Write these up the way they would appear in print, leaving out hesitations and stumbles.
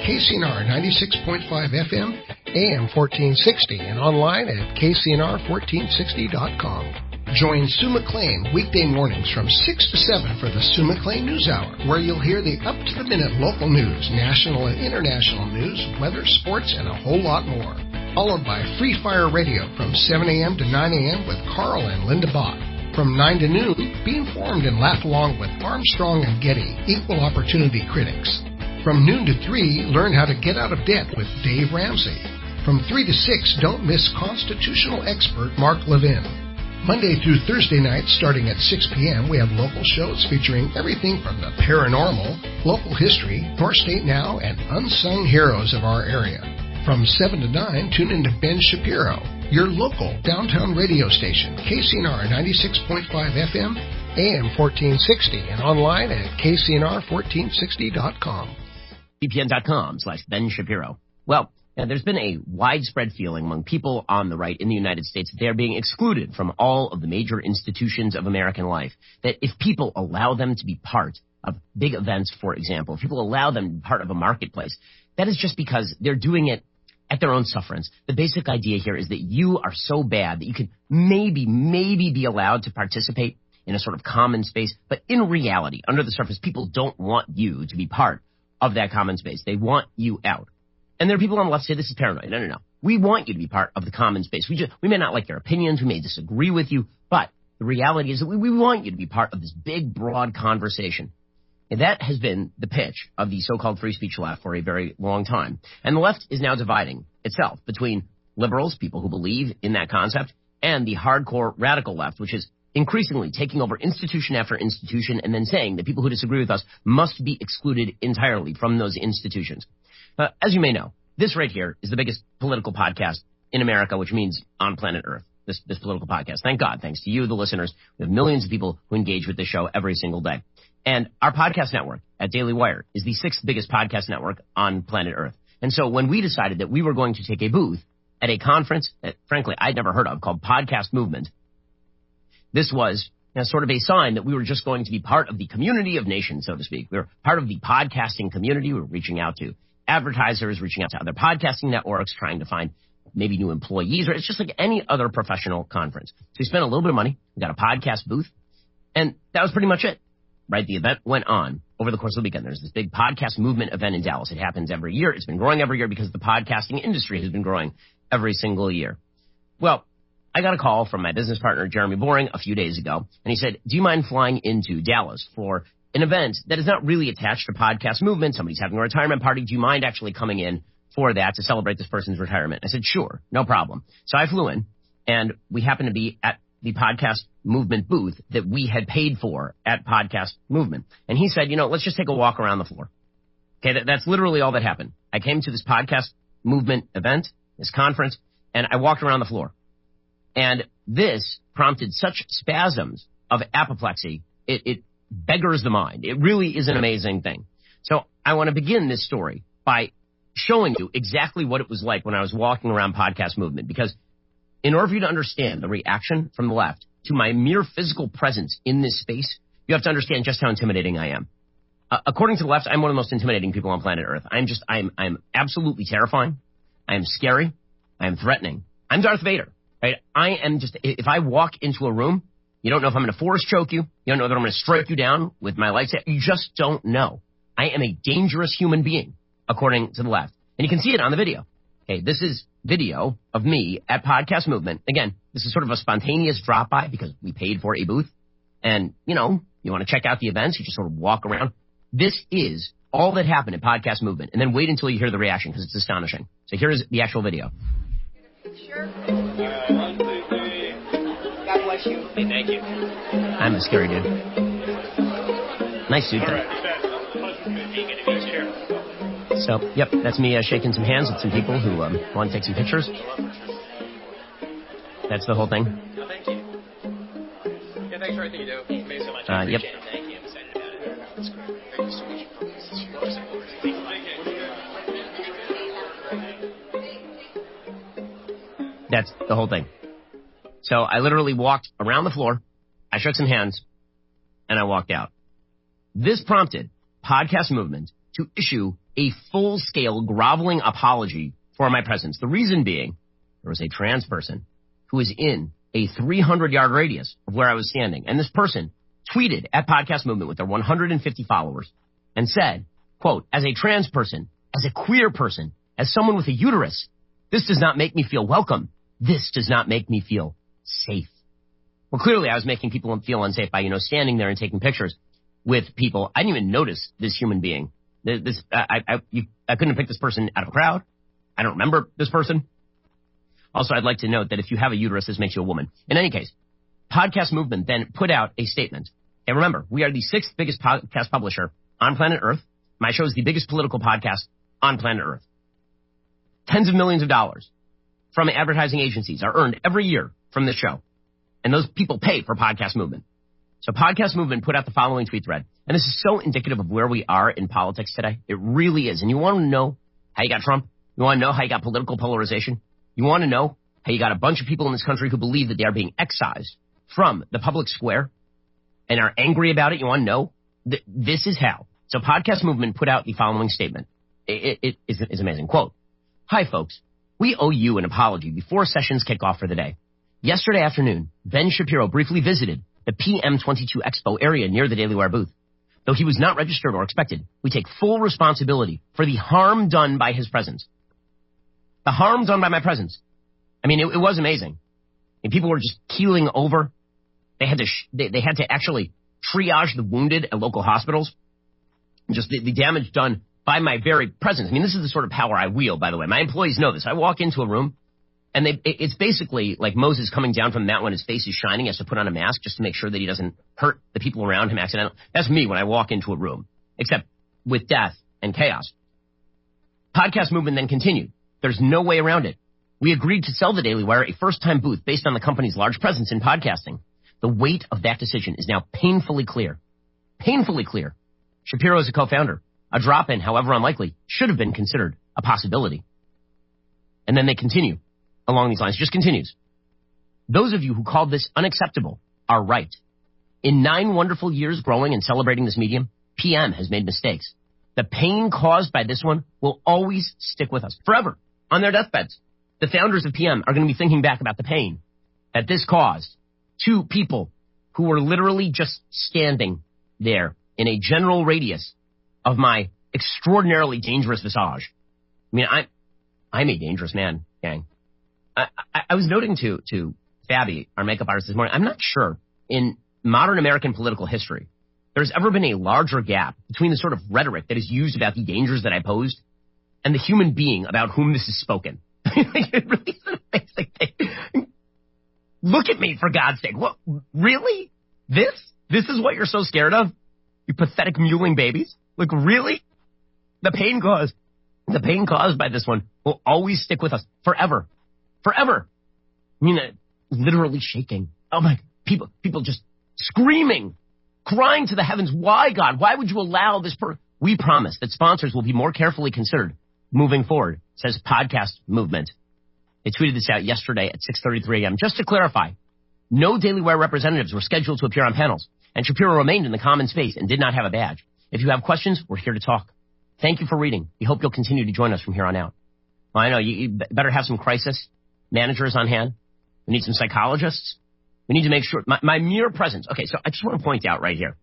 KCNR 96.5 FM, AM 1460, and online at kcnr1460.com. Join Sue McLean weekday mornings from 6 to 7 for the Sue McLean News Hour, where you'll hear the up-to-the-minute local news, national and international news, weather, sports, and a whole lot more. Followed by Free Fire Radio from 7 a.m. to 9 a.m. with Carl and Linda Bott. From 9 to noon, be informed and laugh along with Armstrong and Getty, equal opportunity critics. From noon to 3, learn how to get out of debt with Dave Ramsey. From 3 to 6, don't miss constitutional expert Mark Levin. Monday through Thursday nights, starting at 6 p.m., we have local shows featuring everything from the paranormal, local history, North State Now, and unsung heroes of our area. From 7 to 9, tune in to Ben Shapiro, your local downtown radio station, KCNR 96.5 FM, AM 1460, and online at kcnr1460.com. VPN.com/Ben Shapiro. Well, there's been a widespread feeling among people on the right in the United States that they are being excluded from all of the major institutions of American life. That if people allow them to be part of big events, for example, if people allow them to be part of a marketplace, that is just because they're doing it at their own sufferance. The basic idea here is that you are so bad that you can maybe be allowed to participate in a sort of common space, but in reality, under the surface, people don't want you to be part of that common space. They want you out. And there are people on the left who say this is paranoid. No. We want you to be part of the common space. We may not like your opinions. We may disagree with you. But the reality is that we want you to be part of this big, broad conversation. And that has been the pitch of the so-called free speech left for a very long time. And the left is now dividing itself between liberals, people who believe in that concept, and the hardcore radical left, which is increasingly taking over institution after institution and then saying that people who disagree with us must be excluded entirely from those institutions. As you may know, this right here is the biggest political podcast in America, which means on planet Earth, this political podcast. Thank God, thanks to you, the listeners. We have millions of people who engage with this show every single day. And our podcast network at Daily Wire is the 6th biggest podcast network on planet Earth. And so when we decided that we were going to take a booth at a conference that, frankly, I'd never heard of called Podcast Movement, this was sort of a sign that we were just going to be part of the community of nations, so to speak. We were part of the podcasting community. We were reaching out to advertisers, reaching out to other podcasting networks, trying to find maybe new employees, or it's just like any other professional conference. So we spent a little bit of money. We got a podcast booth, and that was pretty much it, right? The event went on over the course of the weekend. There's this big podcast movement event in Dallas. It happens every year. It's been growing every year because the podcasting industry has been growing every single year. Well, I got a call from my business partner, Jeremy Boring, a few days ago, and he said, do you mind flying into Dallas for an event that is not really attached to Podcast Movement? Somebody's having a retirement party. Do you mind actually coming in for that to celebrate this person's retirement? I said, sure, no problem. So I flew in, and we happened to be at the Podcast Movement booth that we had paid for at Podcast Movement. And he said, let's just take a walk around the floor. Okay, that's literally all that happened. I came to this Podcast Movement event, this conference, and I walked around the floor. And this prompted such spasms of apoplexy, it beggars the mind. It really is an amazing thing. So I want to begin this story by showing you exactly what it was like when I was walking around Podcast Movement, because in order for you to understand the reaction from the left to my mere physical presence in this space, you have to understand just how intimidating I am. According to the left, I'm one of the most intimidating people on planet Earth. I'm absolutely terrifying. I am scary. I am threatening. I'm Darth Vader, right? I am just, if I walk into a room, you don't know if I'm going to force choke you. You don't know that I'm going to strike you down with my lightsaber. You just don't know. I am a dangerous human being, according to the left. And you can see it on the video. Okay, this is video of me at Podcast Movement. Again, this is sort of a spontaneous drop-by because we paid for a booth. And, you want to check out the events. You just sort of walk around. This is all that happened at Podcast Movement. And then wait until you hear the reaction because it's astonishing. So here's the actual video. Sure. 1, 2, 3. God bless you. Hey, thank you. I'm a scary dude. Nice suit, though. So, yep, that's me shaking some hands with some people who want to take some pictures. That's the whole thing. Oh, thank you. Yeah, thanks for everything you do. Thank you so much. I appreciate it. Thank you. I'm excited about it. That's great. Thank you so much. That's the whole thing. So I literally walked around the floor, I shook some hands, and I walked out. This prompted Podcast Movement to issue a full-scale groveling apology for my presence. The reason being, there was a trans person who was in a 300-yard radius of where I was standing. And this person tweeted at Podcast Movement with their 150 followers and said, quote, as a trans person, as a queer person, as someone with a uterus, this does not make me feel welcome. This does not make me feel safe. Well, clearly I was making people feel unsafe by, standing there and taking pictures with people. I didn't even notice this human being. I couldn't have picked this person out of a crowd. I don't remember this person. Also, I'd like to note that if you have a uterus, this makes you a woman. In any case, Podcast Movement then put out a statement. And remember, we are the 6th biggest podcast publisher on planet Earth. My show is the biggest political podcast on planet Earth. Tens of millions of dollars from advertising agencies are earned every year from this show. And those people pay for Podcast Movement. So Podcast Movement put out the following tweet thread. And this is so indicative of where we are in politics today. It really is. And you want to know how you got Trump? You want to know how you got political polarization? You want to know how you got a bunch of people in this country who believe that they are being excised from the public square and are angry about it? You want to know? This is how. So Podcast Movement put out the following statement. It is amazing. Quote, hi, folks. We owe you an apology before sessions kick off for the day. Yesterday afternoon, Ben Shapiro briefly visited the PM22 Expo area near the Daily Wire booth. Though he was not registered or expected, we take full responsibility for the harm done by his presence. The harm done by my presence. I mean, it was amazing. And people were just keeling over. They had to actually triage the wounded at local hospitals. Just the damage done by my very presence. I mean, this is the sort of power I wield, by the way. My employees know this. I walk into a room, and it's basically like Moses coming down from the mountain when his face is shining. He has to put on a mask just to make sure that he doesn't hurt the people around him accidentally. That's me when I walk into a room, except with death and chaos. Podcast Movement then continued. There's no way around it. We agreed to sell the Daily Wire a first-time booth based on the company's large presence in podcasting. The weight of that decision is now painfully clear. Painfully clear. Shapiro is a co-founder. A drop-in, however unlikely, should have been considered a possibility. And then they continue along these lines. Just continues. Those of you who called this unacceptable are right. In 9 wonderful years growing and celebrating this medium, PM has made mistakes. The pain caused by this one will always stick with us forever on their deathbeds. The founders of PM are going to be thinking back about the pain that this caused to people who were literally just standing there in a general radius of my extraordinarily dangerous visage. I mean, I'm a dangerous man, gang. I was noting to Fabby, our makeup artist, this morning, I'm not sure in modern American political history there's ever been a larger gap between the sort of rhetoric that is used about the dangers that I posed and the human being about whom this is spoken. It really is an amazing thing. Look at me, for God's sake. What? Really? This is what you're so scared of? You pathetic mewling babies? Like, really? The pain caused by this one will always stick with us forever. Forever. I mean, literally shaking. Oh my, people just screaming, crying to the heavens. Why, God? Why would you allow this We promise that sponsors will be more carefully considered moving forward, says Podcast Movement. They tweeted this out yesterday at 6:33 a.m. Just to clarify, no Daily Wire representatives were scheduled to appear on panels, and Shapiro remained in the common space and did not have a badge. If you have questions, we're here to talk. Thank you for reading. We hope you'll continue to join us from here on out. Well, I know you better have some crisis managers on hand. We need some psychologists. We need to make sure my mere presence. Okay, so I just want to point out right here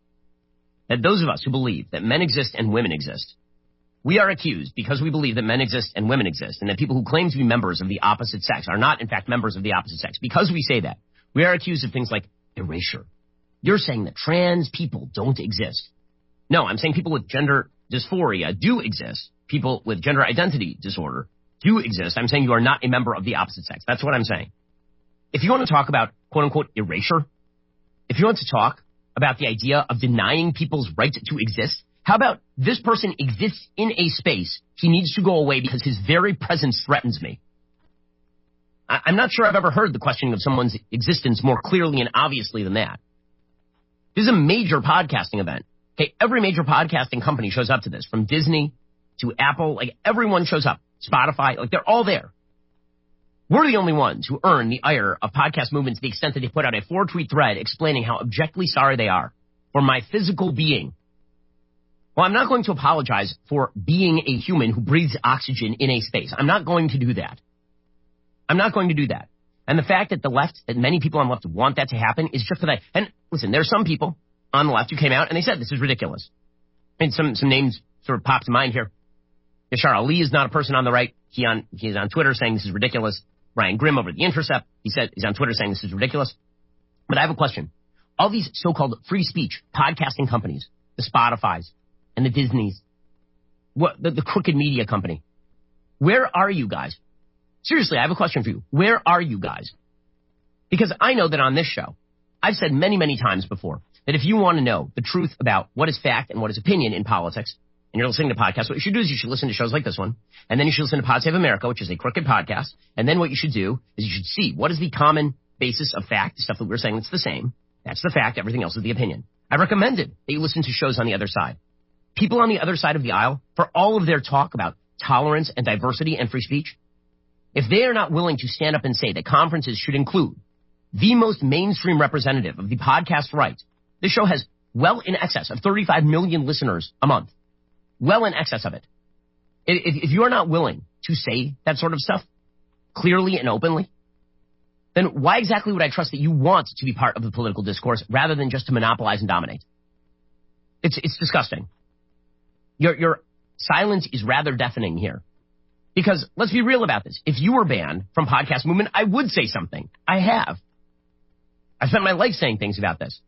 that those of us who believe that men exist and women exist, we are accused because we believe that men exist and women exist, and that people who claim to be members of the opposite sex are not, in fact, members of the opposite sex. Because we say that, we are accused of things like erasure. You're saying that trans people don't exist. No, I'm saying people with gender dysphoria do exist. People with gender identity disorder do exist. I'm saying you are not a member of the opposite sex. That's what I'm saying. If you want to talk about, quote-unquote, erasure, if you want to talk about the idea of denying people's right to exist, how about this person exists in a space, he needs to go away because his very presence threatens me? I'm not sure I've ever heard the questioning of someone's existence more clearly and obviously than that. This is a major podcasting event. Okay, every major podcasting company shows up to this, from Disney to Apple. Like, everyone shows up. Spotify, like, they're all there. We're the only ones who earn the ire of Podcast Movement to the extent that they put out a 4-tweet thread explaining how abjectly sorry they are for my physical being. Well, I'm not going to apologize for being a human who breathes oxygen in a space. I'm not going to do that. I'm not going to do that. And the fact that the left, that many people on the left want that to happen is just pathetic. And listen, there are some people on the left who came out and they said this is ridiculous. And some names sort of popped to mind here. Yashar Ali is not a person on the right. He is on Twitter saying this is ridiculous. Brian Grimm over at The Intercept, he's on Twitter saying this is ridiculous. But I have a question. All these so-called free speech podcasting companies, the Spotifys and the Disneys, the crooked media company, where are you guys? Seriously, I have a question for you. Where are you guys? Because I know that on this show, I've said many, many times before that if you want to know the truth about what is fact and what is opinion in politics, and you're listening to podcasts, what you should do is you should listen to shows like this one, and then you should listen to Pod Save America, which is a crooked podcast, and then what you should do is you should see what is the common basis of fact, the stuff that we're saying that's the same. That's the fact, everything else is the opinion. I recommended that you listen to shows on the other side. People on the other side of the aisle, for all of their talk about tolerance and diversity and free speech, if they are not willing to stand up and say that conferences should include the most mainstream representative of the podcast right, this show has well in excess of 35 million listeners a month. Well in excess of it. If you are not willing to say that sort of stuff clearly and openly, then why exactly would I trust that you want to be part of the political discourse rather than just to monopolize and dominate? It's disgusting. Your silence is rather deafening here. Because let's be real about this. If you were banned from podcast movement, I would say something. I have. I spent my life saying things about this.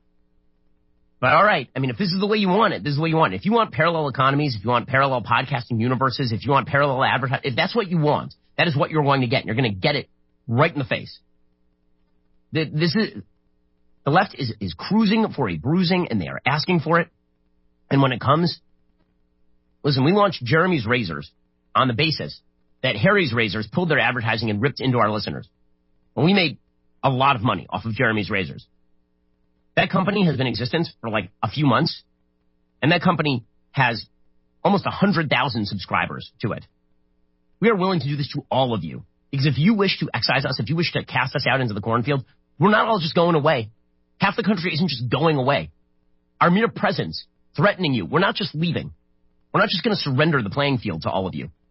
But all right, I mean, if this is the way you want it, this is the way you want it. If you want parallel economies, if you want parallel podcasting universes, if you want parallel advertising, if that's what you want, that is what you're going to get. And you're going to get it right in the face. The left is cruising for a bruising, and they are asking for it. And when it comes, listen, we launched Jeremy's Razors on the basis that Harry's Razors pulled their advertising and ripped into our listeners. And we made a lot of money off of Jeremy's Razors. That company has been in existence for like a few months, and that company has almost 100,000 subscribers to it. We are willing to do this to all of you, because if you wish to excise us, if you wish to cast us out into the cornfield, we're not all just going away. Half the country isn't just going away. Our mere presence threatening you, we're not just leaving. We're not just going to surrender the playing field to all of you.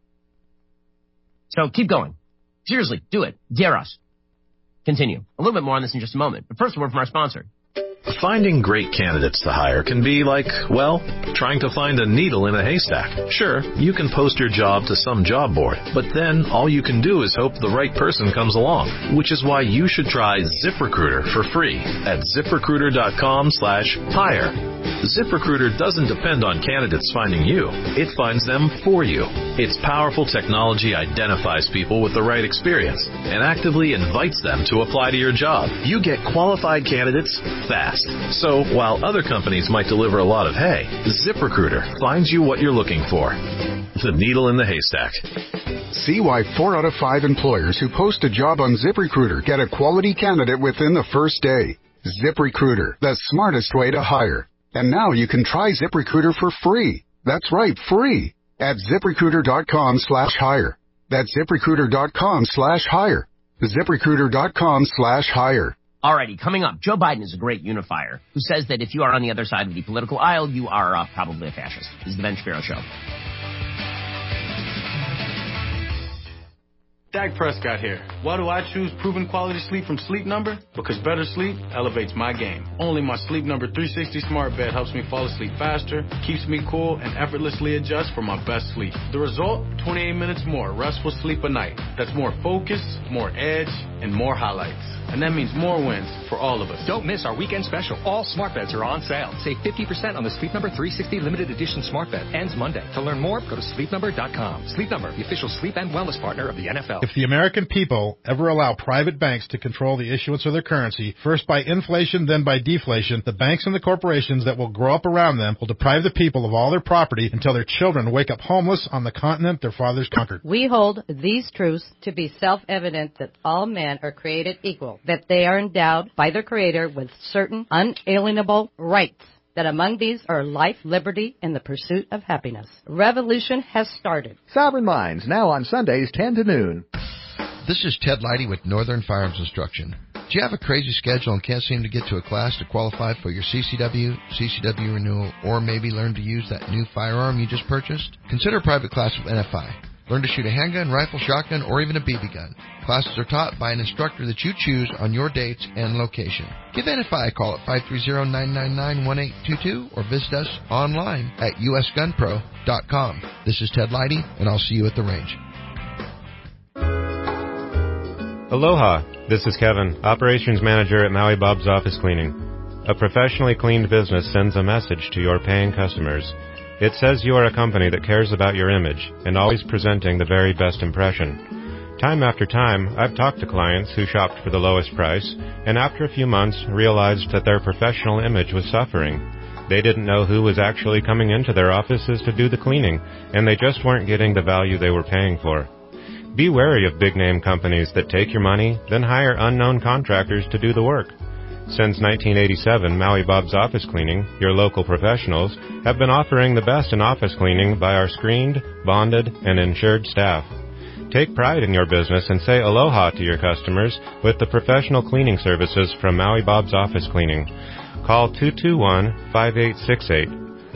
So keep going. Seriously, do it. Dare us. Continue. A little bit more on this in just a moment. But first, a word from our sponsor. Finding great candidates to hire can be like, well, trying to find a needle in a haystack. Sure, you can post your job to some job board, but then all you can do is hope the right person comes along, which is why you should try ZipRecruiter for free at ZipRecruiter.com/hire. ZipRecruiter doesn't depend on candidates finding you. It finds them for you. Its powerful technology identifies people with the right experience and actively invites them to apply to your job. You get qualified candidates fast. So while other companies might deliver a lot of hay, ZipRecruiter finds you what you're looking for. The needle in the haystack. See why 4 out of 5 employers who post a job on ZipRecruiter get a quality candidate within the first day. ZipRecruiter, the smartest way to hire. And now you can try ZipRecruiter for free. That's right, free. At ZipRecruiter.com/hire. That's ZipRecruiter.com/hire. ZipRecruiter.com/hire. Alrighty, coming up, Joe Biden is a great unifier who says that if you are on the other side of the political aisle, you are probably a fascist. This is the Ben Shapiro Show. Dak Prescott here. Why do I choose proven quality sleep from Sleep Number? Because better sleep elevates my game. Only my Sleep Number 360 smart bed helps me fall asleep faster, keeps me cool, and effortlessly adjusts for my best sleep. The result? 28 minutes more restful sleep a night. That's more focus, more edge, and more highlights. And that means more wins for all of us. Don't miss our weekend special. All smart beds are on sale. Save 50% on the Sleep Number 360 limited edition smart bed. Ends Monday. To learn more, go to sleepnumber.com. Sleep Number, the official sleep and wellness partner of the NFL. If the American people ever allow private banks to control the issuance of their currency, first by inflation, then by deflation, the banks and the corporations that will grow up around them will deprive the people of all their property until their children wake up homeless on the continent their fathers conquered. We hold these truths to be self-evident that all men are created equal, that they are endowed by their Creator with certain unalienable rights, that among these are life, liberty, and the pursuit of happiness. Revolution has started. Sovereign Minds, now on Sundays 10 to noon. This is Ted Leidy with Northern Firearms Instruction. Do you have a crazy schedule and can't seem to get to a class to qualify for your CCW renewal, or maybe learn to use that new firearm you just purchased? Consider a private class with NFI. Learn to shoot a handgun, rifle, shotgun, or even a BB gun. Classes are taught by an instructor that you choose on your dates and location. Give NFI a call at 530-999-1822 or visit us online at usgunpro.com. This is Ted Leidy, and I'll see you at the range. Aloha, this is Kevin, Operations Manager at Maui Bob's Office Cleaning. A professionally cleaned business sends a message to your paying customers. It says you are a company that cares about your image and always presenting the very best impression. Time after time, I've talked to clients who shopped for the lowest price and after a few months realized that their professional image was suffering. They didn't know who was actually coming into their offices to do the cleaning, and they just weren't getting the value they were paying for. Be wary of big-name companies that take your money, then hire unknown contractors to do the work. Since 1987, Maui Bob's Office Cleaning, your local professionals, have been offering the best in office cleaning by our screened, bonded, and insured staff. Take pride in your business and say aloha to your customers with the professional cleaning services from Maui Bob's Office Cleaning. Call 221-5868,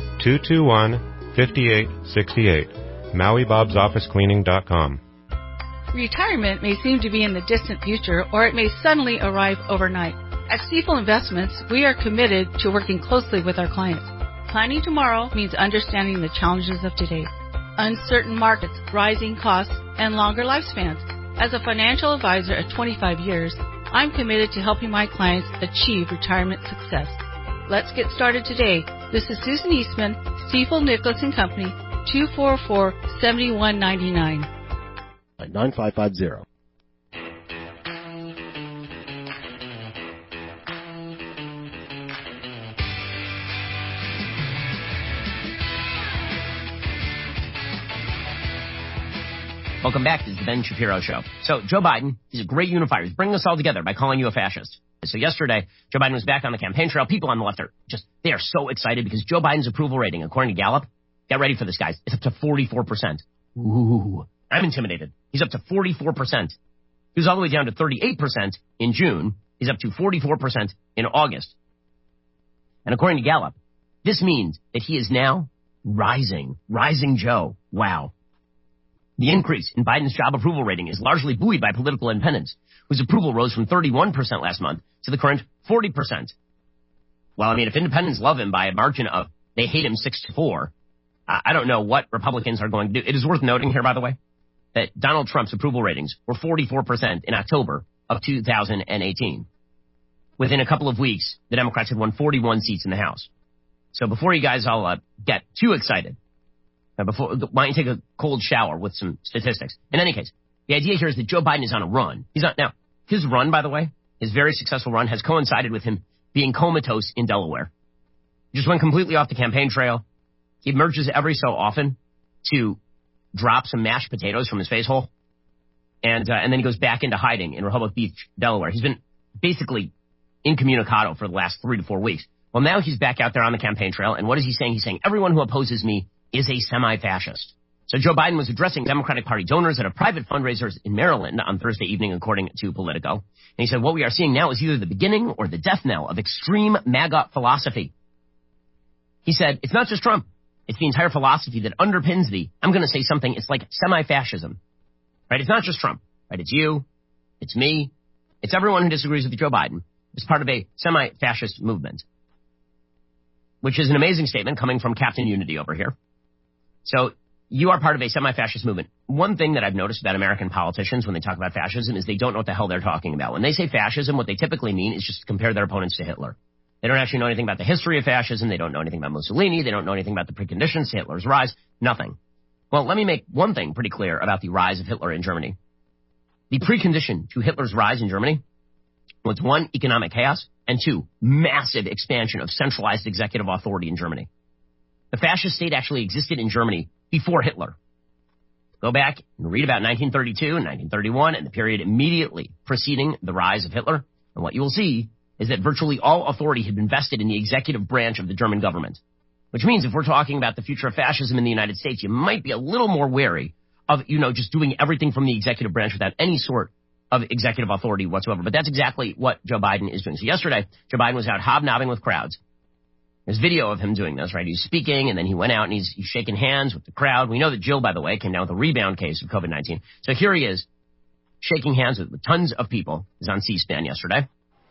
221-5868, MauiBob'sOfficeCleaning.com. Retirement may seem to be in the distant future, or it may suddenly arrive overnight. At Stifel Investments, we are committed to working closely with our clients. Planning tomorrow means understanding the challenges of today. Uncertain markets, rising costs, and longer lifespans. As a financial advisor of 25 years, I'm committed to helping my clients achieve retirement success. Let's get started today. This is Susan Eastman, Stifel Nicholas & Company, 244-7199. 9550. Welcome back. This is the Ben Shapiro Show. So Joe Biden, he's a great unifier. He's bringing us all together by calling you a fascist. So yesterday, Joe Biden was back on the campaign trail. People on the left they are so excited because Joe Biden's approval rating, according to Gallup, get ready for this, guys, it's up to 44%. Ooh, I'm intimidated. He's up to 44%. He was all the way down to 38% in June. He's up to 44% in August. And according to Gallup, this means that he is now rising Joe. Wow. The increase in Biden's job approval rating is largely buoyed by political independents, whose approval rose from 31% last month to the current 40%. Well, I mean, if independents love him by a margin of, they hate him 6-4, I don't know what Republicans are going to do. It is worth noting here, by the way, that Donald Trump's approval ratings were 44% in October of 2018. Within a couple of weeks, the Democrats had won 41 seats in the House. So before you guys all get too excited, why don't you take a cold shower with some statistics? In any case, the idea here is that Joe Biden is on a run. Now, his run, by the way, his very successful run, has coincided with him being comatose in Delaware. He just went completely off the campaign trail. He emerges every so often to drop some mashed potatoes from his face hole. And then he goes back into hiding in Rehoboth Beach, Delaware. He's been basically incommunicado for the last 3 to 4 weeks. Well, now he's back out there on the campaign trail. And what is he saying? He's saying everyone who opposes me is a semi-fascist. So Joe Biden was addressing Democratic Party donors at a private fundraiser in Maryland on Thursday evening, according to Politico. And he said, what we are seeing now is either the beginning or the death knell of extreme MAGA philosophy. He said, it's not just Trump. It's the entire philosophy that underpins I'm going to say something, it's like semi-fascism. Right? It's not just Trump. Right? It's you. It's me. It's everyone who disagrees with Joe Biden. It's part of a semi-fascist movement. Which is an amazing statement coming from Captain Unity over here. So you are part of a semi-fascist movement. One thing that I've noticed about American politicians when they talk about fascism is they don't know what the hell they're talking about. When they say fascism, what they typically mean is just to compare their opponents to Hitler. They don't actually know anything about the history of fascism. They don't know anything about Mussolini. They don't know anything about the preconditions to Hitler's rise. Nothing. Well, let me make one thing pretty clear about the rise of Hitler in Germany. The precondition to Hitler's rise in Germany was 1, economic chaos, and 2, massive expansion of centralized executive authority in Germany. The fascist state actually existed in Germany before Hitler. Go back and read about 1932 and 1931 and the period immediately preceding the rise of Hitler, and what you will see is that virtually all authority had been vested in the executive branch of the German government. Which means if we're talking about the future of fascism in the United States, you might be a little more wary of, just doing everything from the executive branch without any sort of executive authority whatsoever. But that's exactly what Joe Biden is doing. So yesterday, Joe Biden was out hobnobbing with crowds. There's video of him doing this, right? He's speaking, and then he went out and he's shaking hands with the crowd. We know that Jill, by the way, came down with a rebound case of COVID-19. So here he is, shaking hands with tons of people. He was on C-SPAN yesterday.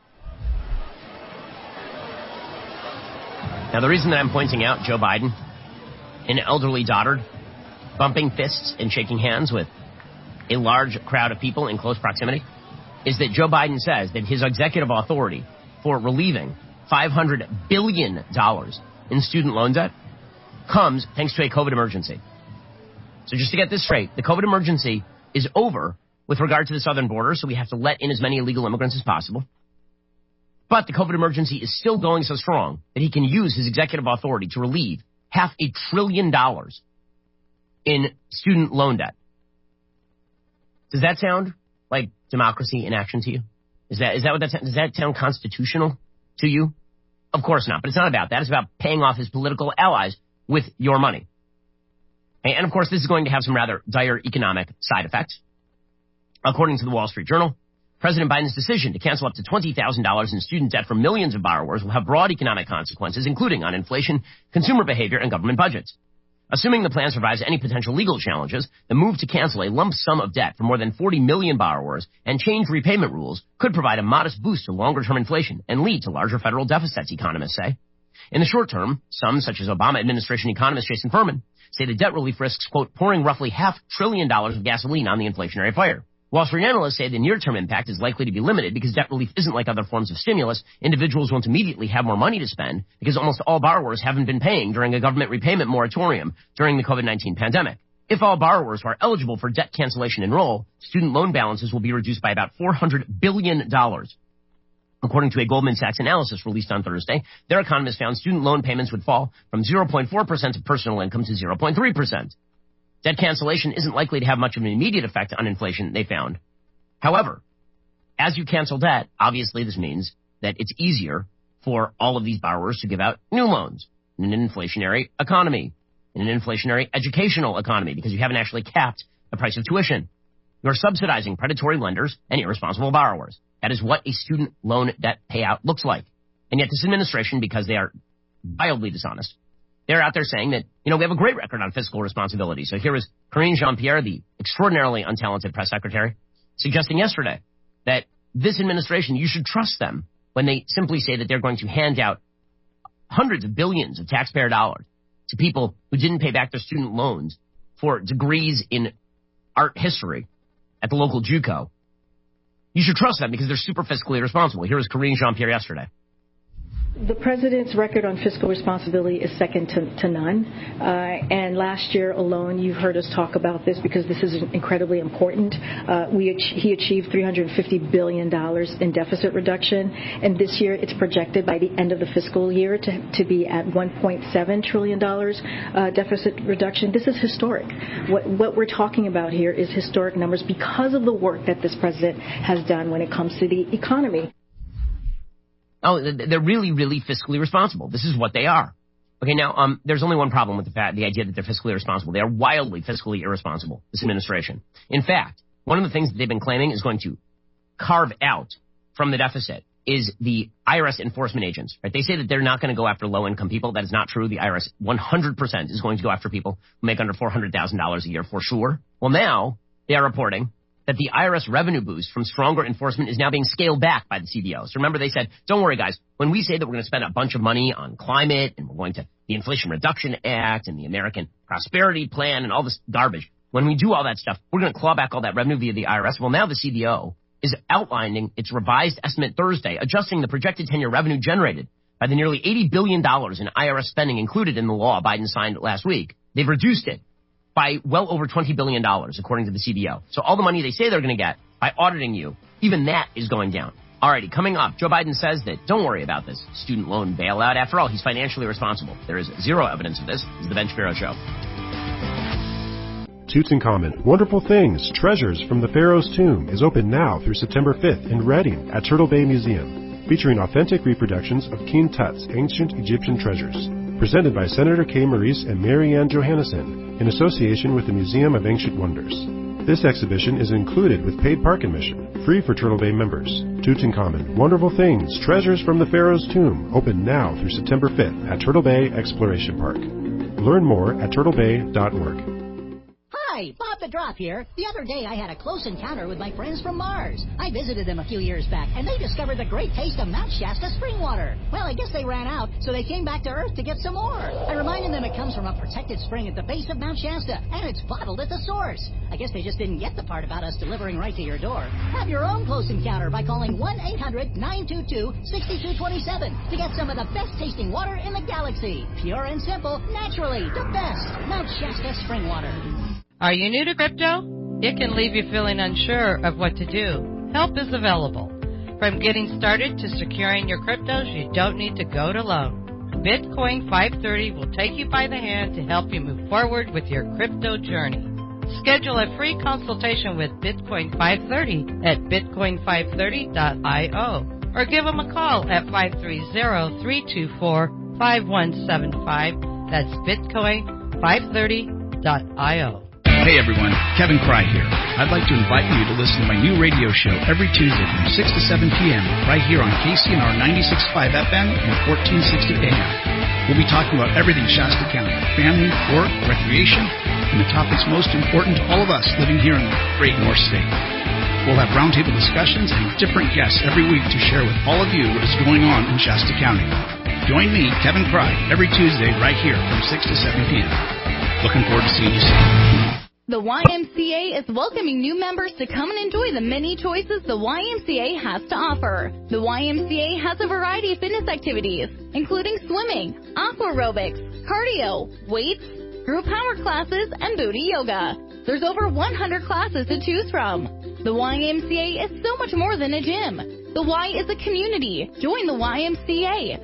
Now, the reason that I'm pointing out Joe Biden, an elderly dotard, bumping fists and shaking hands with a large crowd of people in close proximity, is that Joe Biden says that his executive authority for relieving $500 billion in student loan debt comes thanks to a COVID emergency. So just to get this straight, the COVID emergency is over with regard to the southern border, so we have to let in as many illegal immigrants as possible. But the COVID emergency is still going so strong that he can use his executive authority to relieve $500 billion in student loan debt. Does that sound like democracy in action to you? Is that what that sounds? Does that sound constitutional to you? Of course not, but it's not about that. It's about paying off his political allies with your money. And of course, this is going to have some rather dire economic side effects. According to the Wall Street Journal, President Biden's decision to cancel up to $20,000 in student debt from millions of borrowers will have broad economic consequences, including on inflation, consumer behavior, and government budgets. Assuming the plan survives any potential legal challenges, the move to cancel a lump sum of debt for more than 40 million borrowers and change repayment rules could provide a modest boost to longer-term inflation and lead to larger federal deficits, economists say. In the short term, some, such as Obama administration economist Jason Furman, say the debt relief risks, quote, pouring roughly $500 billion of gasoline on the inflationary fire. Wall Street analysts say the near-term impact is likely to be limited because debt relief isn't like other forms of stimulus. Individuals won't immediately have more money to spend because almost all borrowers haven't been paying during a government repayment moratorium during the COVID-19 pandemic. If all borrowers who are eligible for debt cancellation enroll, student loan balances will be reduced by about $400 billion. According to a Goldman Sachs analysis released on Thursday, their economists found student loan payments would fall from 0.4% of personal income to 0.3%. Debt cancellation isn't likely to have much of an immediate effect on inflation, they found. However, as you cancel debt, obviously this means that it's easier for all of these borrowers to give out new loans in an inflationary economy, in an inflationary educational economy, because you haven't actually capped the price of tuition. You're subsidizing predatory lenders and irresponsible borrowers. That is what a student loan debt payout looks like. And yet this administration, because they are wildly dishonest, they're out there saying that, we have a great record on fiscal responsibility. So here was Karine Jean-Pierre, the extraordinarily untalented press secretary, suggesting yesterday that this administration, you should trust them when they simply say that they're going to hand out hundreds of billions of taxpayer dollars to people who didn't pay back their student loans for degrees in art history at the local JUCO. You should trust them because they're super fiscally responsible. Here was Karine Jean-Pierre yesterday. The president's record on fiscal responsibility is second to none. And last year alone, you've heard us talk about this because this is incredibly important. He achieved $350 billion in deficit reduction. And this year, it's projected by the end of the fiscal year to be at $1.7 trillion deficit reduction. This is historic. What we're talking about here is historic numbers because of the work that this president has done when it comes to the economy. Oh, they're really, really fiscally responsible. This is what they are. Okay, now, there's only one problem with the idea that they're fiscally irresponsible. They are wildly fiscally irresponsible, this administration. In fact, one of the things that they've been claiming is going to carve out from the deficit is the IRS enforcement agents, right? They say that they're not going to go after low-income people. That is not true. The IRS 100% is going to go after people who make under $400,000 a year for sure. Well, now they are reporting that the IRS revenue boost from stronger enforcement is now being scaled back by the CBO. So remember, they said, don't worry, guys. When we say that we're going to spend a bunch of money on climate and we're going to the Inflation Reduction Act and the American Prosperity Plan and all this garbage, when we do all that stuff, we're going to claw back all that revenue via the IRS. Well, now the CBO is outlining its revised estimate Thursday, adjusting the projected 10-year revenue generated by the nearly $80 billion in IRS spending included in the law Biden signed last week. They've reduced it by well over $20 billion, according to the CBO. So all the money they say they're going to get by auditing you, even that is going down. Alrighty, coming up, Joe Biden says that don't worry about this student loan bailout. After all, he's financially responsible. There is zero evidence of this. This is the Ben Shapiro Show. Tutankhamun, Wonderful Things, Treasures from the Pharaoh's Tomb is open now through September 5th in Reading at Turtle Bay Museum, featuring authentic reproductions of King Tut's ancient Egyptian treasures. Presented by Senator Kay Maurice and Mary Ann Johannesson, in association with the Museum of Ancient Wonders. This exhibition is included with paid park admission, free for Turtle Bay members. Tutankhamun, Wonderful Things, Treasures from the Pharaoh's Tomb, open now through September 5th at Turtle Bay Exploration Park. Learn more at turtlebay.org. Hi, Bob the Drop here. The other day I had a close encounter with my friends from Mars. I visited them a few years back, and they discovered the great taste of Mount Shasta spring water. Well, I guess they ran out, so they came back to Earth to get some more. I reminded them it comes from a protected spring at the base of Mount Shasta, and it's bottled at the source. I guess they just didn't get the part about us delivering right to your door. Have your own close encounter by calling 1-800-922-6227 to get some of the best tasting water in the galaxy. Pure and simple, naturally, the best. Mount Shasta spring water. Are you new to crypto? It can leave you feeling unsure of what to do. Help is available. From getting started to securing your cryptos, you don't need to go it alone. Bitcoin 530 will take you by the hand to help you move forward with your crypto journey. Schedule a free consultation with Bitcoin 530 at bitcoin530.io or give them a call at 530-324-5175. That's bitcoin530.io. Hey everyone, Kevin Cry here. I'd like to invite you to listen to my new radio show every Tuesday from 6 to 7 p.m. right here on KCNR 96.5 FM and 1460 AM. We'll be talking about everything Shasta County, family, work, recreation, and the topics most important to all of us living here in the great North State. We'll have roundtable discussions and different guests every week to share with all of you what is going on in Shasta County. Join me, Kevin Cry, every Tuesday right here from 6 to 7 p.m. Looking forward to seeing you soon. The YMCA is welcoming new members to come and enjoy the many choices the YMCA has to offer. The YMCA has a variety of fitness activities, including swimming, aqua aerobics, cardio, weights, group power classes, and booty yoga. There's over 100 classes to choose from. The YMCA is so much more than a gym. The Y is a community. Join the YMCA.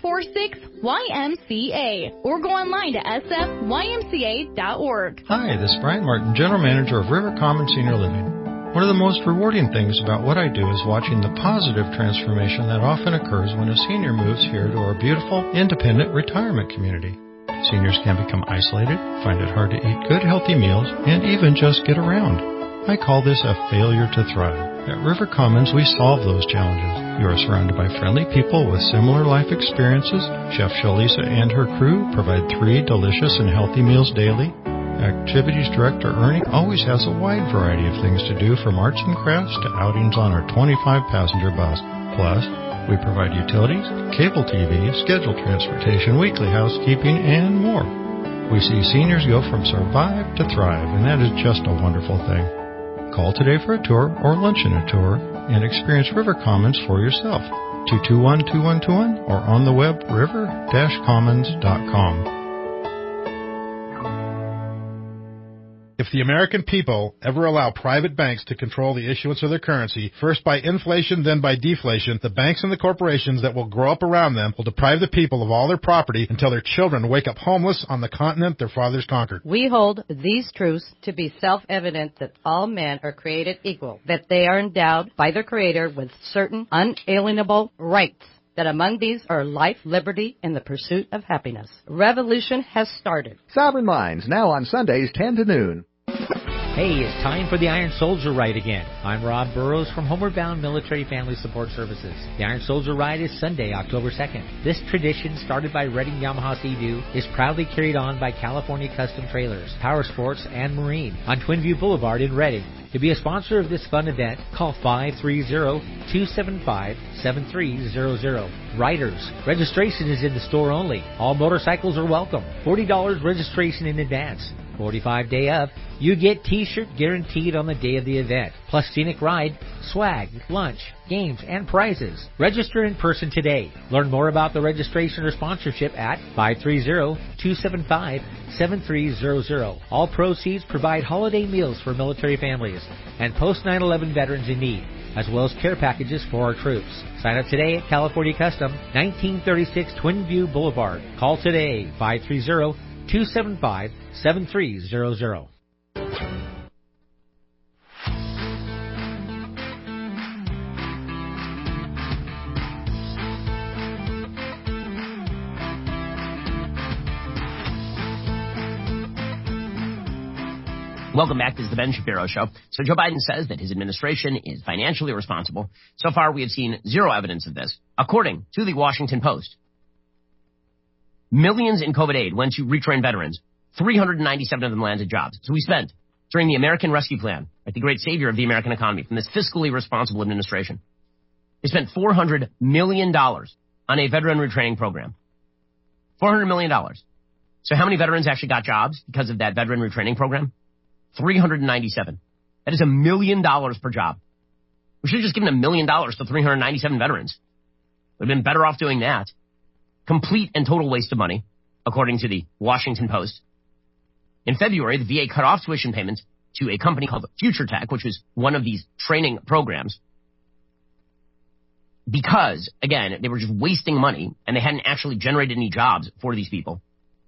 246-YMCA or go online to sfymca.org. Hi, this is Brian Martin, General Manager of River Commons Senior Living. One of the most rewarding things about what I do is watching the positive transformation that often occurs when a senior moves here to our beautiful, independent retirement community. Seniors can become isolated, find it hard to eat good, healthy meals, and even just get around. I call this a failure to thrive. At River Commons, we solve those challenges. You are surrounded by friendly people with similar life experiences. Chef Shalisa and her crew provide 3 delicious and healthy meals daily. Activities Director Ernie always has a wide variety of things to do, from arts and crafts to outings on our 25-passenger bus. Plus, we provide utilities, cable TV, scheduled transportation, weekly housekeeping, and more. We see seniors go from survive to thrive, and that is just a wonderful thing. Call today for a tour or luncheon a tour and experience River Commons for yourself. 221-2121 or on the web river-commons.com. If the American people ever allow private banks to control the issuance of their currency, first by inflation, then by deflation, the banks and the corporations that will grow up around them will deprive the people of all their property until their children wake up homeless on the continent their fathers conquered. We hold these truths to be self-evident that all men are created equal, that they are endowed by their Creator with certain unalienable rights, that among these are life, liberty, and the pursuit of happiness. Revolution has started. Sovereign Minds, now on Sundays 10 to noon. Hey, it's time for the Iron Soldier Ride again. I'm Rob Burrows from Homeward Bound Military Family Support Services. The Iron Soldier Ride is Sunday, October 2nd. This tradition, started by Redding Yamaha Sea-Doo, is proudly carried on by California Custom Trailers, Power Sports, and Marine on Twinview Boulevard in Redding. To be a sponsor of this fun event, call 530-275-7300. Riders, registration is in the store only. All motorcycles are welcome. $40 registration in advance. 45 day of. You get t-shirt guaranteed on the day of the event, plus scenic ride, swag, lunch, games, and prizes. Register in person today. Learn more about the registration or sponsorship at 530-275-7300. All proceeds provide holiday meals for military families and post 9/11 veterans in need, as well as care packages for our troops. Sign up today at California Custom, 1936 Twinview Boulevard. Call today, 530-275-7300. Welcome back. This is the Ben Shapiro Show. So Joe Biden says that his administration is financially irresponsible. So far, we have seen zero evidence of this. According to the Washington Post, millions in COVID aid went to retrain veterans. 397 of them landed jobs. So we spent, during the American Rescue Plan, like the great savior of the American economy, from this fiscally responsible administration, they spent $400 million on a veteran retraining program. $400 million. So how many veterans actually got jobs because of that veteran retraining program? 397. That is $1 million per job. We should have just given $1 million to 397 veterans. We'd have been better off doing that. Complete and total waste of money, according to the Washington Post. In February, the VA cut off tuition payments to a company called Future Tech, which was one of these training programs, because, again, they were just wasting money and they hadn't actually generated any jobs for these people.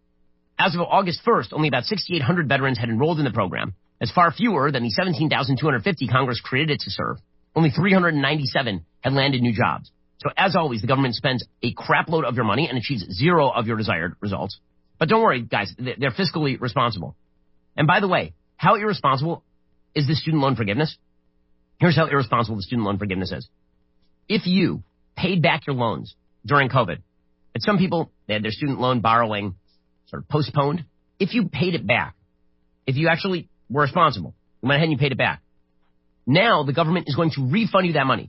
As of August 1st, only about 6,800 veterans had enrolled in the program. That's far fewer than the 17,250 Congress created to serve. Only 397 had landed new jobs. So as always, the government spends a crap load of your money and achieves zero of your desired results. But don't worry, guys, they're fiscally responsible. And by the way, how irresponsible is this student loan forgiveness? Here's how irresponsible the student loan forgiveness is. If you paid back your loans during COVID, and some people, they had their student loan borrowing sort of postponed. If you paid it back, if you actually were responsible, you went ahead and you paid it back. Now the government is going to refund you that money.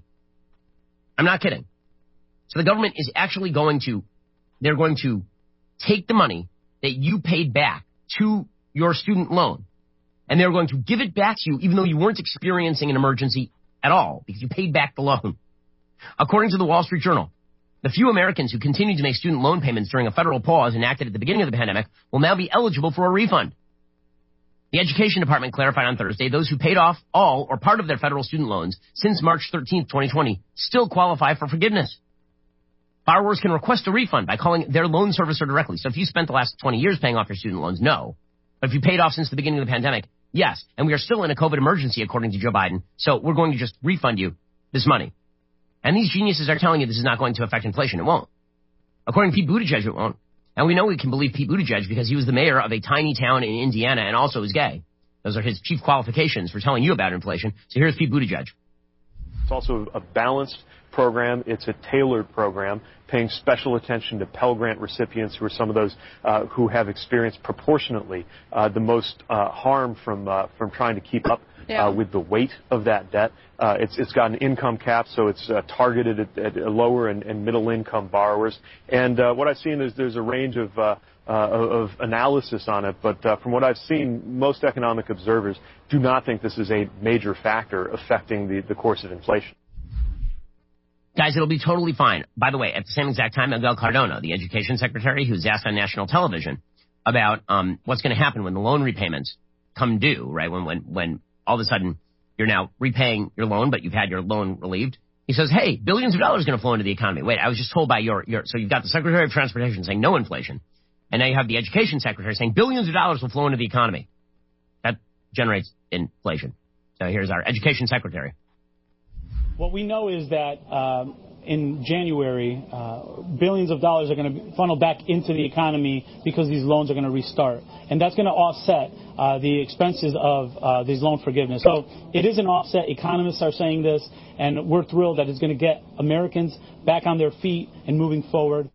I'm not kidding. So the government is actually they're going to take the money that you paid back to your student loan, and they're going to give it back to you even though you weren't experiencing an emergency at all because you paid back the loan. According to the Wall Street Journal, the few Americans who continued to make student loan payments during a federal pause enacted at the beginning of the pandemic will now be eligible for a refund. The Education Department clarified on Thursday those who paid off all or part of their federal student loans since March 13th, 2020 still qualify for forgiveness. Borrowers can request a refund by calling their loan servicer directly. So if you spent the last 20 years paying off your student loans, no. But if you paid off since the beginning of the pandemic, yes. And we are still in a COVID emergency, according to Joe Biden. So we're going to just refund you this money. And these geniuses are telling you this is not going to affect inflation. It won't. According to Pete Buttigieg, it won't. And we know we can believe Pete Buttigieg because he was the mayor of a tiny town in Indiana and also is gay. Those are his chief qualifications for telling you about inflation. So here's Pete Buttigieg. It's also a balanced program. It's a tailored program, paying special attention to Pell Grant recipients who are some of those who have experienced proportionately the most harm from trying to keep up with the weight of that debt. It's got an income cap, so it's targeted at lower and middle income borrowers. And what I've seen is there's a range of analysis on it, but from what I've seen, most economic observers do not think this is a major factor affecting the course of inflation. Guys, it'll be totally fine. By the way, at the same exact time, Miguel Cardona, the education secretary, who's asked on national television about what's going to happen when the loan repayments come due, right? When all of a sudden you're now repaying your loan, but you've had your loan relieved. He says, hey, billions of dollars are going to flow into the economy. Wait, I was just told by so you've got the Secretary of Transportation saying no inflation. And now you have the Education Secretary saying billions of dollars will flow into the economy. That generates inflation. So here's our Education Secretary. What we know is that in January, billions of dollars are going to funnel back into the economy because these loans are going to restart. And that's going to offset the expenses of these loan forgiveness. So it is an offset. Economists are saying this, and we're thrilled that it's going to get Americans back on their feet and moving forward.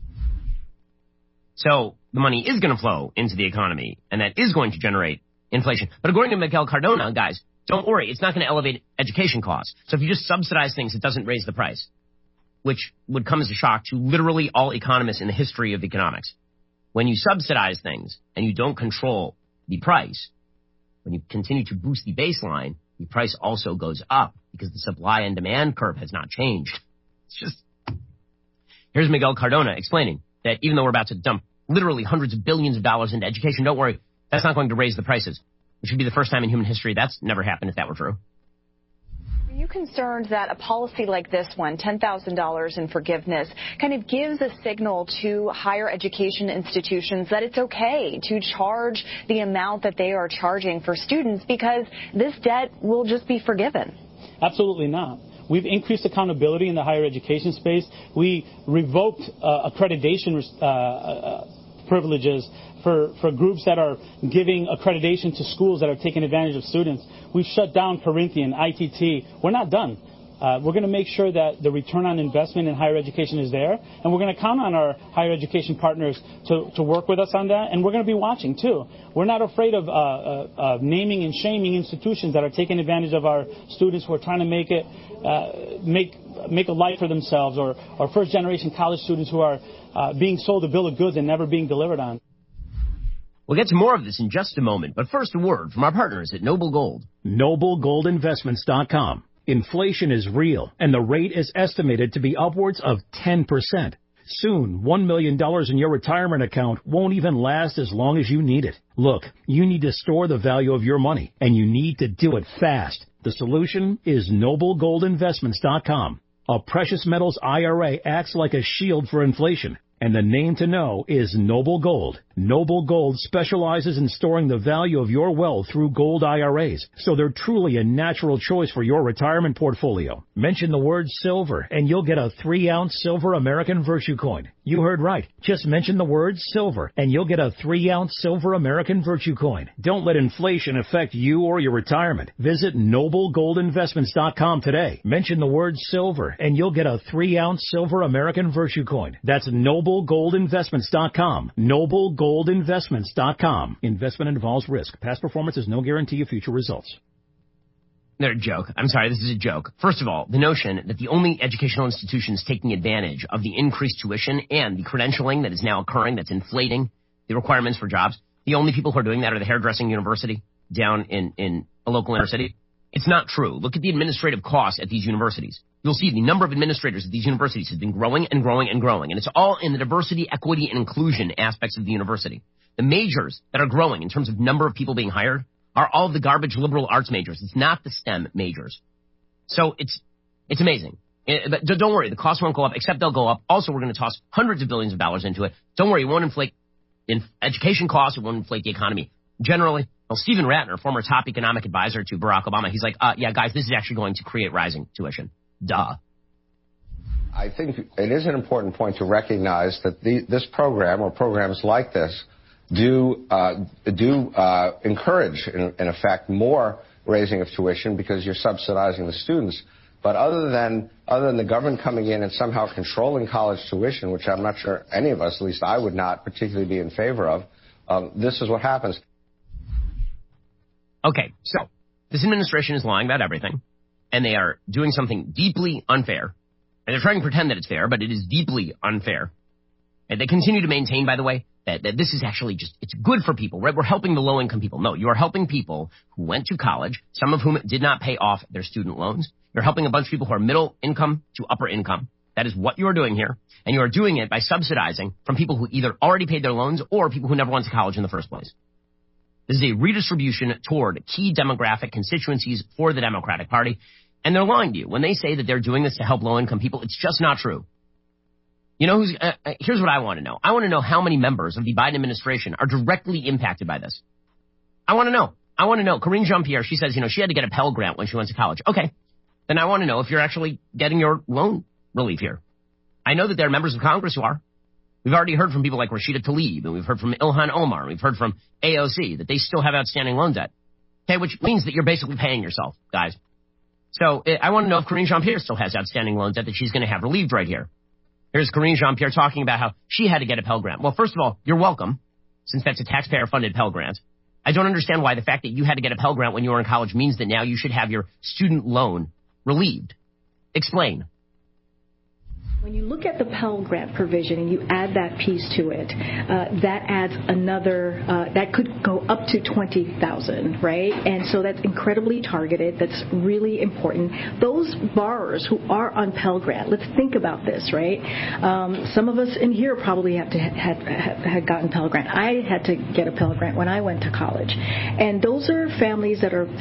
So the money is going to flow into the economy, and that is going to generate inflation. But according to Miguel Cardona, guys, don't worry, it's not going to elevate education costs. So if you just subsidize things, it doesn't raise the price, which would come as a shock to literally all economists in the history of economics. When you subsidize things and you don't control the price, when you continue to boost the baseline, the price also goes up because the supply and demand curve has not changed. It's just... Here's Miguel Cardona explaining that even though we're about to dump literally hundreds of billions of dollars into education, don't worry, that's not going to raise the prices. It should be the first time in human history that's never happened if that were true. Are you concerned that a policy like this one, $10,000 in forgiveness, kind of gives a signal to higher education institutions that it's okay to charge the amount that they are charging for students because this debt will just be forgiven? Absolutely not. We've increased accountability in the higher education space. We revoked accreditation privileges for groups that are giving accreditation to schools that are taking advantage of students. We've shut down Corinthian, ITT. We're not done. We're going to make sure that the return on investment in higher education is there, and we're going to count on our higher education partners to work with us on that, and we're going to be watching, too. We're not afraid of naming and shaming institutions that are taking advantage of our students who are trying to make a life for themselves, or first-generation college students who are being sold a bill of goods and never being delivered on. We'll get to more of this in just a moment, but first a word from our partners at Noble Gold. NobleGoldInvestments.com. Inflation is real, and the rate is estimated to be upwards of 10%. Soon, $1 million in your retirement account won't even last as long as you need it. Look, you need to store the value of your money, and you need to do it fast. The solution is NobleGoldInvestments.com. A precious metals IRA acts like a shield for inflation, and the name to know is Noble Gold. Noble Gold specializes in storing the value of your wealth through gold IRAs, so they're truly a natural choice for your retirement portfolio. Mention the word silver, and you'll get a 3-ounce silver American Virtue coin. You heard right. Just mention the word silver, and you'll get a 3-ounce silver American Virtue coin. Don't let inflation affect you or your retirement. Visit NobleGoldInvestments.com today. Mention the word silver, and you'll get a 3-ounce silver American Virtue coin. That's NobleGoldInvestments.com. NobleGoldInvestments.com. Investment involves risk. Past performance is no guarantee of future results. They're a joke. I'm sorry, this is a joke. First of all, the notion that the only educational institutions taking advantage of the increased tuition and the credentialing that is now occurring, that's inflating the requirements for jobs, the only people who are doing that are the hairdressing university down in a local inner city. It's not true. Look at the administrative costs at these universities. You'll see the number of administrators at these universities has been growing and growing and growing, and it's all in the diversity, equity, and inclusion aspects of the university. The majors that are growing in terms of number of people being hired are all the garbage liberal arts majors. It's not the STEM majors. So it's amazing. But don't worry, the costs won't go up, except they'll go up. Also, we're going to toss hundreds of billions of dollars into it. Don't worry, it won't inflate education costs. It won't inflate the economy. Generally, well, Stephen Ratner, former top economic advisor to Barack Obama, he's like, yeah, guys, this is actually going to create rising tuition. Duh. I think it is an important point to recognize that this program or programs like this do encourage, in effect, more raising of tuition because you're subsidizing the students. But other than the government coming in and somehow controlling college tuition, which I'm not sure any of us, at least I would not particularly be in favor of, this is what happens. Okay, so this administration is lying about everything, and they are doing something deeply unfair. And they're trying to pretend that it's fair, but it is deeply unfair. And they continue to maintain, by the way, that this is actually it's good for people, right? We're helping the low-income people. No, you are helping people who went to college, some of whom did not pay off their student loans. You're helping a bunch of people who are middle income to upper income. That is what you are doing here. And you are doing it by subsidizing from people who either already paid their loans or people who never went to college in the first place. This is a redistribution toward key demographic constituencies for the Democratic Party. And they're lying to you. When they say that they're doing this to help low-income people, it's just not true. You know, here's what I want to know. I want to know how many members of the Biden administration are directly impacted by this. I want to know. Karine Jean-Pierre, she says, she had to get a Pell Grant when she went to college. Okay. Then I want to know if you're actually getting your loan relief here. I know that there are members of Congress who are. We've already heard from people like Rashida Tlaib, and we've heard from Ilhan Omar, and we've heard from AOC that they still have outstanding loan debt. Okay, which means that you're basically paying yourself, guys. So I want to know if Karine Jean-Pierre still has outstanding loan debt that she's going to have relieved right here. Here's Karine Jean-Pierre talking about how she had to get a Pell Grant. Well, first of all, you're welcome, since that's a taxpayer-funded Pell Grant. I don't understand why the fact that you had to get a Pell Grant when you were in college means that now you should have your student loan relieved. Explain. When you look at the Pell Grant provision and you add that piece to it, that adds another, that could go up to $20,000, right? And so that's incredibly targeted. That's really important. Those borrowers who are on Pell Grant, let's think about this, right? Some of us in here probably had gotten Pell Grant. I had to get a Pell Grant when I went to college. And those are families that are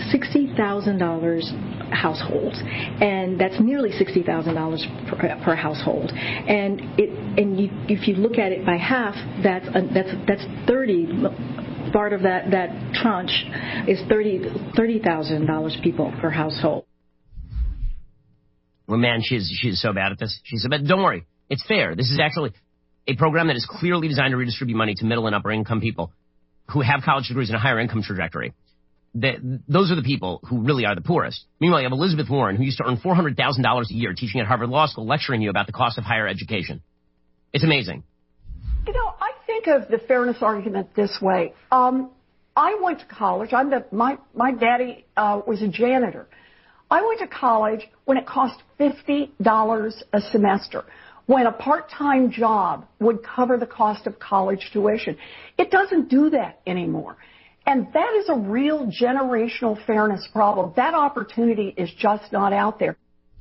$60,000 households. And that's nearly $60,000 per household. And if you look at it by half, that's 30. Part of that tranche is $30,000 people per household. Well, man, she's so bad at this. She said, but don't worry, it's fair. This is actually a program that is clearly designed to redistribute money to middle and upper income people who have college degrees and a higher income trajectory. Those are the people who really are the poorest. Meanwhile, you have Elizabeth Warren, who used to earn $400,000 a year teaching at Harvard Law School, lecturing you about the cost of higher education. It's amazing. You know, I think of the fairness argument this way. I went to college. My daddy was a janitor. I went to college when it cost $50 a semester, when a part-time job would cover the cost of college tuition. It doesn't do that anymore. And that is a real generational fairness problem. That opportunity is just not out there.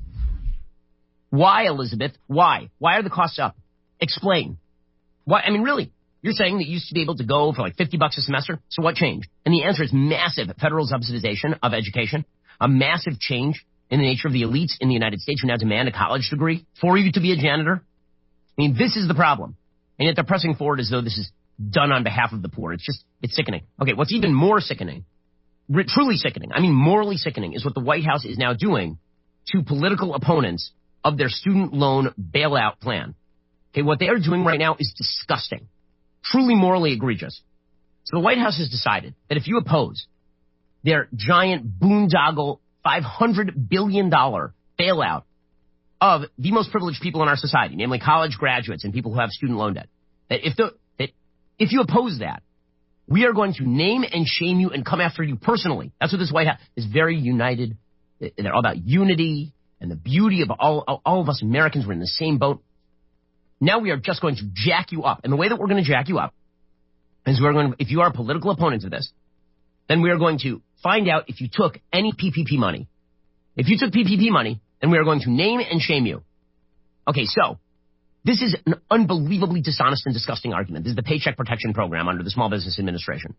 Why, Elizabeth? Why? Why are the costs up? Explain. Why? I mean, really? You're saying that you used to be able to go for like $50 a semester? So what changed? And the answer is massive federal subsidization of education, a massive change in the nature of the elites in the United States who now demand a college degree for you to be a janitor. I mean, this is the problem. And yet they're pressing forward as though this is done on behalf of the poor. It's sickening. Okay, what's even more sickening, truly sickening, I mean morally sickening, is what the White House is now doing to political opponents of their student loan bailout plan. Okay, what they are doing right now is disgusting, truly morally egregious. So the White House has decided that if you oppose their giant boondoggle $500 billion bailout of the most privileged people in our society, namely college graduates and people who have student loan debt, that if you oppose that, we are going to name and shame you and come after you personally. That's what this White House is, very united. They're all about unity and the beauty of all of us Americans. We're in the same boat. Now we are just going to jack you up. And the way that we're going to jack you up is if you are a political opponent of this, then we are going to find out if you took any PPP money. If you took PPP money, then we are going to name and shame you. Okay, so this is an unbelievably dishonest and disgusting argument. This is the Paycheck Protection Program under the Small Business Administration.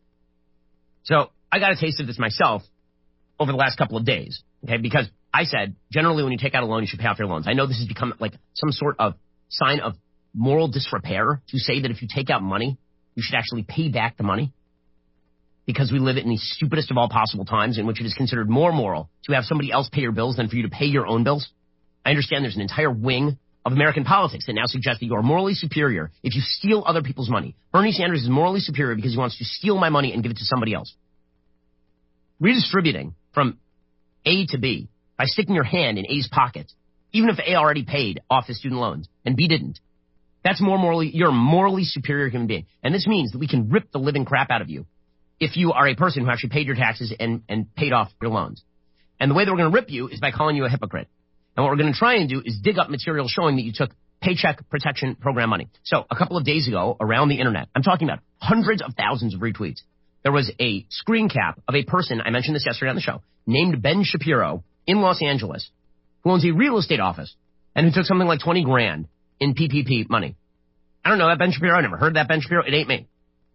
So I got a taste of this myself over the last couple of days, okay, because I said, generally when you take out a loan, you should pay off your loans. I know this has become like some sort of sign of moral disrepair to say that if you take out money, you should actually pay back the money, because we live in the stupidest of all possible times in which it is considered more moral to have somebody else pay your bills than for you to pay your own bills. I understand there's an entire wing of American politics that now suggests that you are morally superior if you steal other people's money. Bernie Sanders is morally superior because he wants to steal my money and give it to somebody else. Redistributing from A to B by sticking your hand in A's pocket, even if A already paid off his student loans and B didn't, that's more morally, you're a morally superior human being. And this means that we can rip the living crap out of you if you are a person who actually paid your taxes and paid off your loans. And the way that we're going to rip you is by calling you a hypocrite. And what we're going to try and do is dig up material showing that you took Paycheck Protection Program money. So a couple of days ago, around the internet, I'm talking about hundreds of thousands of retweets, there was a screen cap of a person, I mentioned this yesterday on the show, named Ben Shapiro in Los Angeles, who owns a real estate office and who took something like 20 grand in PPP money. I don't know that Ben Shapiro. I never heard that Ben Shapiro. It ain't me.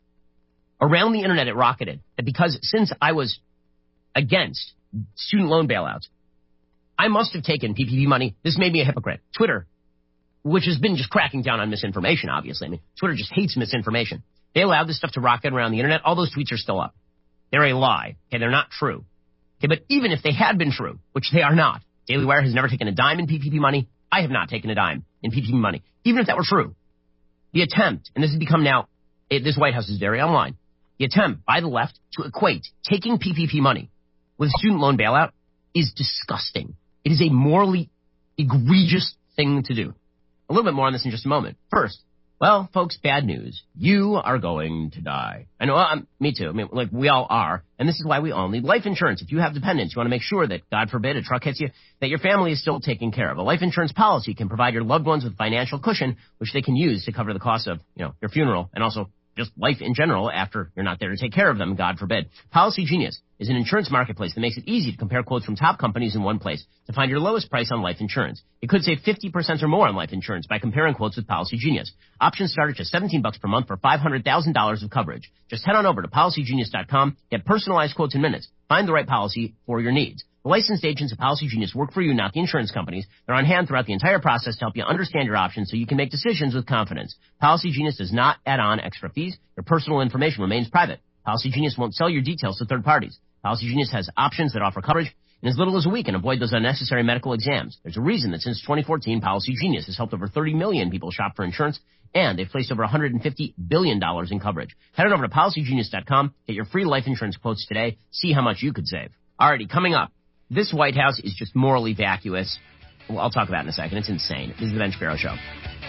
Around the internet, it rocketed that because since I was against student loan bailouts, I must have taken PPP money. This made me a hypocrite. Twitter, which has been just cracking down on misinformation, obviously. I mean, Twitter just hates misinformation. They allowed this stuff to rocket around the internet. All those tweets are still up. They're a lie. Okay, they're not true. Okay, but even if they had been true, which they are not, Daily Wire has never taken a dime in PPP money. I have not taken a dime in PPP money. Even if that were true, the attempt, and this has become now, this White House is very online, the attempt by the left to equate taking PPP money with student loan bailout is disgusting. It is a morally egregious thing to do. A little bit more on this in just a moment. First, well, folks, bad news. You are going to die. I know, me too. I mean, like, we all are. And this is why we all need life insurance. If you have dependents, you want to make sure that, God forbid, a truck hits you, that your family is still taken care of. A life insurance policy can provide your loved ones with financial cushion, which they can use to cover the cost of, your funeral and also just life in general after you're not there to take care of them, God forbid. Policy Genius is an insurance marketplace that makes it easy to compare quotes from top companies in one place to find your lowest price on life insurance. It could save 50% or more on life insurance by comparing quotes with Policy Genius. Options start at just $17 per month for $500,000 of coverage. Just head on over to PolicyGenius.com, get personalized quotes in minutes, find the right policy for your needs. The licensed agents of Policy Genius work for you, not the insurance companies. They're on hand throughout the entire process to help you understand your options so you can make decisions with confidence. Policy Genius does not add on extra fees. Your personal information remains private. Policy Genius won't sell your details to third parties. Policy Genius has options that offer coverage in as little as a week and avoid those unnecessary medical exams. There's a reason that since 2014, Policy Genius has helped over 30 million people shop for insurance, and they've placed over $150 billion in coverage. Head on over to PolicyGenius.com, get your free life insurance quotes today, see how much you could save. Alrighty, coming up, this White House is just morally vacuous. Well, I'll talk about it in a second. It's insane. This is the Ben Shapiro Show.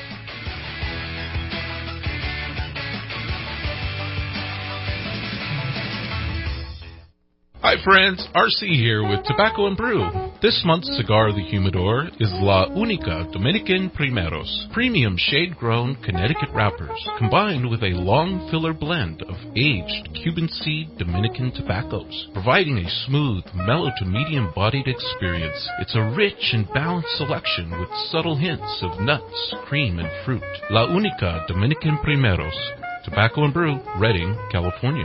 Hi friends, RC here with Tobacco and Brew. This month's cigar of the humidor is La Única Dominican Primeros, premium shade-grown Connecticut wrappers, combined with a long filler blend of aged Cuban seed Dominican tobaccos, providing a smooth, mellow to medium-bodied experience. It's a rich and balanced selection with subtle hints of nuts, cream, and fruit. La Única Dominican Primeros, Tobacco and Brew, Redding, California.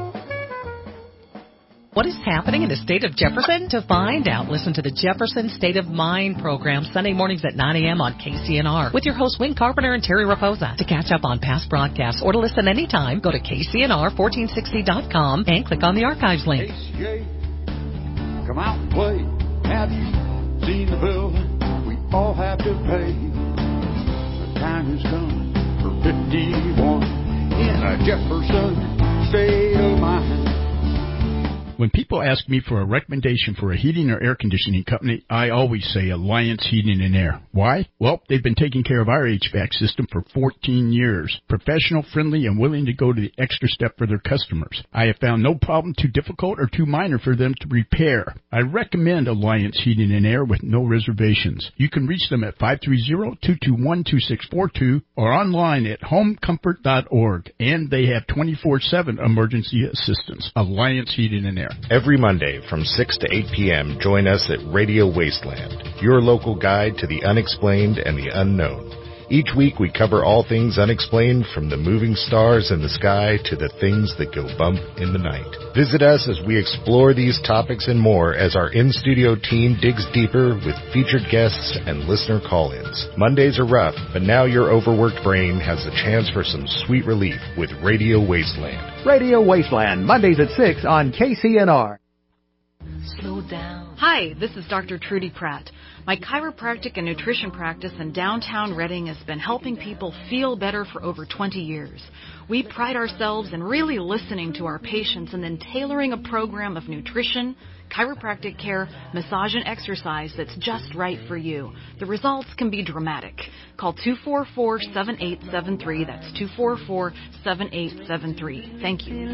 What is happening in the state of Jefferson? To find out, listen to the Jefferson State of Mind program Sunday mornings at 9 a.m. on KCNR with your hosts Wayne Carpenter and Terry Raposa. To catch up on past broadcasts or to listen anytime, go to KCNR1460.com and click on the archives link. KCA, come out and play. Have you seen the building we all have to pay? The time has come for 51 in a Jefferson State of Mind. When people ask me for a recommendation for a heating or air conditioning company, I always say Alliance Heating and Air. Why? Well, they've been taking care of our HVAC system for 14 years. Professional, friendly, and willing to go to the extra step for their customers. I have found no problem too difficult or too minor for them to repair. I recommend Alliance Heating and Air with no reservations. You can reach them at 530-221-2642 or online at homecomfort.org. And they have 24/7 emergency assistance. Alliance Heating and Air. Every Monday from 6 to 8 p.m., join us at Radio Wasteland, your local guide to the unexplained and the unknown. Each week we cover all things unexplained, from the moving stars in the sky to the things that go bump in the night. Visit us as we explore these topics and more as our in-studio team digs deeper with featured guests and listener call-ins. Mondays are rough, but now your overworked brain has the chance for some sweet relief with Radio Wasteland. Radio Wasteland, Mondays at 6 on KCNR. Slow down. Hi, this is Dr. Trudy Pratt. My chiropractic and nutrition practice in downtown Redding has been helping people feel better for over 20 years. We pride ourselves in really listening to our patients and then tailoring a program of nutrition, chiropractic care, massage, and exercise that's just right for you. The results can be dramatic. Call 244-7873. That's 244-7873. Thank you.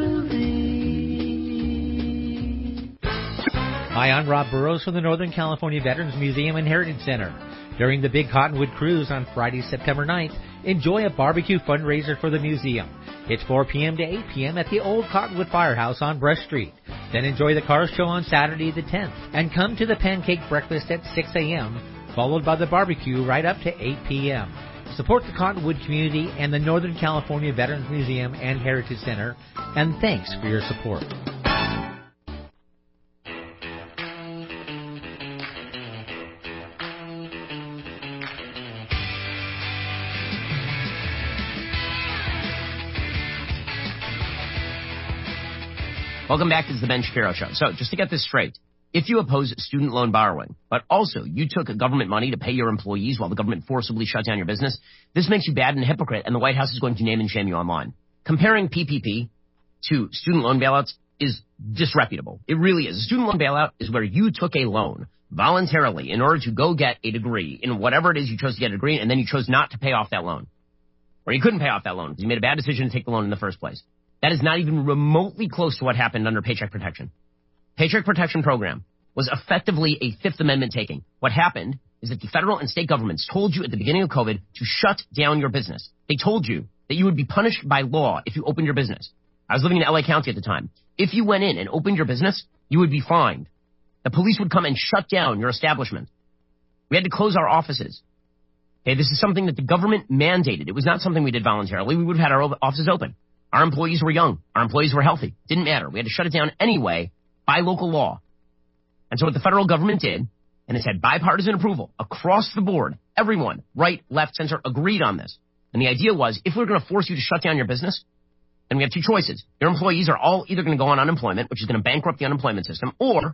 Hi, I'm Rob Burrows from the Northern California Veterans Museum and Heritage Center. During the Big Cottonwood Cruise on Friday, September 9th, enjoy a barbecue fundraiser for the museum. It's 4 p.m. to 8 p.m. at the Old Cottonwood Firehouse on Brush Street. Then enjoy the car show on Saturday the 10th. And come to the pancake breakfast at 6 a.m., followed by the barbecue right up to 8 p.m. Support the Cottonwood community and the Northern California Veterans Museum and Heritage Center, and thanks for your support. Welcome back to the Ben Shapiro Show. So, just to get this straight, if you oppose student loan borrowing, but also you took government money to pay your employees while the government forcibly shut down your business, this makes you bad and a hypocrite, and the White House is going to name and shame you online. Comparing PPP to student loan bailouts is disreputable. It really is. A student loan bailout is where you took a loan voluntarily in order to go get a degree in whatever it is you chose to get a degree in, and then you chose not to pay off that loan. Or you couldn't pay off that loan because you made a bad decision to take the loan in the first place. That is not even remotely close to what happened under Paycheck Protection. Paycheck Protection Program was effectively a Fifth Amendment taking. What happened is that the federal and state governments told you at the beginning of COVID to shut down your business. They told you that you would be punished by law if you opened your business. I was living in LA County at the time. If you went in and opened your business, you would be fined. The police would come and shut down your establishment. We had to close our offices. Okay, this is something that the government mandated. It was not something we did voluntarily. We would have had our offices open. Our employees were young. Our employees were healthy. Didn't matter. We had to shut it down anyway by local law. And so what the federal government did, and it's had bipartisan approval across the board, everyone, right, left, center, agreed on this. And the idea was, if we're going to force you to shut down your business, then we have two choices. Your employees are all either going to go on unemployment, which is going to bankrupt the unemployment system, or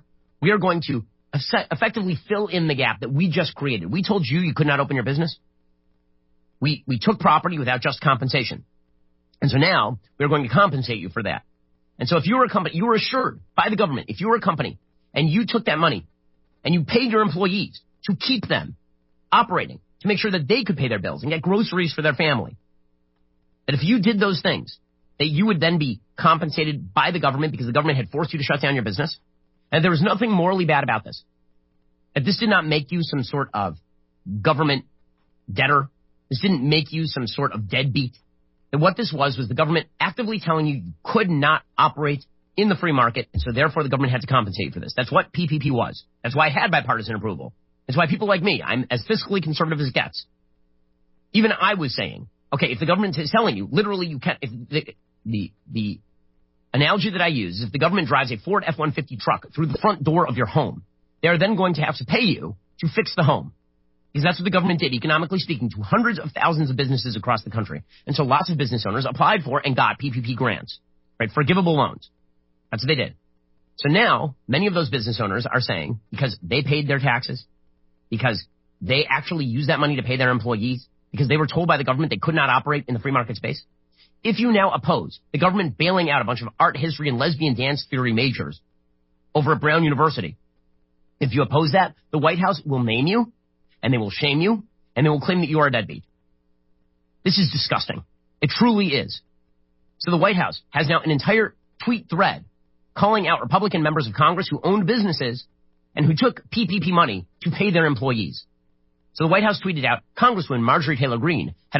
we are going to effectively fill in the gap that we just created. We told you could not open your business. We took property without just compensation. And so now we're going to compensate you for that. And so if you were a company, you were assured by the government, if you were a company and you took that money and you paid your employees to keep them operating, to make sure that they could pay their bills and get groceries for their family, that if you did those things, that you would then be compensated by the government because the government had forced you to shut down your business. And there was nothing morally bad about this. That this did not make you some sort of government debtor. This didn't make you some sort of deadbeat. And what this was the government actively telling you could not operate in the free market, and so therefore the government had to compensate you for this. That's what PPP was. That's why I had bipartisan approval. That's why people like me, I'm as fiscally conservative as it gets. Even I was saying, okay, if the government is telling you, literally you can't, if the analogy that I use is if the government drives a Ford F-150 truck through the front door of your home, they're then going to have to pay you to fix the home. Because that's what the government did, economically speaking, to hundreds of thousands of businesses across the country. And so lots of business owners applied for and got PPP grants, right? Forgivable loans. That's what they did. So now many of those business owners are saying, because they paid their taxes, because they actually used that money to pay their employees, because they were told by the government they could not operate in the free market space. If you now oppose the government bailing out a bunch of art, history, and lesbian dance theory majors over at Brown University, if you oppose that, the White House will name you, and they will shame you, and they will claim that you are a deadbeat. This is disgusting. It truly is. So the White House has now an entire tweet thread calling out Republican members of Congress who owned businesses and who took PPP money to pay their employees. So the White House tweeted out, Congresswoman Marjorie Taylor Greene had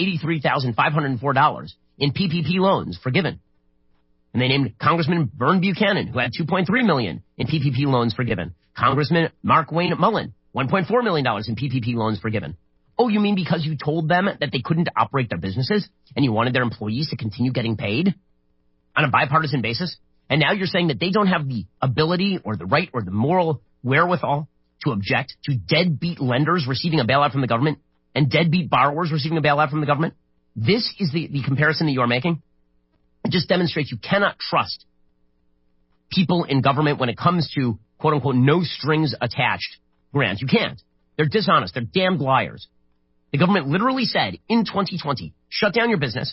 $183,504 in PPP loans forgiven. And they named Congressman Vern Buchanan, who had $2.3 million in PPP loans forgiven. Congressman Mark Wayne Mullen, $1.4 million in PPP loans forgiven. Oh, you mean because you told them that they couldn't operate their businesses and you wanted their employees to continue getting paid on a bipartisan basis? And now you're saying that they don't have the ability or the right or the moral wherewithal to object to deadbeat lenders receiving a bailout from the government and deadbeat borrowers receiving a bailout from the government? This is the comparison that you are making. It just demonstrates you cannot trust people in government when it comes to, quote unquote, no strings attached grants. You can't. They're dishonest. They're damned liars. The government literally said in 2020, shut down your business,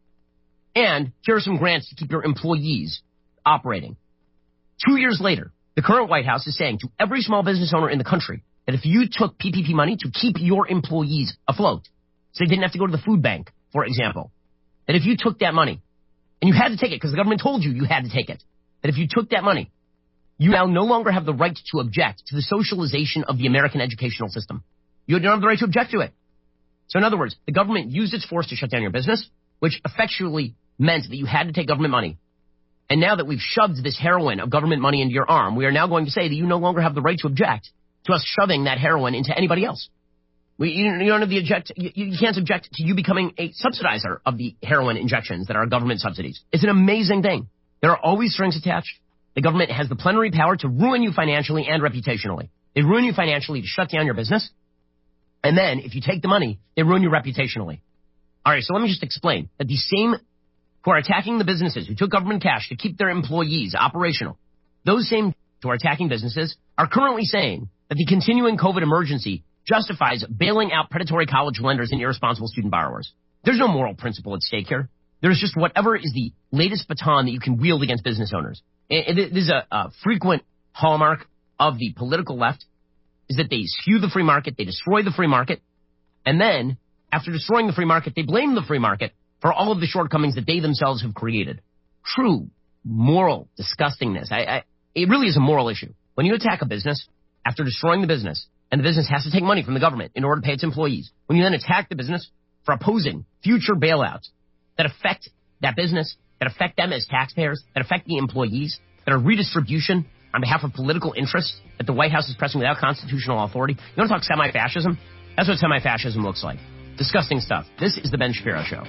and here are some grants to keep your employees operating. 2 years later, the current White House is saying to every small business owner in the country that if you took PPP money to keep your employees afloat, so they didn't have to go to the food bank, for example, that if you took that money, and you had to take it because the government told you had to take it, that if you took that money, you now no longer have the right to object to the socialization of the American educational system. You don't have the right to object to it. So in other words, the government used its force to shut down your business, which effectually meant that you had to take government money. And now that we've shoved this heroin of government money into your arm, we are now going to say that you no longer have the right to object to us shoving that heroin into anybody else. You don't have the object. You can't object to you becoming a subsidizer of the heroin injections that are government subsidies. It's an amazing thing. There are always strings attached. The government has the plenary power to ruin you financially and reputationally. They ruin you financially to shut down your business. And then, if you take the money, they ruin you reputationally. All right, so let me just explain that the same who are attacking the businesses who took government cash to keep their employees operational, those same who are attacking businesses are currently saying that the continuing COVID emergency justifies bailing out predatory college lenders and irresponsible student borrowers. There's no moral principle at stake here. There's just whatever is the latest baton that you can wield against business owners. This is a frequent hallmark of the political left, is that they skew the free market, they destroy the free market, and then, after destroying the free market, they blame the free market for all of the shortcomings that they themselves have created. True moral disgustingness. It really is a moral issue. When you attack a business, after destroying the business, and the business has to take money from the government in order to pay its employees, when you then attack the business for opposing future bailouts that affect that business, that affect them as taxpayers, that affect the employees, that are redistribution on behalf of political interests that the White House is pressing without constitutional authority. You want to talk semi-fascism? That's what semi-fascism looks like. Disgusting stuff. This is the Ben Shapiro Show.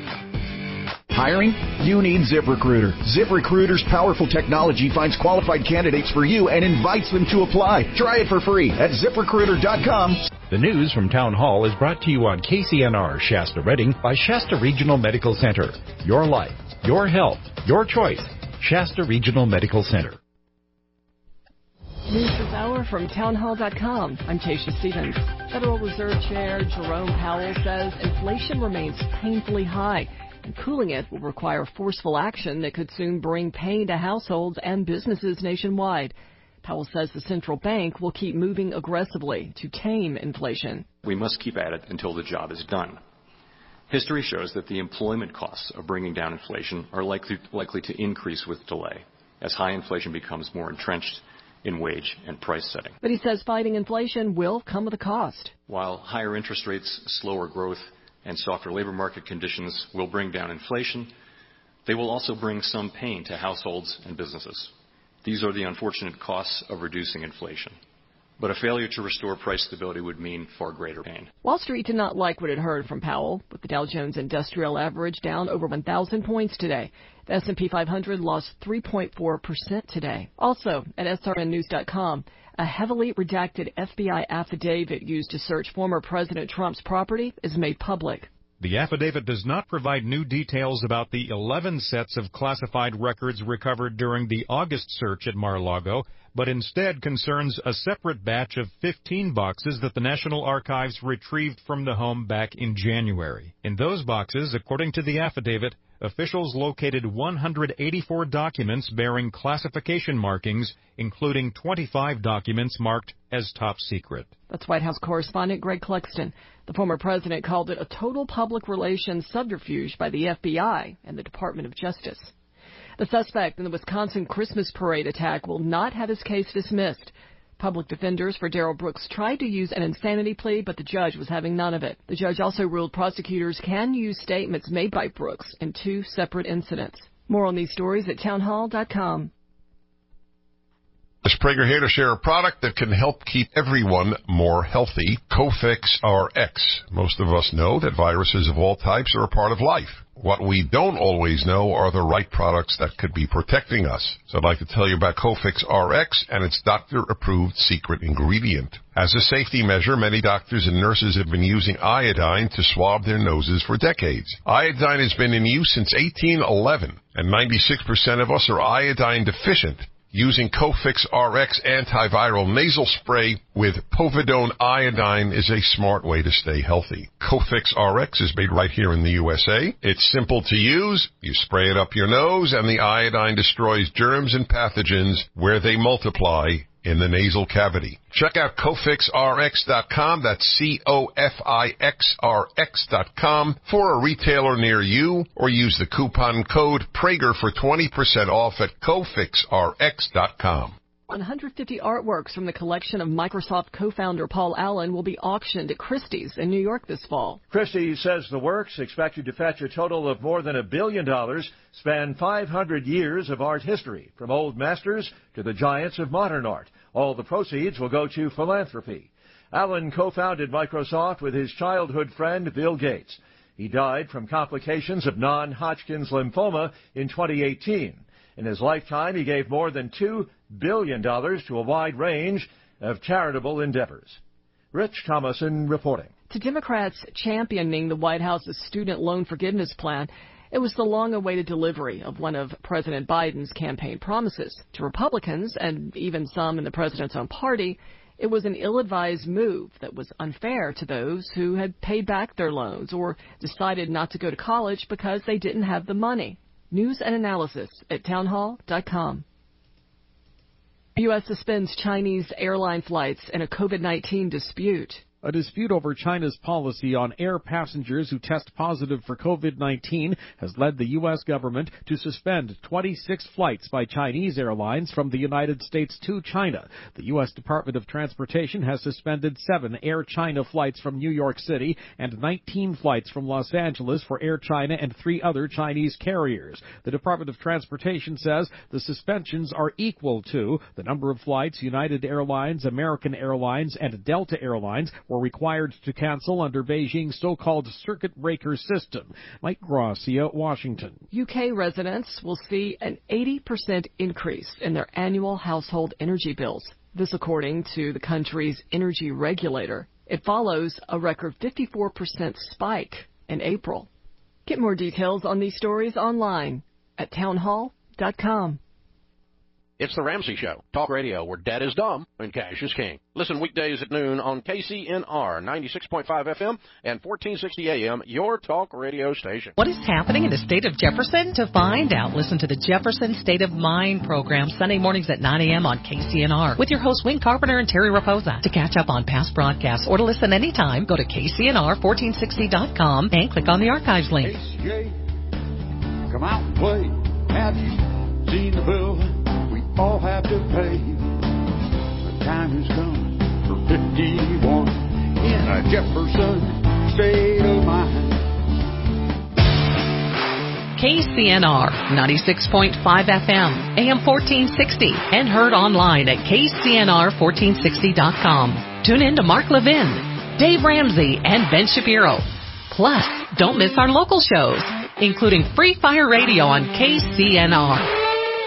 Hiring? You need ZipRecruiter. ZipRecruiter's powerful technology finds qualified candidates for you and invites them to apply. Try it for free at ZipRecruiter.com. The news from Town Hall is brought to you on KCNR Shasta Redding by Shasta Regional Medical Center. Your life, your health, your choice. Shasta Regional Medical Center. News this hour from townhall.com. I'm Tasha Stevens. Federal Reserve Chair Jerome Powell says inflation remains painfully high, and cooling it will require forceful action that could soon bring pain to households and businesses nationwide. Powell says the central bank will keep moving aggressively to tame inflation. We must keep at it until the job is done. History shows that the employment costs of bringing down inflation are likely to increase with delay as high inflation becomes more entrenched in wage and price setting. But he says fighting inflation will come with a cost. While higher interest rates, slower growth, and softer labor market conditions will bring down inflation, they will also bring some pain to households and businesses. These are the unfortunate costs of reducing inflation. But a failure to restore price stability would mean far greater pain. Wall Street did not like what it heard from Powell, with the Dow Jones Industrial Average down over 1,000 points today. The S&P 500 lost 3.4% today. Also, at srnnews.com, a heavily redacted FBI affidavit used to search former President Trump's property is made public. The affidavit does not provide new details about the 11 sets of classified records recovered during the August search at Mar-a-Lago, but instead concerns a separate batch of 15 boxes that the National Archives retrieved from the home back in January. In those boxes, according to the affidavit, officials located 184 documents bearing classification markings, including 25 documents marked as top secret. That's White House correspondent Greg Clugston. The former president called it a total public relations subterfuge by the FBI and the Department of Justice. The suspect in the Wisconsin Christmas parade attack will not have his case dismissed. Public defenders for Darrell Brooks tried to use an insanity plea, but the judge was having none of it. The judge also ruled prosecutors can use statements made by Brooks in 2 separate incidents. More on these stories at townhall.com. Is Prager here to share a product that can help keep everyone more healthy? Cofix RX. Most of us know that viruses of all types are a part of life. What we don't always know are the right products that could be protecting us. So I'd like to tell you about Cofix RX and its doctor-approved secret ingredient. As a safety measure, many doctors and nurses have been using iodine to swab their noses for decades. Iodine has been in use since 1811, and 96% of us are iodine deficient. Using Cofix RX antiviral nasal spray with povidone iodine is a smart way to stay healthy. Cofix RX is made right here in the USA. It's simple to use. You spray it up your nose, and the iodine destroys germs and pathogens where they multiply in the nasal cavity. Check out CofixRx.com. That's COFIXRX.com for a retailer near you, or use the coupon code Prager for 20% off at CofixRx.com. 150 artworks from the collection of Microsoft co-founder Paul Allen will be auctioned at Christie's in New York this fall. Christie's says the works, expected to fetch a total of more than $1 billion, span 500 years of art history, from old masters to the giants of modern art. All the proceeds will go to philanthropy. Allen co-founded Microsoft with his childhood friend Bill Gates. He died from complications of non-Hodgkin's lymphoma in 2018. In his lifetime, he gave more than $2 billion to a wide range of charitable endeavors. Rich Thomason reporting. To Democrats championing the White House's student loan forgiveness plan, it was the long-awaited delivery of one of President Biden's campaign promises. To Republicans, and even some in the president's own party, it was an ill-advised move that was unfair to those who had paid back their loans or decided not to go to college because they didn't have the money. News and analysis at townhall.com. The U.S. suspends Chinese airline flights in a COVID-19 dispute. A dispute over China's policy on air passengers who test positive for COVID-19 has led the U.S. government to suspend 26 flights by Chinese airlines from the United States to China. The U.S. Department of Transportation has suspended 7 Air China flights from New York City and 19 flights from Los Angeles for Air China and 3 other Chinese carriers. The Department of Transportation says the suspensions are equal to the number of flights United Airlines, American Airlines, and Delta Airlines were required to cancel under Beijing's so-called circuit breaker system. Mike Grossia, Washington. UK residents will see an 80% increase in their annual household energy bills. This according to the country's energy regulator. It follows a record 54% spike in April. Get more details on these stories online at townhall.com. It's The Ramsey Show, talk radio where dead is dumb and cash is king. Listen weekdays at noon on KCNR 96.5 FM and 1460 AM, your talk radio station. What is happening in the state of Jefferson? To find out, listen to the Jefferson State of Mind program Sunday mornings at 9 a.m. on KCNR with your hosts Wayne Carpenter and Terry Raposa. To catch up on past broadcasts or to listen anytime, go to KCNR1460.com and click on the archives link. KCA, come out and play. Have you seen the bill we all have to pay? The time has come for 51 in a Jefferson State of Mind. KCNR 96.5 FM, AM 1460, and heard online at KCNR1460.com. Tune in to Mark Levin, Dave Ramsey, and Ben Shapiro. Plus, don't miss our local shows, including Free Fire Radio on KCNR.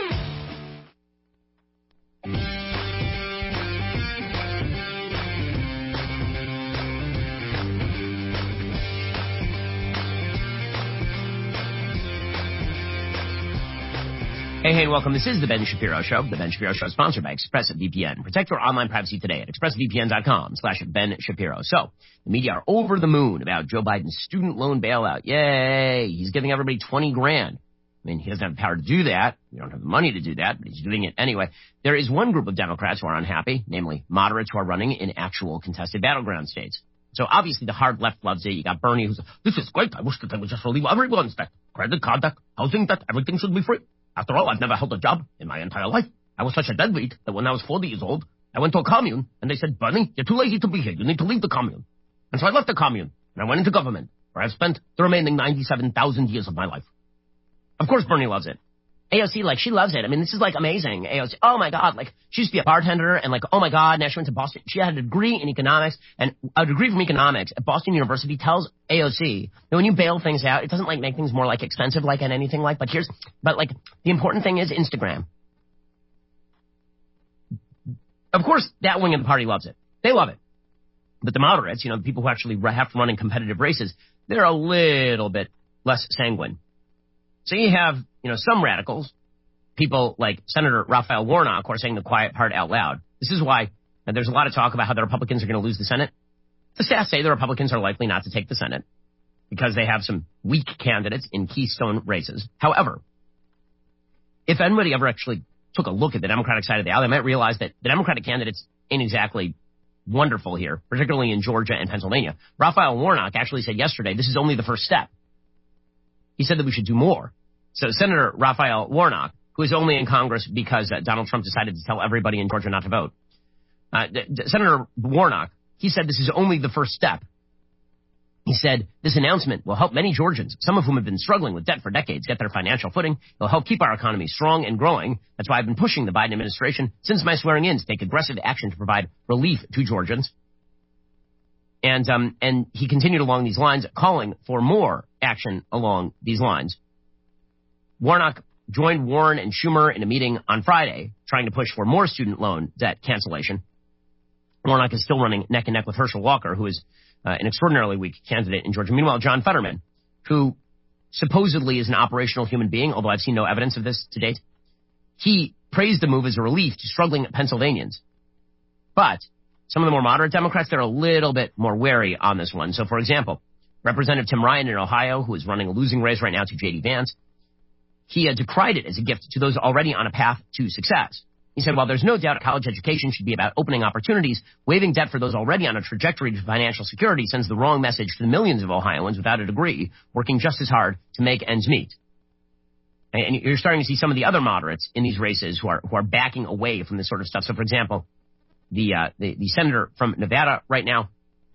Hey, welcome. This is The Ben Shapiro Show. The Ben Shapiro Show is sponsored by ExpressVPN. Protect your online privacy today at expressvpn.com/Ben Shapiro. So, the media are over the moon about Joe Biden's student loan bailout. Yay! He's giving everybody $20,000. I mean, he doesn't have the power to do that. You don't have the money to do that, but he's doing it anyway. There is one group of Democrats who are unhappy, namely moderates who are running in actual contested battleground states. So obviously the hard left loves it. You got Bernie who's, this is great. I wish that they would just relieve everyone's debt. Credit card debt, housing debt, everything should be free. After all, I've never held a job in my entire life. I was such a deadbeat that when I was 40 years old, I went to a commune and they said, Bernie, you're too lazy to be here. You need to leave the commune. And so I left the commune and I went into government where I've spent the remaining 97,000 years of my life. Of course Bernie loves it. AOC, like, she loves it. I mean, this is, like, amazing. AOC, oh, my God. Like, she used to be a bartender, and, like, oh, my God, now she went to Boston. She had a degree in economics, and a degree from economics at Boston University tells AOC that when you bail things out, it doesn't, like, make things more, like, expensive, like, and anything like, but, like, the important thing is Instagram. Of course, that wing of the party loves it. They love it. But the moderates, the people who actually have to run in competitive races, they're a little bit less sanguine. So you have, some radicals, people like Senator Raphael Warnock, who are saying the quiet part out loud. This is why there's a lot of talk about how the Republicans are going to lose the Senate. The stats say the Republicans are likely not to take the Senate because they have some weak candidates in keystone races. However, if anybody ever actually took a look at the Democratic side of the aisle, they might realize that the Democratic candidates ain't exactly wonderful here, particularly in Georgia and Pennsylvania. Raphael Warnock actually said yesterday, this is only the first step. He said that we should do more. So Senator Raphael Warnock, who is only in Congress because Donald Trump decided to tell everybody in Georgia not to vote. Senator Warnock, he said this is only the first step. He said this announcement will help many Georgians, some of whom have been struggling with debt for decades, get their financial footing. It'll help keep our economy strong and growing. That's why I've been pushing the Biden administration since my swearing in to take aggressive action to provide relief to Georgians. And he continued along these lines, calling for more action along these lines. Warnock joined Warren and Schumer in a meeting on Friday, trying to push for more student loan debt cancellation. Warnock is still running neck and neck with Herschel Walker, who is an extraordinarily weak candidate in Georgia. Meanwhile, John Fetterman, who supposedly is an operational human being, although I've seen no evidence of this to date, he praised the move as a relief to struggling Pennsylvanians. But some of the more moderate Democrats, they're a little bit more wary on this one. So, for example, Representative Tim Ryan in Ohio, who is running a losing race right now to J.D. Vance, he decried it as a gift to those already on a path to success. He said, while there's no doubt a college education should be about opening opportunities, waiving debt for those already on a trajectory to financial security sends the wrong message to the millions of Ohioans without a degree working just as hard to make ends meet. And you're starting to see some of the other moderates in these races who are backing away from this sort of stuff. So, for example, the senator from Nevada right now,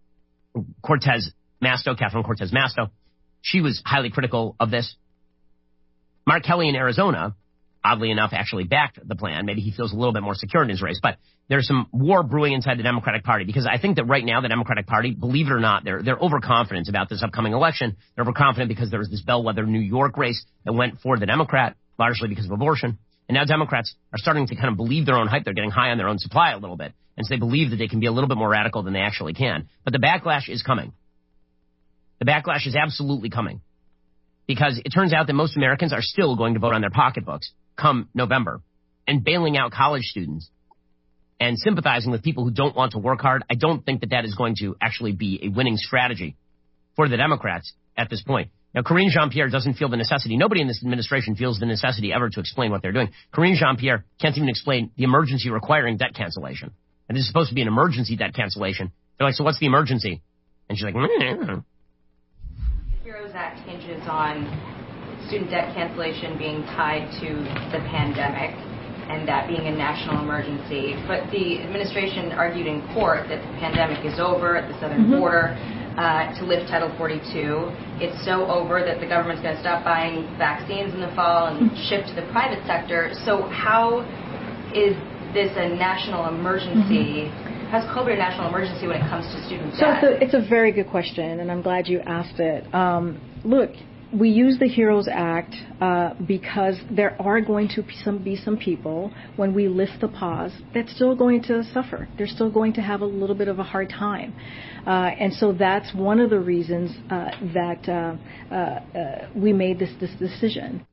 Catherine Cortez Masto, she was highly critical of this. Mark Kelly in Arizona, oddly enough, actually backed the plan. Maybe he feels a little bit more secure in his race. But there's some war brewing inside the Democratic Party because I think that right now the Democratic Party, believe it or not, they're overconfident about this upcoming election. They're overconfident because there was this bellwether New York race that went for the Democrat, largely because of abortion. And now Democrats are starting to kind of believe their own hype. They're getting high on their own supply a little bit. And so they believe that they can be a little bit more radical than they actually can. But the backlash is coming. The backlash is absolutely coming. Because it turns out that most Americans are still going to vote on their pocketbooks come November. and bailing out college students and sympathizing with people who don't want to work hard, I don't think that that is going to actually be a winning strategy for the Democrats at this point. Now, Karine Jean-Pierre doesn't feel the necessity. Nobody in this administration feels the necessity ever to explain what they're doing. Karine Jean-Pierre can't even explain the emergency requiring debt cancellation. And this is supposed to be an emergency debt cancellation. They're like, so what's the emergency? And she's like, The HEROES Act hinges on student debt cancellation being tied to the pandemic and that being a national emergency. But the administration argued in court that the pandemic is over at the southern border to lift Title 42. It's so over that the government's going to stop buying vaccines in the fall and shift to the private sector. So how is this a national emergency? How's COVID a national emergency when it comes to student debt? So it's a very good question, and I'm glad you asked it. Look, we use the HEROES Act because there are going to be some people, when we lift the pause, that's still going to suffer. They're still going to have a little bit of a hard time. And so that's one of the reasons that we made this decision.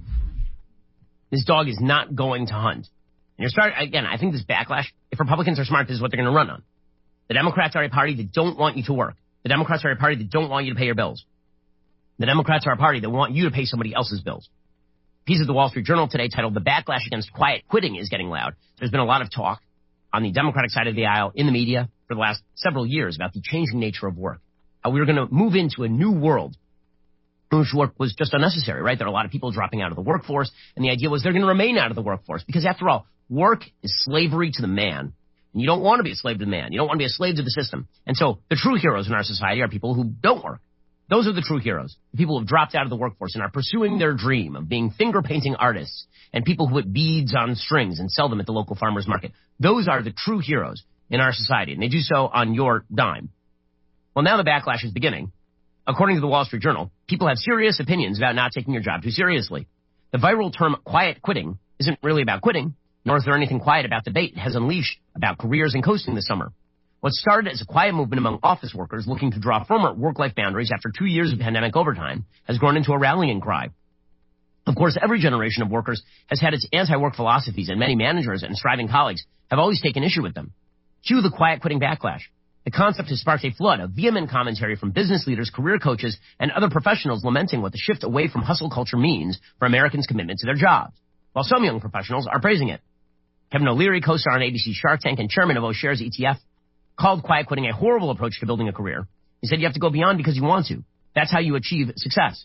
This dog is not going to hunt. And again, I think this backlash, if Republicans are smart, this is what they're going to run on. The Democrats are a party that don't want you to work. The Democrats are a party that don't want you to pay your bills. The Democrats are a party that want you to pay somebody else's bills. A piece of the Wall Street Journal today titled, "The Backlash Against Quiet Quitting is Getting Loud." There's been a lot of talk on the Democratic side of the aisle in the media for the last several years about the changing nature of work. How we were going to move into a new world in which work was just unnecessary, right? There are a lot of people dropping out of the workforce, and the idea was they're going to remain out of the workforce because, after all, work is slavery to the man. And you don't want to be a slave to the man. You don't want to be a slave to the system. And so the true heroes in our society are people who don't work. Those are the true heroes. The people who have dropped out of the workforce and are pursuing their dream of being finger-painting artists and people who put beads on strings and sell them at the local farmer's market. Those are the true heroes in our society, and they do so on your dime. Well, now the backlash is beginning. According to the Wall Street Journal, people have serious opinions about not taking your job too seriously. The viral term quiet quitting isn't really about quitting, nor is there anything quiet about debate it has unleashed about careers and coasting this summer. What started as a quiet movement among office workers looking to draw firmer work-life boundaries after 2 years of pandemic overtime has grown into a rallying cry. Of course, every generation of workers has had its anti-work philosophies, and many managers and striving colleagues have always taken issue with them. Cue the quiet quitting backlash. The concept has sparked a flood of vehement commentary from business leaders, career coaches, and other professionals lamenting what the shift away from hustle culture means for Americans' commitment to their jobs, while some young professionals are praising it. Kevin O'Leary, co-star on ABC's Shark Tank and chairman of O'Shares ETF, called quiet quitting a horrible approach to building a career. He said you have to go beyond because you want to. That's how you achieve success.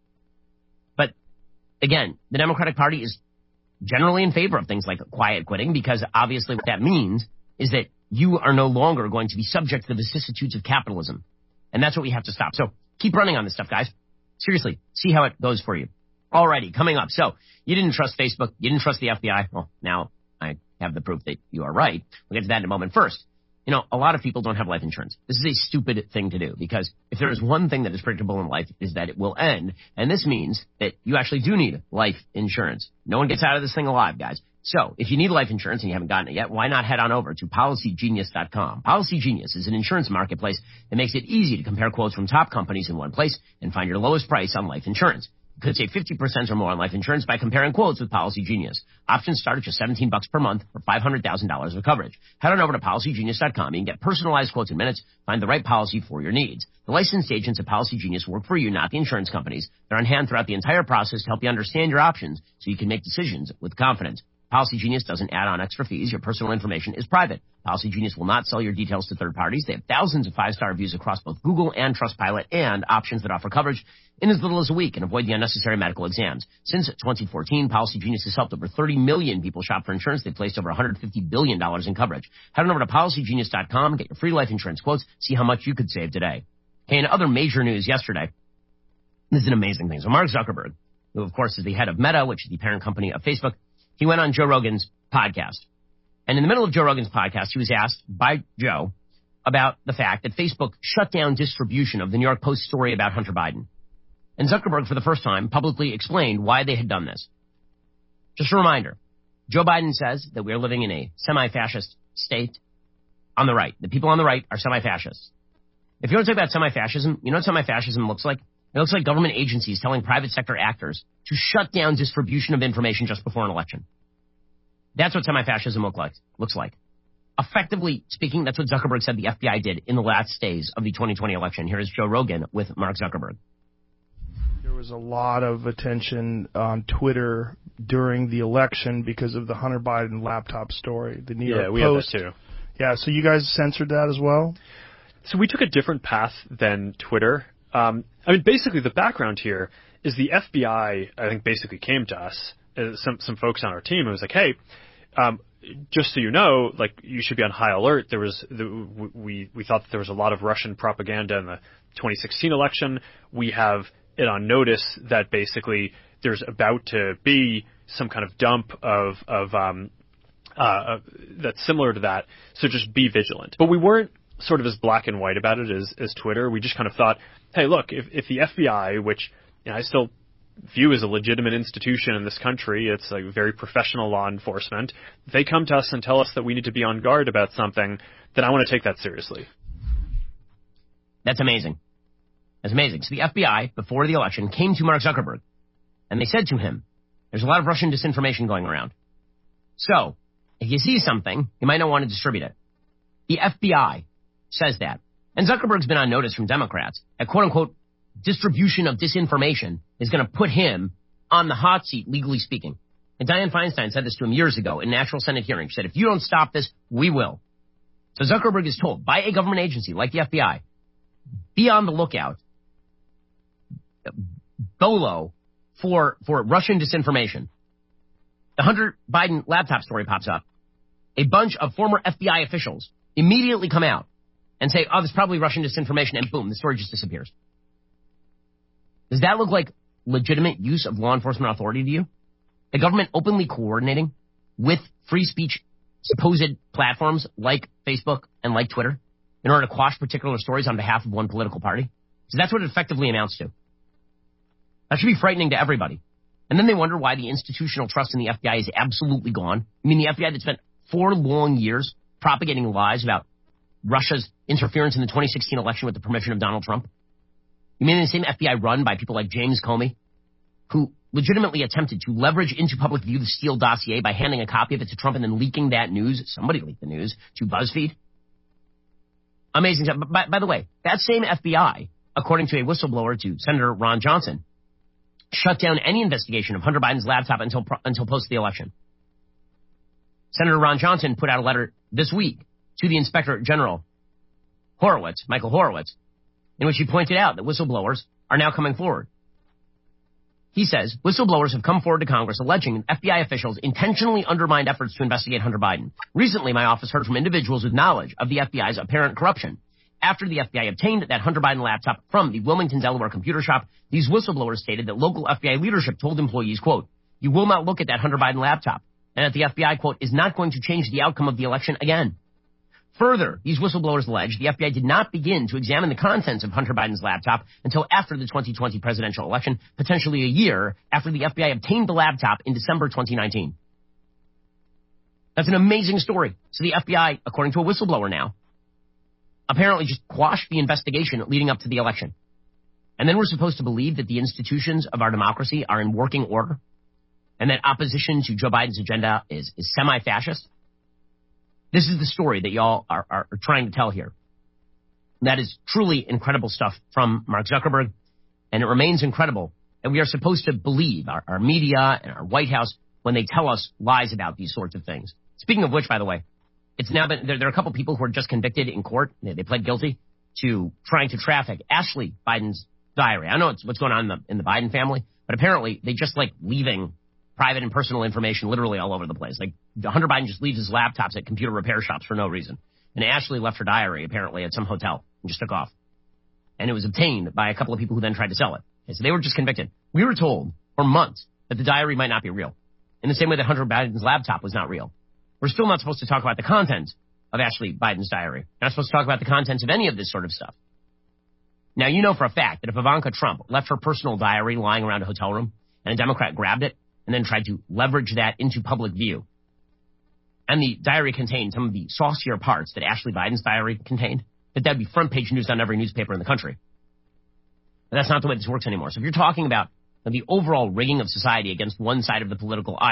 But again, the Democratic Party is generally in favor of things like quiet quitting because obviously what that means is that you are no longer going to be subject to the vicissitudes of capitalism. And that's what we have to stop. So keep running on this stuff, guys. Seriously, see how it goes for you. Alrighty, coming up. So you didn't trust Facebook. You didn't trust the FBI. Well, now I have the proof that you are right. We'll get to that in a moment. First, you know, a lot of people don't have life insurance. This is a stupid thing to do because if there is one thing that is predictable in life is that it will end. And this means that you actually do need life insurance. No one gets out of this thing alive, guys. So if you need life insurance and you haven't gotten it yet, why not head on over to PolicyGenius.com. PolicyGenius is an insurance marketplace that makes it easy to compare quotes from top companies in one place and find your lowest price on life insurance. You could save 50% or more on life insurance by comparing quotes with Policy Genius. Options start at just $17 per month for $500,000 of coverage. Head on over to PolicyGenius.com. You can get personalized quotes in minutes, find the right policy for your needs. The licensed agents at Policy Genius work for you, not the insurance companies. They're on hand throughout the entire process to help you understand your options so you can make decisions with confidence. Policy Genius doesn't add on extra fees. Your personal information is private. Policy Genius will not sell your details to third parties. They have thousands of 5-star reviews across both Google and Trustpilot and options that offer coverage in as little as a week and avoid the unnecessary medical exams. Since 2014, Policy Genius has helped over 30 million people shop for insurance. They've placed over $150 billion in coverage. Head on over to PolicyGenius.com and get your free life insurance quotes. See how much you could save today. Okay, in other major news yesterday, this is an amazing thing. So Mark Zuckerberg, who of course is the head of Meta, which is the parent company of Facebook, he went on Joe Rogan's podcast. And in the middle of Joe Rogan's podcast, he was asked by Joe about the fact that Facebook shut down distribution of the New York Post story about Hunter Biden. And Zuckerberg, for the first time, publicly explained why they had done this. Just a reminder, Joe Biden says that we are living in a semi-fascist state on the right. The people on the right are semi-fascists. If you want to talk about semi-fascism, you know what semi-fascism looks like? It looks like government agencies telling private sector actors to shut down distribution of information just before an election. That's what semi-fascism looks like. Effectively speaking, that's what Zuckerberg said the FBI did in the last days of the 2020 election. Here is Joe Rogan with Mark Zuckerberg. There was a lot of attention on Twitter during the election because of the Hunter Biden laptop story. The New York Post. Yeah, we had that too. Yeah, so you guys censored that as well? So we took a different path than Twitter. Basically the background here is the FBI, I think, basically came to us, some folks on our team, and was like, hey, just so you know, like, you should be on high alert. We thought that there was a lot of Russian propaganda in the 2016 election. We have it on notice that basically there's about to be some kind of dump of that's similar to that. So just be vigilant. But we weren't sort of as black and white about it as Twitter. We just kind of thought, hey, look, if the FBI, which I still view as a legitimate institution in this country, it's like very professional law enforcement, they come to us and tell us that we need to be on guard about something, then I want to take that seriously. That's amazing. That's amazing. So the FBI, before the election, came to Mark Zuckerberg, and they said to him, there's a lot of Russian disinformation going around. So, if you see something, you might not want to distribute it. The FBI says that. And Zuckerberg's been on notice from Democrats that, quote-unquote, distribution of disinformation is going to put him on the hot seat, legally speaking. And Dianne Feinstein said this to him years ago in an actual Senate hearing. She said, if you don't stop this, we will. So Zuckerberg is told by a government agency like the FBI, be on the lookout, BOLO, for Russian disinformation. The Hunter Biden laptop story pops up. A bunch of former FBI officials immediately come out and say, oh, there's probably Russian disinformation, and boom, the story just disappears. Does that look like legitimate use of law enforcement authority to you? The government openly coordinating with free speech supposed platforms like Facebook and like Twitter in order to quash particular stories on behalf of one political party? So that's what it effectively amounts to. That should be frightening to everybody. And then they wonder why the institutional trust in the FBI is absolutely gone. I mean, the FBI that spent 4 long years propagating lies about Russia's interference in the 2016 election with the permission of Donald Trump. You mean the same FBI run by people like James Comey, who legitimately attempted to leverage into public view the Steele dossier by handing a copy of it to Trump and then leaking that news, somebody leaked the news, to BuzzFeed? Amazing stuff. By the way, that same FBI, according to a whistleblower to Senator Ron Johnson, shut down any investigation of Hunter Biden's laptop until post the election. Senator Ron Johnson put out a letter this week to the Inspector General Michael Horowitz, in which he pointed out that whistleblowers are now coming forward. He says, whistleblowers have come forward to Congress alleging that FBI officials intentionally undermined efforts to investigate Hunter Biden. Recently, my office heard from individuals with knowledge of the FBI's apparent corruption. After the FBI obtained that Hunter Biden laptop from the Wilmington, Delaware computer shop, these whistleblowers stated that local FBI leadership told employees, quote, you will not look at that Hunter Biden laptop, and that the FBI, quote, is not going to change the outcome of the election again. Further, these whistleblowers allege the FBI did not begin to examine the contents of Hunter Biden's laptop until after the 2020 presidential election, potentially a year after the FBI obtained the laptop in December 2019. That's an amazing story. So the FBI, according to a whistleblower now, apparently just quashed the investigation leading up to the election. And then we're supposed to believe that the institutions of our democracy are in working order and that opposition to Joe Biden's agenda is semi-fascist. This is the story that y'all are trying to tell here. That is truly incredible stuff from Mark Zuckerberg, and it remains incredible that we are supposed to believe our media and our White House when they tell us lies about these sorts of things. Speaking of which, by the way, it's now been, there are a couple people who are just convicted in court. They pled guilty to trying to traffic Ashley Biden's diary. I know it's what's going on in the Biden family, but apparently they just like leaving private and personal information literally all over the place. Like Hunter Biden just leaves his laptops at computer repair shops for no reason. And Ashley left her diary apparently at some hotel and just took off. And it was obtained by a couple of people who then tried to sell it. Okay, so they were just convicted. We were told for months that the diary might not be real. In the same way that Hunter Biden's laptop was not real. We're still not supposed to talk about the content of Ashley Biden's diary. We're not supposed to talk about the contents of any of this sort of stuff. Now, you know for a fact that if Ivanka Trump left her personal diary lying around a hotel room and a Democrat grabbed it and then tried to leverage that into public view, and the diary contained some of the saucier parts that Ashley Biden's diary contained, that'd be front page news on every newspaper in the country. But that's not the way this works anymore. So if you're talking about the overall rigging of society against one side of the political aisle,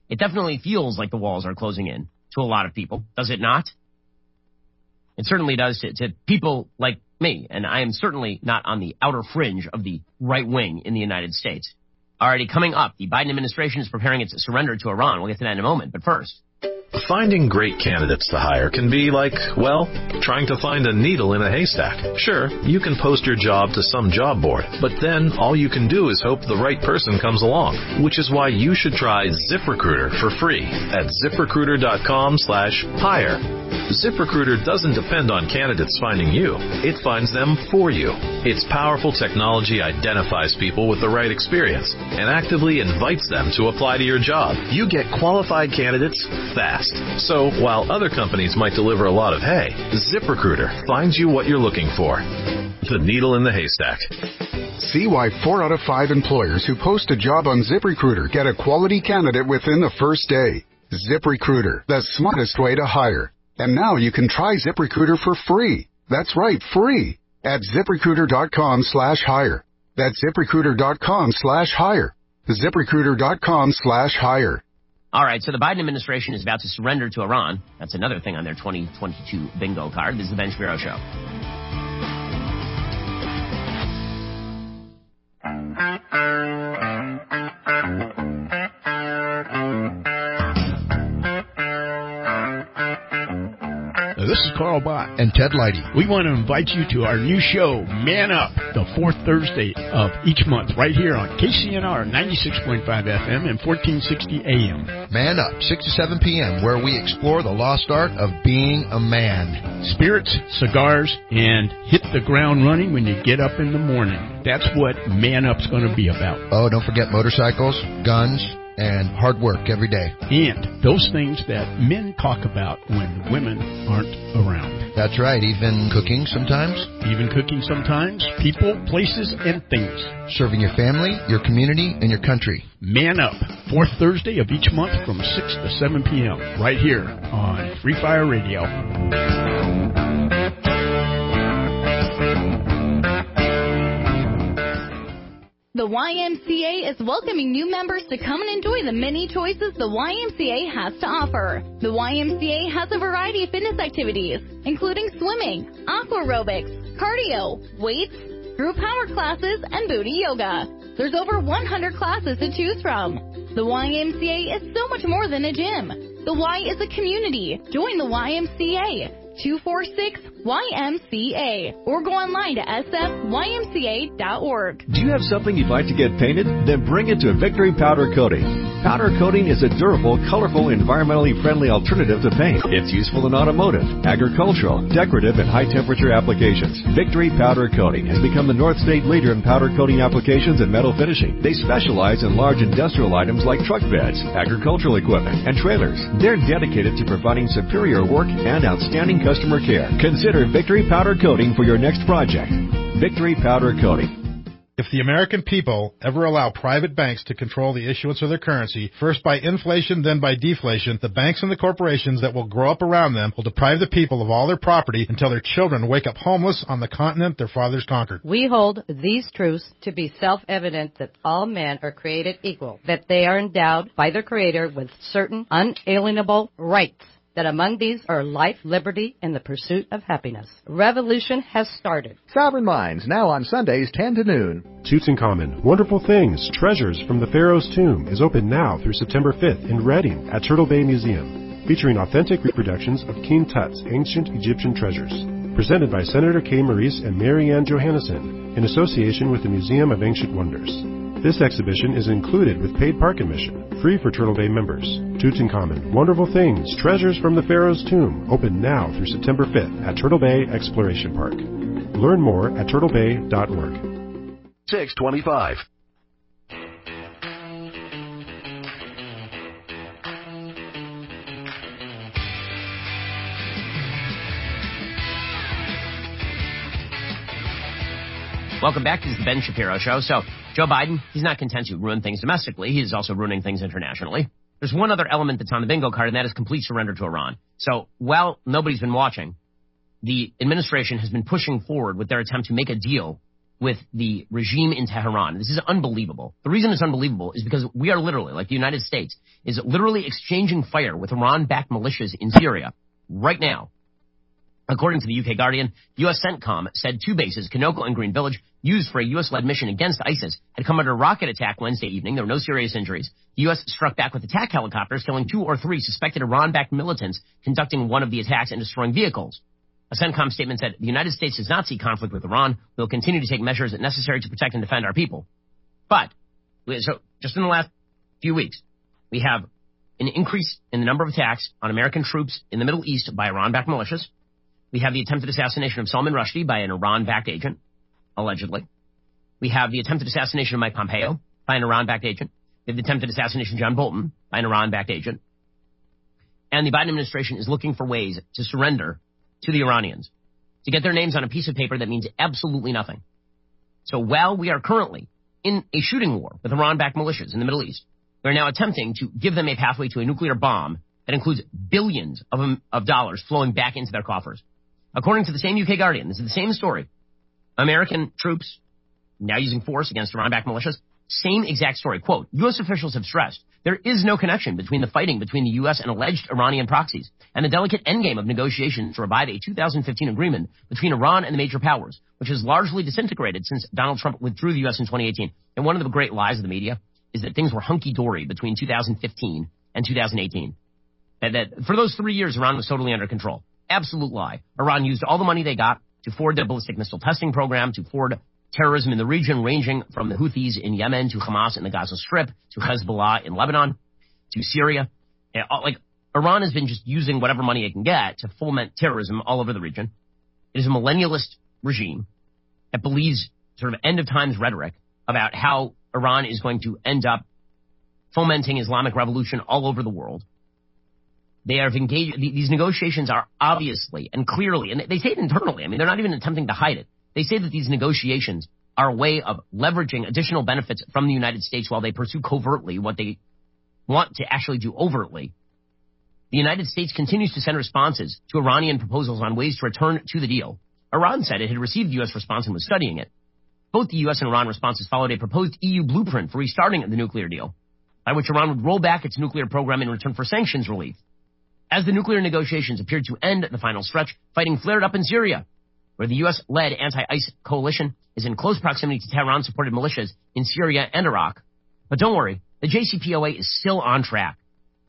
It definitely feels like the walls are closing in to a lot of people, does it not? It certainly does to people like me, and I am certainly not on the outer fringe of the right wing in the United States. Alrighty, coming up, the Biden administration is preparing its surrender to Iran. We'll get to that in a moment, but first... Finding great candidates to hire can be like, well, trying to find a needle in a haystack. Sure, you can post your job to some job board, but then all you can do is hope the right person comes along, which is why you should try ZipRecruiter for free at ZipRecruiter.com/hire. ZipRecruiter doesn't depend on candidates finding you. It finds them for you. Its powerful technology identifies people with the right experience and actively invites them to apply to your job. You get qualified candidates fast. So while other companies might deliver a lot of hay, ZipRecruiter finds you what you're looking for. The needle in the haystack. See why 4 out of 5 employers who post a job on ZipRecruiter get a quality candidate within the first day. ZipRecruiter, the smartest way to hire. And now you can try ZipRecruiter for free. That's right, free. At ZipRecruiter.com/hire. That's ZipRecruiter.com/hire. ZipRecruiter.com/hire. All right, so the Biden administration is about to surrender to Iran. That's another thing on their 2022 bingo card. This is the Ben Shapiro Show. This is Carl Bott and Ted Leidy. We want to invite you to our new show, Man Up, the fourth Thursday of each month, right here on KCNR 96.5 FM and 1460 AM. Man Up, 6 to 7 p.m., where we explore the lost art of being a man. Spirits, cigars, and hit the ground running when you get up in the morning. That's what Man Up's going to be about. Oh, don't forget motorcycles, guns, and hard work every day. And those things that men talk about when women aren't around. That's right, even cooking sometimes. Even cooking sometimes. People, places, and things. Serving your family, your community, and your country. Man Up, fourth Thursday of each month from 6 to 7 p.m. right here on Free Fire Radio. The YMCA is welcoming new members to come and enjoy the many choices the YMCA has to offer. The YMCA has a variety of fitness activities, including swimming, aqua aerobics, cardio, weights, group power classes, and booty yoga. There's over 100 classes to choose from. The YMCA is so much more than a gym. The Y is a community. Join the YMCA. 246-YMCA or go online to sfymca.org. Do you have something you'd like to get painted? Then bring it to Victory Powder Coating. Powder coating is a durable, colorful, environmentally friendly alternative to paint. It's useful in automotive, agricultural, decorative, and high-temperature applications. Victory Powder Coating has become the North State leader in powder coating applications and metal finishing. They specialize in large industrial items like truck beds, agricultural equipment, and trailers. They're dedicated to providing superior work and outstanding customer care. Consider Victory Powder Coating for your next project. Victory Powder Coating. If the American people ever allow private banks to control the issuance of their currency, first by inflation, then by deflation, the banks and the corporations that will grow up around them will deprive the people of all their property until their children wake up homeless on the continent their fathers conquered. We hold these truths to be self-evident that all men are created equal, that they are endowed by their Creator with certain unalienable rights, that among these are life, liberty, and the pursuit of happiness. Revolution has started. Sovereign Minds, now on Sundays 10 to noon. Tutankhamun, Wonderful Things, Treasures from the Pharaoh's Tomb is open now through September 5th in Reading at Turtle Bay Museum, featuring authentic reproductions of King Tut's ancient Egyptian treasures. Presented by Senator Kay Maurice and Mary Ann Johannesson in association with the Museum of Ancient Wonders. This exhibition is included with paid park admission, free for Turtle Bay members. Tutankhamun, Wonderful Things, Treasures from the Pharaoh's Tomb, open now through September 5th at Turtle Bay Exploration Park. Learn more at turtlebay.org. 625. Welcome back. This is the Ben Shapiro Show. So, Joe Biden, he's not content to ruin things domestically. He's also ruining things internationally. There's one other element that's on the bingo card, and that is complete surrender to Iran. So, while nobody's been watching, the administration has been pushing forward with their attempt to make a deal with the regime in Tehran. This is unbelievable. The reason it's unbelievable is because we are literally, like the United States, is literally exchanging fire with Iran-backed militias in Syria right now. According to the UK Guardian, U.S. CENTCOM said 2 bases, Kanoko and Green Village, used for a U.S.-led mission against ISIS, had come under rocket attack Wednesday evening. There were no serious injuries. The U.S. struck back with attack helicopters, killing 2 or 3 suspected Iran-backed militants conducting one of the attacks and destroying vehicles. A CENTCOM statement said, the United States does not see conflict with Iran. We will continue to take measures necessary to protect and defend our people. But, so just in the last few weeks, we have an increase in the number of attacks on American troops in the Middle East by Iran-backed militias. We have the attempted assassination of Salman Rushdie by an Iran-backed agent, allegedly. We have the attempted assassination of Mike Pompeo by an Iran-backed agent. We have the attempted assassination of John Bolton by an Iran-backed agent. And the Biden administration is looking for ways to surrender to the Iranians, to get their names on a piece of paper that means absolutely nothing. So while we are currently in a shooting war with Iran-backed militias in the Middle East, we're now attempting to give them a pathway to a nuclear bomb that includes billions of dollars flowing back into their coffers. According to the same UK Guardian, this is the same story. American troops now using force against Iran-backed militias. Same exact story. Quote, U.S. officials have stressed there is no connection between the fighting between the U.S. and alleged Iranian proxies and the delicate endgame of negotiations to revive a 2015 agreement between Iran and the major powers, which has largely disintegrated since Donald Trump withdrew the U.S. in 2018. And one of the great lies of the media is that things were hunky-dory between 2015 and 2018. That for those 3 years, Iran was totally under control. Absolute lie. Iran used all the money they got to forward their ballistic missile testing program, to forward terrorism in the region, ranging from the Houthis in Yemen to Hamas in the Gaza Strip to Hezbollah in Lebanon to Syria. Like, Iran has been just using whatever money it can get to foment terrorism all over the region. It is a millennialist regime that believes sort of end-of-times rhetoric about how Iran is going to end up fomenting Islamic revolution all over the world. They have engaged, these negotiations are obviously and clearly, and they say it internally, I mean, they're not even attempting to hide it. They say that these negotiations are a way of leveraging additional benefits from the United States while they pursue covertly what they want to actually do overtly. The United States continues to send responses to Iranian proposals on ways to return to the deal. Iran said it had received the U.S. response and was studying it. Both the U.S. and Iran responses followed a proposed EU blueprint for restarting the nuclear deal, by which Iran would roll back its nuclear program in return for sanctions relief. As the nuclear negotiations appeared to end at the final stretch, fighting flared up in Syria, where the U.S.-led anti-ICE coalition is in close proximity to Tehran-supported militias in Syria and Iraq. But don't worry, the JCPOA is still on track.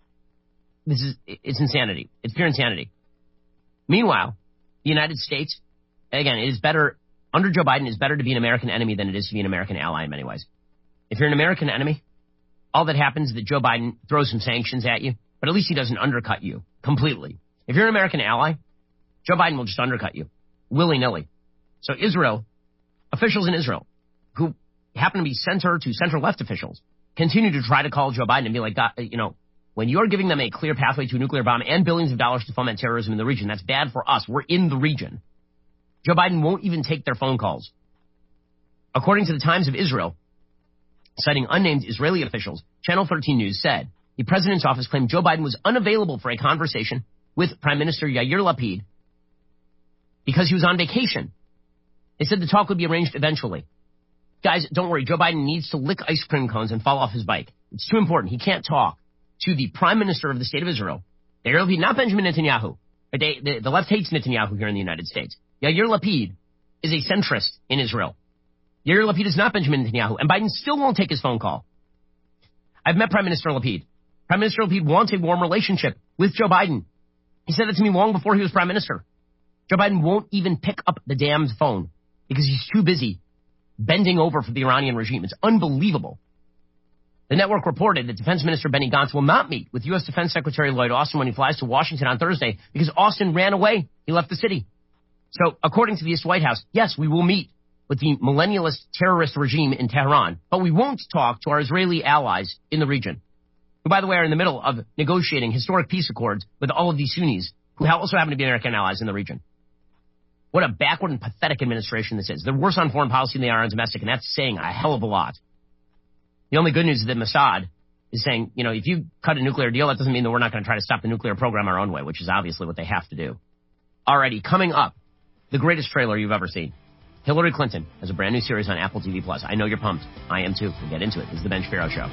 It's insanity. It's pure insanity. Meanwhile, the United States, again, it is better, under Joe Biden, it's better to be an American enemy than it is to be an American ally in many ways. If you're an American enemy, all that happens is that Joe Biden throws some sanctions at you, but at least he doesn't undercut you completely. If you're an American ally, Joe Biden will just undercut you, willy-nilly. So Israel, officials in Israel, who happen to be center to center-left officials, continue to try to call Joe Biden and be like, God, when you're giving them a clear pathway to a nuclear bomb and billions of dollars to foment terrorism in the region, that's bad for us. We're in the region. Joe Biden won't even take their phone calls. According to the Times of Israel, citing unnamed Israeli officials, Channel 13 News said, the president's office claimed Joe Biden was unavailable for a conversation with Prime Minister Yair Lapid because he was on vacation. They said the talk would be arranged eventually. Guys, don't worry. Joe Biden needs to lick ice cream cones and fall off his bike. It's too important. He can't talk to the Prime Minister of the State of Israel, Yair Lapid, not Benjamin Netanyahu. The left hates Netanyahu here in the United States. Yair Lapid is a centrist in Israel. Yair Lapid is not Benjamin Netanyahu, and Biden still won't take his phone call. I've met Prime Minister Lapid. Prime Minister Lapid wants a warm relationship with Joe Biden. He said that to me long before he was Prime Minister. Joe Biden won't even pick up the damned phone because he's too busy bending over for the Iranian regime. It's unbelievable. The network reported that Defense Minister Benny Gantz will not meet with U.S. Defense Secretary Lloyd Austin when he flies to Washington on Thursday because Austin ran away. He left the city. So, according to the East White House, yes, we will meet with the millennialist terrorist regime in Tehran, but we won't talk to our Israeli allies in the region, who, by the way, are in the middle of negotiating historic peace accords with all of these Sunnis, who also happen to be American allies in the region. What a backward and pathetic administration this is. They're worse on foreign policy than they are on domestic, and that's saying a hell of a lot. The only good news is that Mossad is saying, if you cut a nuclear deal, that doesn't mean that we're not going to try to stop the nuclear program our own way, which is obviously what they have to do. Alrighty, coming up, the greatest trailer you've ever seen. Hillary Clinton has a brand new series on Apple TV+. I know you're pumped. I am too. We'll get into it. This is the Ben Shapiro Show.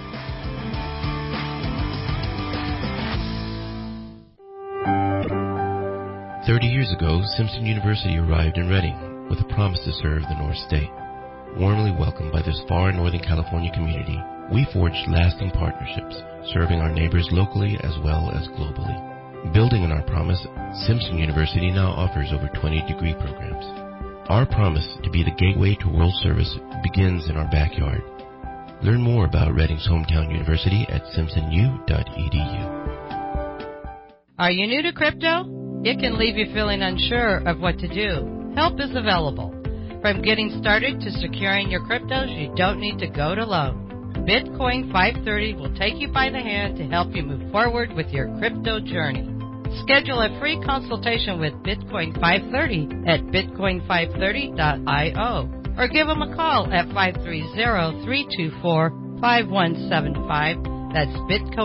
"30 years ago, Simpson University arrived in Reading with a promise to serve the North State. Warmly welcomed by this far Northern California community, we forged lasting partnerships, serving our neighbors locally as well as globally. Building on our promise, Simpson University now offers over 20 degree programs. Our promise to be the gateway to world service begins in our backyard. Learn more about Reading's hometown university at simpsonu.edu. Are you new to crypto? It can leave you feeling unsure of what to do. Help is available. From getting started to securing your cryptos, you don't need to go it alone. Bitcoin 530 will take you by the hand to help you move forward with your crypto journey. Schedule a free consultation with Bitcoin 530 at bitcoin530.io or give them a call at 530-324-5175. That's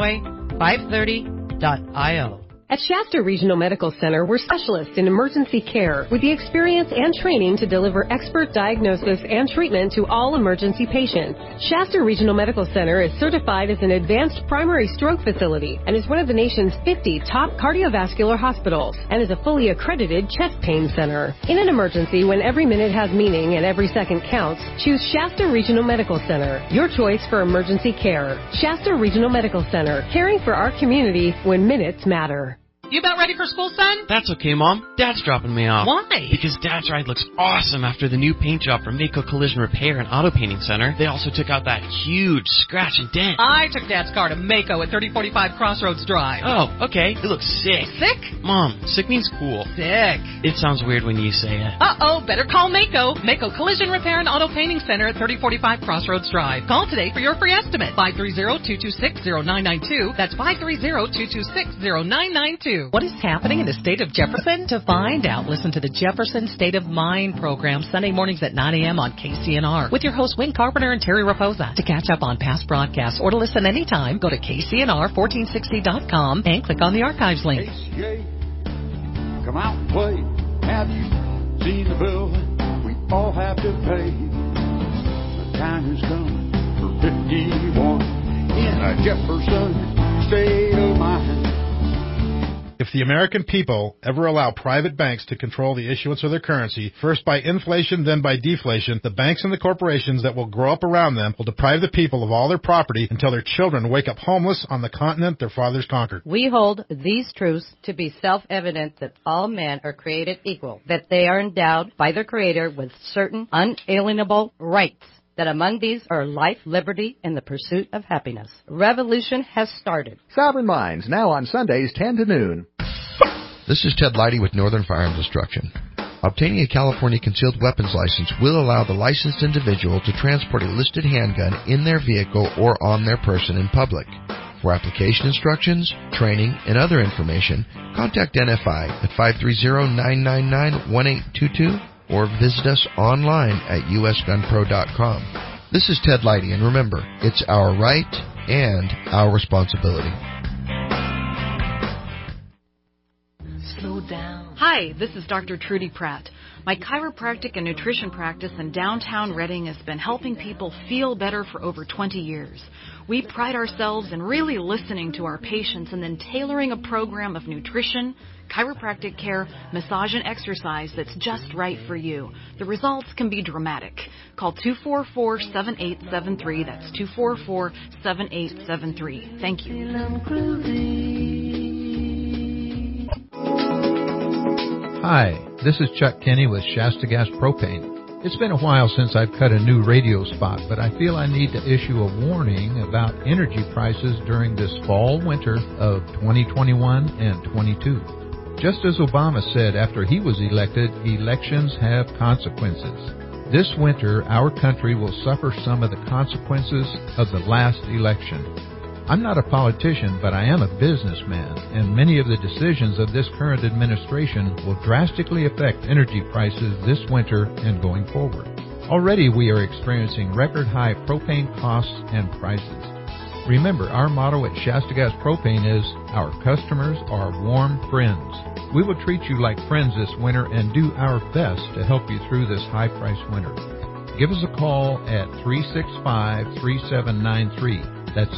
bitcoin530.io. At Shasta Regional Medical Center, we're specialists in emergency care with the experience and training to deliver expert diagnosis and treatment to all emergency patients. Shasta Regional Medical Center is certified as an advanced primary stroke facility and is one of the nation's 50 top cardiovascular hospitals and is a fully accredited chest pain center. In an emergency, when every minute has meaning and every second counts, choose Shasta Regional Medical Center, your choice for emergency care. Shasta Regional Medical Center, caring for our community when minutes matter. You about ready for school, son? That's okay, Mom. Dad's dropping me off. Why? Because Dad's ride looks awesome after the new paint job from Mako Collision Repair and Auto Painting Center. They also took out that huge scratch and dent. I took Dad's car to Mako at 3045 Crossroads Drive. Oh, okay. It looks sick. Sick? Mom, sick means cool. Sick. It sounds weird when you say it. Uh-oh, better call Mako. Mako Collision Repair and Auto Painting Center at 3045 Crossroads Drive. Call today for your free estimate. 530-226-0992. That's 530-226-0992. What is happening in the state of Jefferson? To find out, listen to the Jefferson State of Mind program Sunday mornings at 9 a.m. on KCNR with your hosts Wayne Carpenter and Terry Raposa. To catch up on past broadcasts or to listen anytime, go to KCNR1460.com and click on the archives link. KCA, come out and play. Have you seen the bill we all have to pay? The time has come for 51 in a Jefferson State of Mind. If the American people ever allow private banks to control the issuance of their currency, first by inflation, then by deflation, the banks and the corporations that will grow up around them will deprive the people of all their property until their children wake up homeless on the continent their fathers conquered. We hold these truths to be self-evident that all men are created equal, that they are endowed by their Creator with certain unalienable rights, that among these are life, liberty, and the pursuit of happiness. Revolution has started. Sovereign Minds, now on Sundays 10 to noon. This is Ted Leidy with Northern Firearms Instruction. Obtaining a California concealed weapons license will allow the licensed individual to transport a listed handgun in their vehicle or on their person in public. For application instructions, training, and other information, contact NFI at 530-999-1822 or visit us online at usgunpro.com. This is Ted Leidy, and remember, it's our right and our responsibility. Slow down. Hi, this is Dr. Trudy Pratt. My chiropractic and nutrition practice in downtown Reading has been helping people feel better for over 20 years. We pride ourselves in really listening to our patients and then tailoring a program of nutrition, chiropractic care, massage, and exercise that's just right for you. The results can be dramatic. Call 244-7873. That's 244-7873. Thank you. Hi, this is Chuck Kenny with Shasta Gas Propane. It's been a while since I've cut a new radio spot, but I feel I need to issue a warning about energy prices during this fall-winter of 2021 and 22. Just as Obama said after he was elected, elections have consequences. This winter, our country will suffer some of the consequences of the last election. I'm not a politician, but I am a businessman, and many of the decisions of this current administration will drastically affect energy prices this winter and going forward. Already we are experiencing record high propane costs and prices. Remember, our motto at Shasta Gas Propane is, our customers are warm friends. We will treat you like friends this winter and do our best to help you through this high-priced winter. Give us a call at 365-3793. That's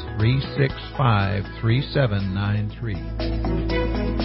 365-3793.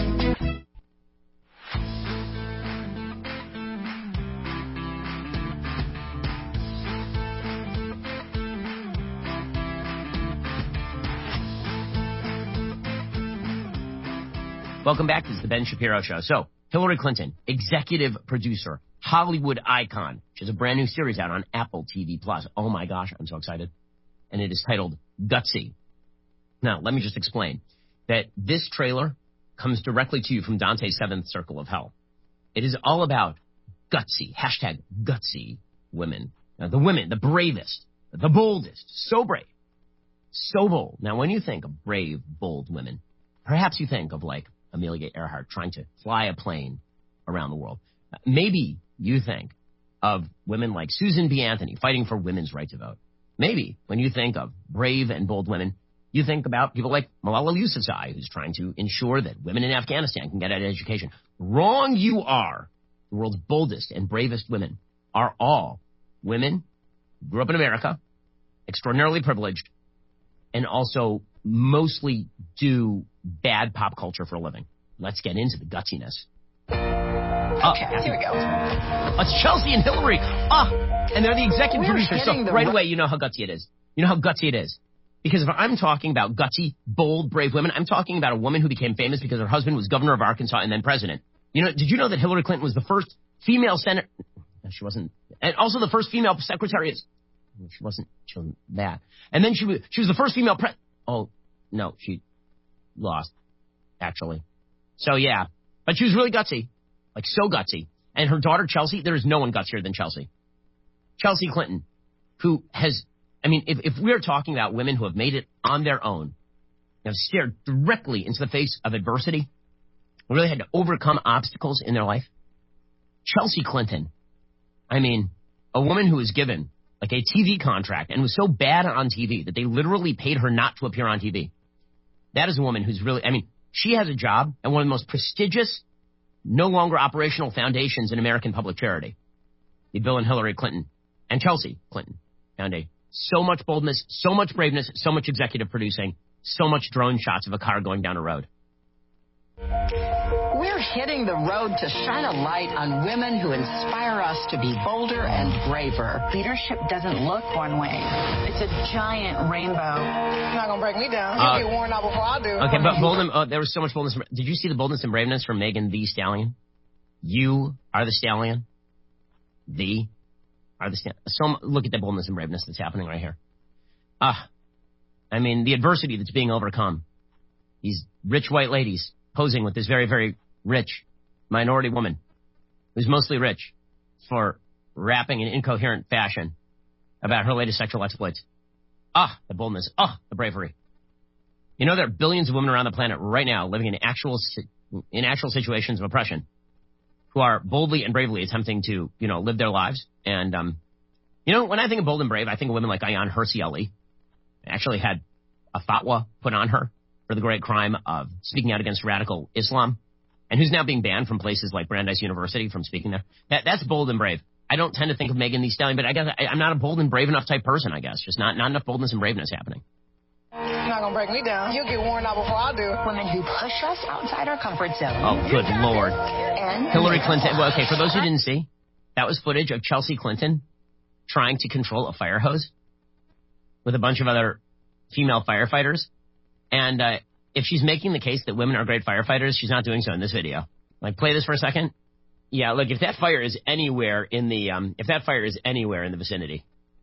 Welcome back. This is the Ben Shapiro Show. So, Hillary Clinton, executive producer, Hollywood icon. She has a brand new series out on Apple TV+. Oh my gosh, I'm so excited. And it is titled Gutsy. Now, let me just explain that this trailer comes directly to you from Dante's Seventh Circle of Hell. It is all about gutsy, hashtag gutsy women. Now, the women, the bravest, the boldest, so brave, so bold. Now, when you think of brave, bold women, perhaps you think of like Amelia Earhart trying to fly a plane around the world. Maybe you think of women like Susan B. Anthony fighting for women's right to vote. Maybe when you think of brave and bold women, you think about people like Malala Yousafzai, who's trying to ensure that women in Afghanistan can get an education. Wrong you are. The world's boldest and bravest women are all women who grew up in America, extraordinarily privileged, and also mostly do bad pop culture for a living. Let's get into the gutsiness. Okay, here we go. It's Chelsea and Hillary. And they're the executive producers. So right away, you know how gutsy it is. You know how gutsy it is. Because if I'm talking about gutsy, bold, brave women, I'm talking about a woman who became famous because her husband was governor of Arkansas and then president. You know, did you know that Hillary Clinton was the first female senator? No, she wasn't. And also the first female secretary. She wasn't that. And then she was the first female Oh, no, she lost, actually. So, yeah. But she was really gutsy. Like, so gutsy. And her daughter, Chelsea, there is no one gutsier than Chelsea. Chelsea Clinton, who has, I mean, if we're talking about women who have made it on their own, have stared directly into the face of adversity, really had to overcome obstacles in their life, Chelsea Clinton, I mean, a woman who was given like a TV contract and was so bad on TV that they literally paid her not to appear on TV. That is a woman who's really, I mean, she has a job at one of the most prestigious, no longer operational foundations in American public charity. The Bill and Hillary Clinton and Chelsea Clinton Foundation. So much boldness, so much braveness, so much executive producing, so much drone shots of a car going down a road. We're hitting the road to shine a light on women who inspire us to be bolder and braver. Leadership doesn't look one way. It's a giant rainbow. You're not going to break me down. You'll get worn out before I do. Okay, but there was so much boldness. Did you see the boldness and braveness from Megan Thee Stallion? You are the stallion. The are the stallion. So look at the boldness and braveness that's happening right here. I mean, the adversity that's being overcome. These rich white ladies posing with this very, very rich minority woman who's mostly rich for rapping in incoherent fashion about her latest sexual exploits. The boldness. The bravery. You know, there are billions of women around the planet right now living in actual situations of oppression who are boldly and bravely attempting to, you know, live their lives. And, you know, when I think of bold and brave, I think of women like Ayaan Hirsi Ali. Actually had a fatwa put on her for the great crime of speaking out against radical Islam, and who's now being banned from places like Brandeis University from speaking there. That's bold and brave. I don't tend to think of Megan Thee Stallion, but I guess I'm not a bold and brave enough type person, I guess. Just not enough boldness and braveness happening. You're not going to break me down. You'll get worn out before I do. Women who push us outside our comfort zone. Oh, good Lord. And Hillary Clinton. Well, okay, for those who didn't see, that was footage of Chelsea Clinton trying to control a fire hose with a bunch of other female firefighters. And if she's making the case that women are great firefighters, she's not doing so in this video. Like, play this for a second. Yeah, look, if that fire is anywhere in the vicinity,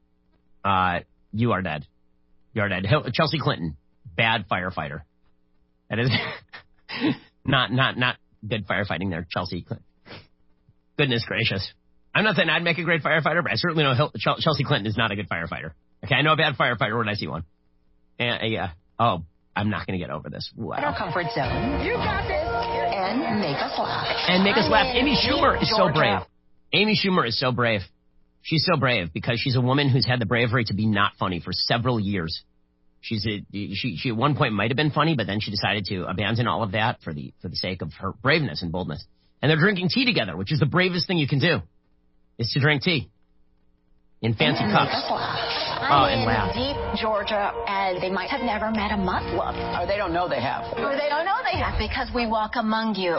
you are dead. You are dead. Chelsea Clinton, bad firefighter. That is not good firefighting there, Chelsea Clinton. Goodness gracious. I'm not saying I'd make a great firefighter, but I certainly know Chelsea Clinton is not a good firefighter. Okay, I know a bad firefighter when I see one. And I'm not going to get over this. Wow. our comfort zone. You got this. And make us laugh. And make us laugh. Amy Schumer is so brave. Amy Schumer is so brave. She's so brave because she's a woman who's had the bravery to be not funny for several years. She at one point might have been funny, but then she decided to abandon all of that for the sake of her braveness and boldness. And they're drinking tea together, which is the bravest thing you can do, is to drink tea in fancy cups. I'm in deep Georgia, and they might have never met a Muslim. Or they don't know they have. Or they don't know they have because we walk among you.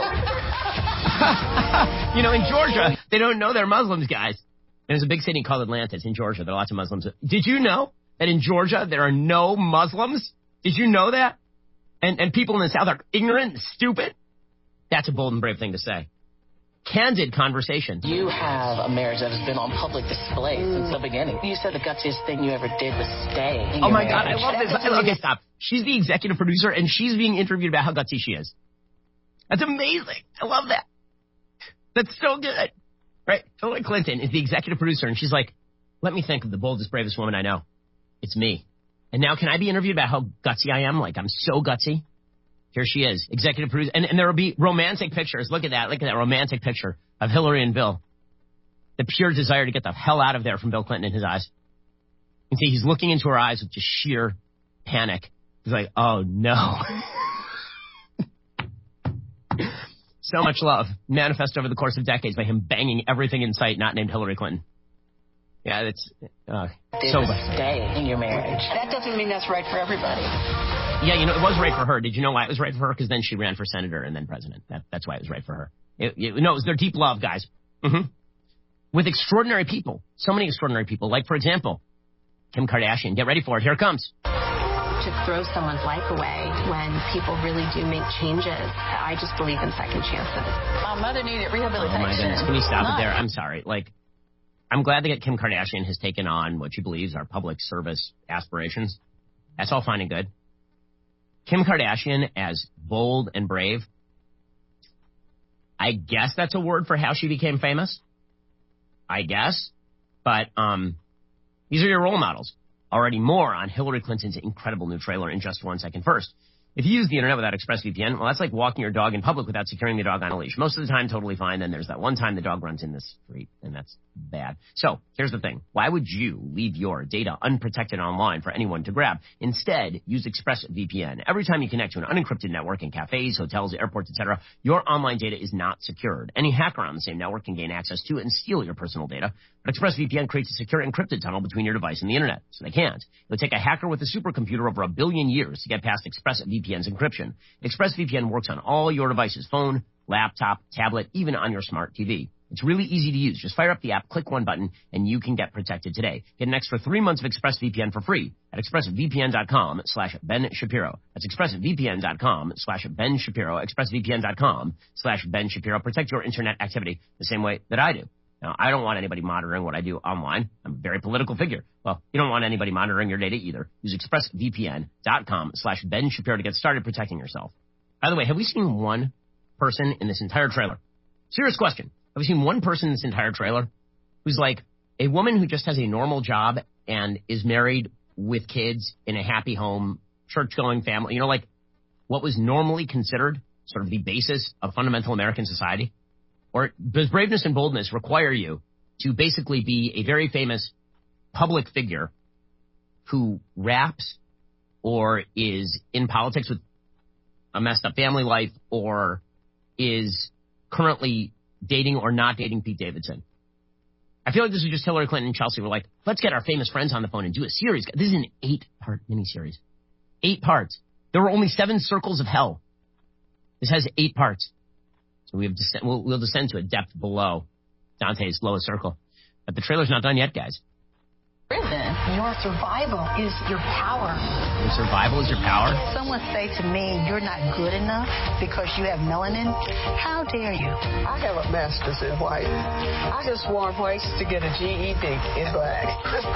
You know, in Georgia, they don't know they're Muslims, guys. There's a big city called Atlanta. It's in Georgia. There are lots of Muslims. Did you know that in Georgia there are no Muslims? Did you know that? And people in the South are ignorant and stupid? That's a bold and brave thing to say. Candid conversation. You have a marriage that has been on public display since the beginning. You said the gutsiest thing you ever did was stay in your my marriage. God, I love this. Okay, stop. She's the executive producer, and she's being interviewed about how gutsy she is. That's amazing. I love that. That's so good. Right? Hillary Clinton is the executive producer, and she's like, let me think of the boldest, bravest woman I know. It's me. And now can I be interviewed about how gutsy I am? Like, I'm so gutsy. Here she is, executive producer. And there will be romantic pictures. Look at that. Look at that romantic picture of Hillary and Bill. The pure desire to get the hell out of there from Bill Clinton in his eyes. You can see he's looking into her eyes with just sheer panic. He's like, oh, no. So much love manifested over the course of decades by him banging everything in sight not named Hillary Clinton. Yeah, that's so bad. Stay in your marriage. That doesn't mean that's right for everybody. Yeah, you know, it was right for her. Did you know why it was right for her? Because then she ran for senator and then president. That's why it was right for her. No, it was their deep love, guys. Mm-hmm. With extraordinary people. So many extraordinary people. Like, for example, Kim Kardashian. Get ready for it. Here it comes. To throw someone's life away when people really do make changes. I just believe in second chances. My mother needed rehabilitation. Oh, my goodness. Can you stop it there? I'm sorry. Like, I'm glad that Kim Kardashian has taken on what she believes are public service aspirations. That's all fine and good. Kim Kardashian as bold and brave, I guess that's a word for how she became famous. I guess. But these are your role models. Already more on Hillary Clinton's incredible new trailer in just 1 second. First, if you use the internet without ExpressVPN, well, that's like walking your dog in public without securing the dog on a leash. Most of the time, totally fine. Then there's that one time the dog runs in the street, and that's bad. So here's the thing. Why would you leave your data unprotected online for anyone to grab? Instead, use ExpressVPN. Every time you connect to an unencrypted network in cafes, hotels, airports, etc., your online data is not secured. Any hacker on the same network can gain access to it and steal your personal data. But ExpressVPN creates a secure encrypted tunnel between your device and the internet, so they can't. It would take a hacker with a supercomputer over 1 billion years to get past ExpressVPN's encryption. ExpressVPN works on all your devices, phone, laptop, tablet, even on your smart TV. It's really easy to use. Just fire up the app, click one button, and you can get protected today. Get an extra 3 months of ExpressVPN for free at expressvpn.com/Ben Shapiro. That's expressvpn.com/Ben Shapiro. expressvpn.com/Ben Shapiro. Protect your internet activity the same way that I do. Now, I don't want anybody monitoring what I do online. I'm a very political figure. Well, you don't want anybody monitoring your data either. Use expressvpn.com/Ben Shapiro to get started protecting yourself. By the way, have we seen one person in this entire trailer? Serious question. Have we seen one person in this entire trailer who's like a woman who just has a normal job and is married with kids in a happy home, church-going family? You know, like what was normally considered sort of the basis of fundamental American society? Or does braveness and boldness require you to basically be a very famous public figure who raps or is in politics with a messed up family life or is currently dating or not dating Pete Davidson? I feel like this is just Hillary Clinton and Chelsea were like, let's get our famous friends on the phone and do a series. This is an 8-part miniseries. 8 parts. There were only 7 circles of hell. This has 8 parts. So we'll descend to a depth below Dante's lowest circle. But the trailer's not done yet, guys. Prison, your survival is your power. Your survival is your power? If someone say to me, you're not good enough because you have melanin, how dare you? I have a master's in white. I just want whites to get a GED in black.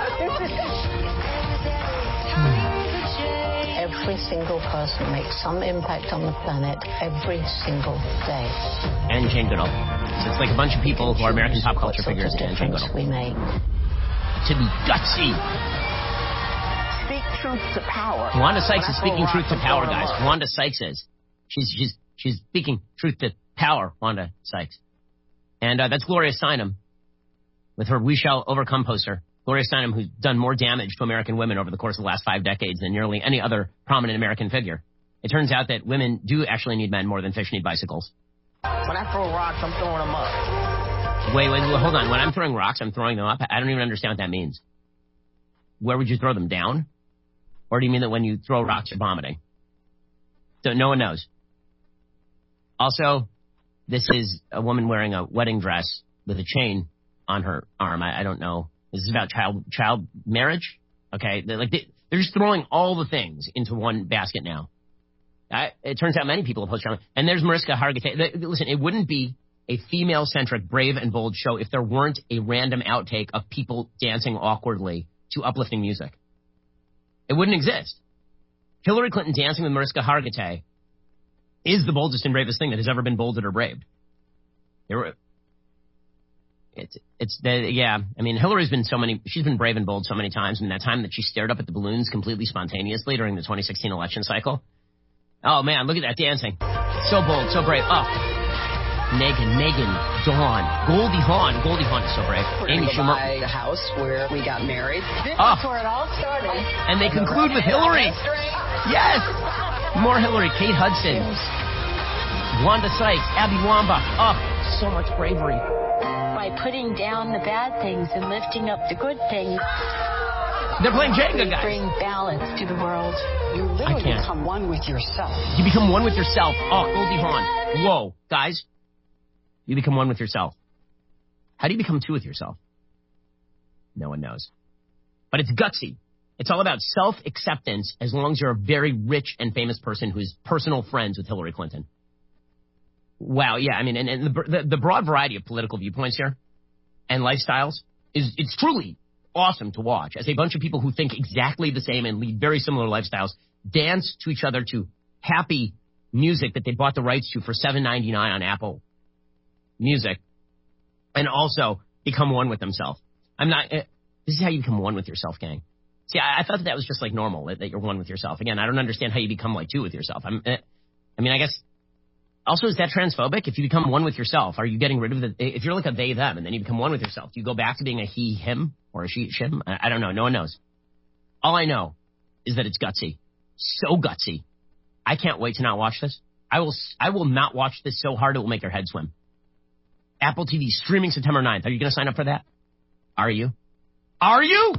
Every single person makes some impact on the planet every single day. And Jane Goodall. So it's like a bunch of people who are American pop culture figures and Jane Goodall. We make. To be gutsy. Speak truth to power. Wanda Sykes is speaking truth to power, guys. Wanda Sykes is. She's speaking truth to power, Wanda Sykes. And that's Gloria Steinem with her We Shall Overcome poster Gloria Steinem, who's done more damage to American women over the course of the last 5 decades than nearly any other prominent American figure. It turns out that women do actually need men more than fish need bicycles. When I throw rocks, I'm throwing them up. Wait, hold on. When I'm throwing rocks, I'm throwing them up? I don't even understand what that means. Where would you throw them, down? Or do you mean that when you throw rocks, you're vomiting? So no one knows. Also, this is a woman wearing a wedding dress with a chain on her arm. I don't know. This is about child marriage. Okay, they're just throwing all the things into one basket now. It turns out many people oppose Trump. And there's Mariska Hargitay. Listen, it wouldn't be a female-centric, brave and bold show if there weren't a random outtake of people dancing awkwardly to uplifting music. It wouldn't exist. Hillary Clinton dancing with Mariska Hargitay is the boldest and bravest thing that has ever been bolded or braved. I mean, Hillary's been she's been brave and bold so many times. And that time that she stared up at the balloons completely spontaneously during the 2016 election cycle. Oh man, look at that dancing. So bold, so brave. Oh, Megan, Dawn, Goldie Hawn is so brave. Amy Schumer. Buy the house where we got married. This is where it all started. And they conclude with Hillary. Yes! More Hillary. Kate Hudson. Wanda Sykes. Abby Wambach. Oh, so much bravery. By putting down the bad things and lifting up the good things. They're playing Jenga, guys. Bring balance to the world. You literally become one with yourself. You become one with yourself. Oh, Goldie Hawn. Whoa, guys. You become one with yourself. How do you become two with yourself? No one knows. But it's gutsy. It's all about self-acceptance as long as you're a very rich and famous person who is personal friends with Hillary Clinton. Wow, yeah, I mean, and the broad variety of political viewpoints here and lifestyles it's truly awesome to watch as a bunch of people who think exactly the same and lead very similar lifestyles dance to each other to happy music that they bought the rights to for $7.99 on Apple Music, and also become one with themselves. This is how you become one with yourself, gang. See, I thought that was just like normal, that you're one with yourself. Again, I don't understand how you become like two with yourself. I guess. Also, is that transphobic? If you become one with yourself, are you getting rid of if you're like a they, them, and then you become one with yourself, do you go back to being a he, him, or a she, shim? I don't know. No one knows. All I know is that it's gutsy. So gutsy. I can't wait to not watch this. I will not watch this so hard it will make your head swim. Apple TV streaming September 9th. Are you going to sign up for that? Are you? Are you?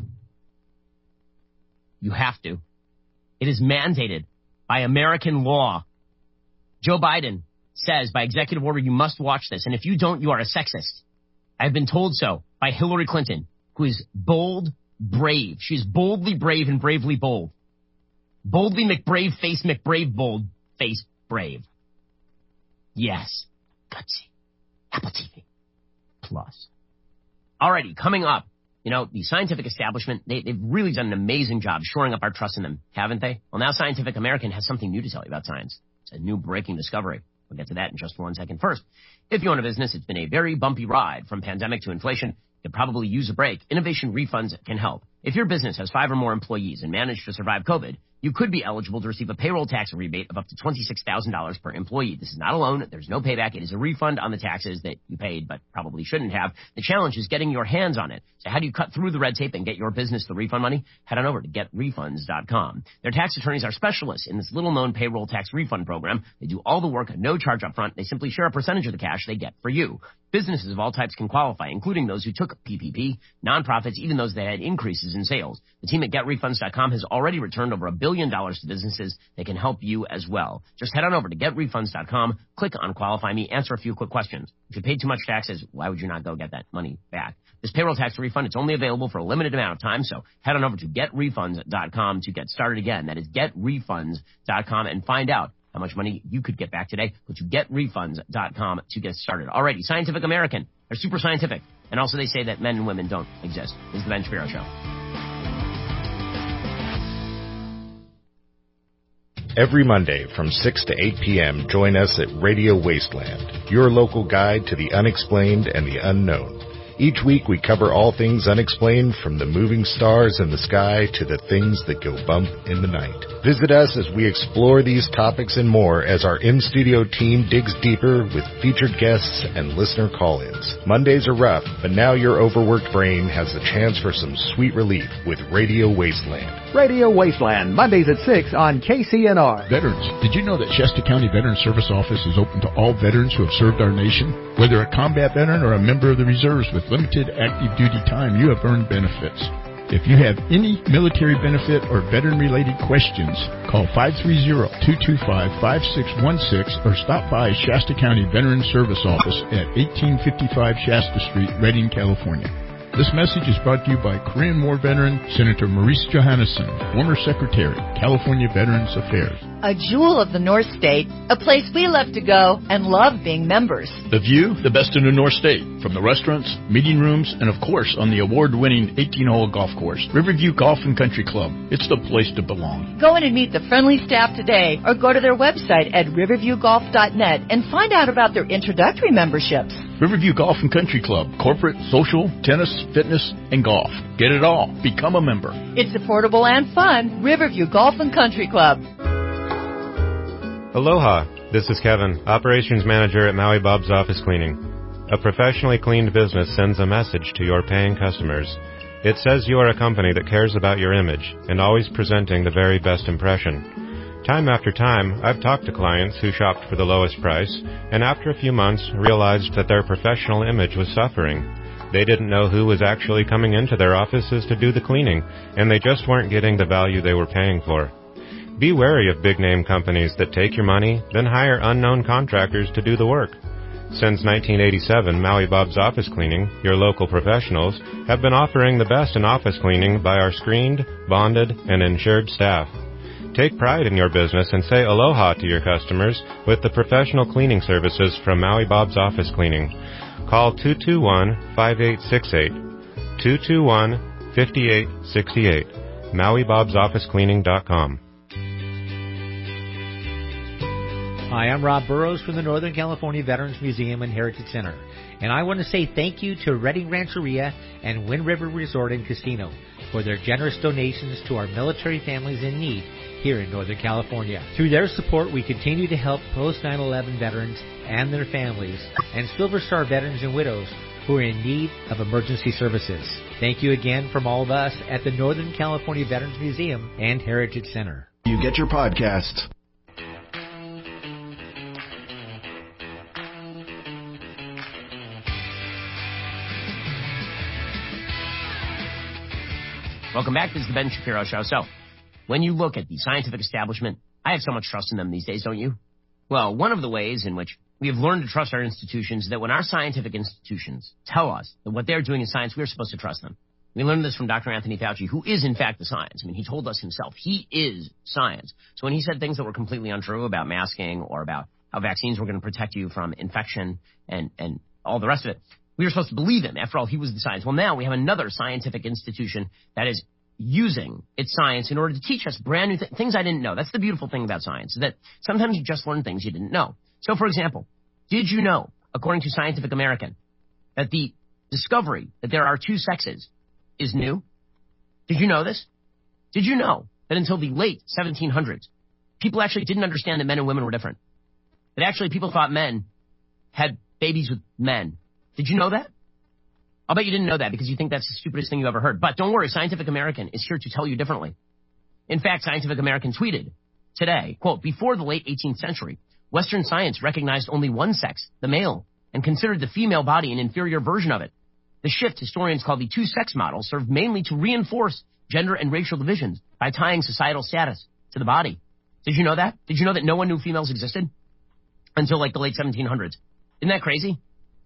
You have to. It is mandated by American law. Joe Biden says by executive order you must watch this. And if you don't, you are a sexist. I've been told so by Hillary Clinton, who is bold, brave. She's boldly brave and bravely bold. Boldly McBrave face, McBrave bold face brave. Yes. Gutsy. Apple TV Plus. Alrighty, coming up, the scientific establishment, they've really done an amazing job shoring up our trust in them, haven't they? Well, now Scientific American has something new to tell you about science. It's a new breaking discovery. We'll get to that in just 1 second. First, if you own a business, it's been a very bumpy ride from pandemic to inflation. You could probably use a break. Innovation Refunds can help. If your business has 5 or more employees and managed to survive COVID, you could be eligible to receive a payroll tax rebate of up to $26,000 per employee. This is not a loan. There's no payback. It is a refund on the taxes that you paid but probably shouldn't have. The challenge is getting your hands on it. So how do you cut through the red tape and get your business the refund money? Head on over to getrefunds.com. Their tax attorneys are specialists in this little-known payroll tax refund program. They do all the work at no charge up front. They simply share a percentage of the cash they get for you. Businesses of all types can qualify, including those who took PPP, nonprofits, even those that had increases in sales. The team at getrefunds.com has already returned over $1 billion to businesses. They can help you as well. Just head on over to getrefunds.com, click on Qualify Me, answer a few quick questions. If you paid too much taxes, why would you not go get that money back? This payroll tax refund, it's only available for a limited amount of time, so head on over to getrefunds.com to get started again. That is getrefunds.com and find out how much money you could get back today. Go to getrefunds.com to get started. Alrighty, Scientific American. They're super scientific. And also they say that men and women don't exist. This is the Ben Shapiro Show. Every Monday from 6 to 8 p.m., join us at Radio Wasteland, your local guide to the unexplained and the unknown. Each week we cover all things unexplained, from the moving stars in the sky to the things that go bump in the night. Visit us as we explore these topics and more as our in-studio team digs deeper with featured guests and listener call-ins. Mondays are rough, but now your overworked brain has the chance for some sweet relief with Radio Wasteland. Radio Wasteland, Mondays at 6 on KCNR. Veterans, did you know that Shasta County Veteran Service Office is open to all veterans who have served our nation? Whether a combat veteran or a member of the reserves with limited active duty time, you have earned benefits. If you have any military benefit or veteran-related questions, call 530-225-5616 or stop by Shasta County Veteran Service Office at 1855 Shasta Street, Redding, California. This message is brought to you by Korean War veteran Senator Maurice Johannesson, former Secretary, California Veterans Affairs. A jewel of the North State, a place we love to go and love being members. The view, the best in the North State, from the restaurants, meeting rooms, and of course on the award-winning 18-hole golf course, Riverview Golf and Country Club. It's the place to belong. Go in and meet the friendly staff today or go to their website at riverviewgolf.net and find out about their introductory memberships. Riverview Golf and Country Club, corporate, social, tennis, fitness, and golf. Get it all. Become a member. It's affordable and fun. Riverview Golf and Country Club. Aloha, this is Kevin, Operations Manager at Maui Bob's Office Cleaning. A professionally cleaned business sends a message to your paying customers. It says you are a company that cares about your image and always presenting the very best impression. Time after time, I've talked to clients who shopped for the lowest price and after a few months realized that their professional image was suffering. They didn't know who was actually coming into their offices to do the cleaning, and they just weren't getting the value they were paying for. Be wary of big-name companies that take your money, then hire unknown contractors to do the work. Since 1987, Maui Bob's Office Cleaning, your local professionals, have been offering the best in office cleaning by our screened, bonded, and insured staff. Take pride in your business and say aloha to your customers with the professional cleaning services from Maui Bob's Office Cleaning. Call 221-5868. 221-5868. MauiBob'sOfficeCleaning.com. Hi, I'm Rob Burrows from the Northern California Veterans Museum and Heritage Center, and I want to say thank you to Redding Rancheria and Wind River Resort and Casino for their generous donations to our military families in need here in Northern California. Through their support, we continue to help post-9/11 veterans and their families, and Silver Star veterans and widows who are in need of emergency services. Thank you again from all of us at the Northern California Veterans Museum and Heritage Center. You get your podcasts. Welcome back. This is the Ben Shapiro Show. So, when you look at the scientific establishment, I have so much trust in them these days, don't you? Well, one of the ways in which we have learned to trust our institutions is that when our scientific institutions tell us that what they're doing is science, we're supposed to trust them. We learned this from Dr. Anthony Fauci, who is, in fact, the science. I mean, he told us himself. He is science. So when he said things that were completely untrue about masking or about how vaccines were going to protect you from infection and all the rest of it, we were supposed to believe him. After all, he was the science. Well, now we have another scientific institution that is using its science in order to teach us brand new things I didn't know. That's the beautiful thing about science, is that sometimes you just learn things you didn't know. So, for example, did you know, according to Scientific American, that the discovery that there are two sexes is new? Did you know this? Did you know that until the late 1700s, people actually didn't understand that men and women were different? That actually people thought men had babies with men. Did you know that? I'll bet you didn't know that because you think that's the stupidest thing you ever heard. But don't worry, Scientific American is here to tell you differently. In fact, Scientific American tweeted today, quote, before the late 18th century, Western science recognized only one sex, the male, and considered the female body an inferior version of it. The shift historians call the two-sex model served mainly to reinforce gender and racial divisions by tying societal status to the body. Did you know that? Did you know that no one knew females existed until like the late 1700s? Isn't that crazy?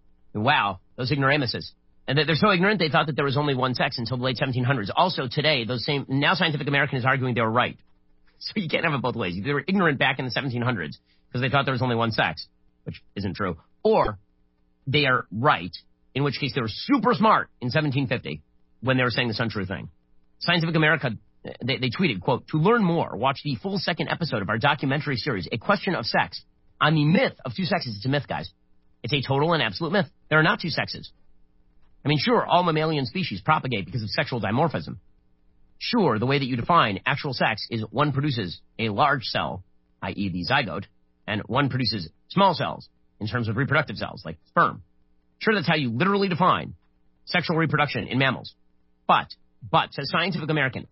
Wow, those ignoramuses. And they're so ignorant they thought that there was only one sex until the late 1700s. Also today, now Scientific American is arguing they were right. So you can't have it both ways. They were ignorant back in the 1700s because they thought there was only one sex, which isn't true. Or they are right, in which case they were super smart in 1750 when they were saying this untrue thing. Scientific America, they tweeted, quote, to learn more, watch the full second episode of our documentary series, A Question of Sex, on the myth of two sexes. It's a myth, guys. It's a total and absolute myth. There are not two sexes. I mean, sure, all mammalian species propagate because of sexual dimorphism. Sure, the way that you define actual sex is one produces a large cell, i.e. the zygote, and one produces small cells in terms of reproductive cells, like sperm. Sure, that's how you literally define sexual reproduction in mammals. But, says Scientific American,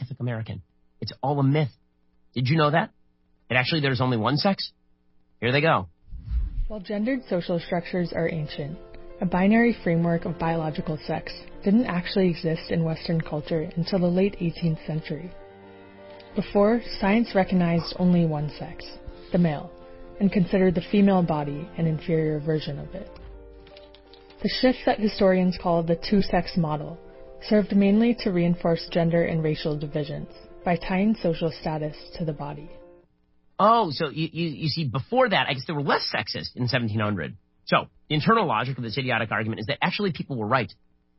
it's all a myth. Did you know that? And actually there's only one sex? Here they go. While gendered social structures are ancient, a binary framework of biological sex didn't actually exist in Western culture until the late 18th century. Before, science recognized only one sex, the male, and considered the female body an inferior version of it. The shift that historians call the two-sex model served mainly to reinforce gender and racial divisions by tying social status to the body. Oh, so you see, before that, I guess they were less sexist in 1700. So, the internal logic of this idiotic argument is that actually people were right.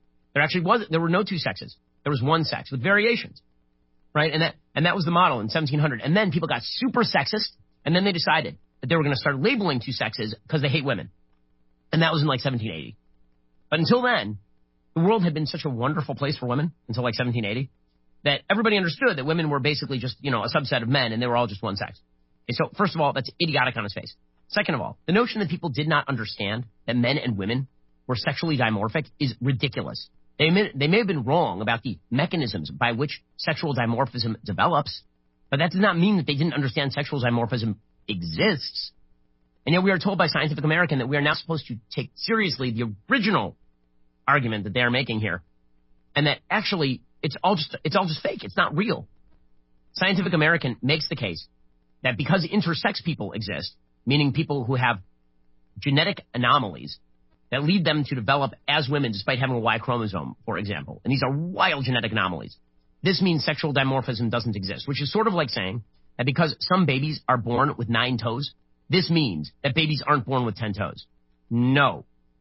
There were no two sexes. There was one sex with variations, right? And that was the model in 1700. And then people got super sexist, and then they decided that they were going to start labeling two sexes because they hate women. And that was in like 1780. But until then, the world had been such a wonderful place for women until like 1780 that everybody understood that women were basically just, a subset of men and they were all just one sex. Okay, so first of all, that's idiotic on its face. Second of all, the notion that people did not understand that men and women were sexually dimorphic is ridiculous. They may have been wrong about the mechanisms by which sexual dimorphism develops, but that does not mean that they didn't understand sexual dimorphism exists. And yet we are told by Scientific American that we are now supposed to take seriously the original argument that they are making here, and that actually it's all just fake. It's not real. Scientific American makes the case that because intersex people exist, meaning people who have genetic anomalies that lead them to develop as women despite having a Y chromosome, for example, and these are wild genetic anomalies, this means sexual dimorphism doesn't exist, which is sort of like saying that because some babies are born with 9 toes, this means that babies aren't born with 10 toes. No.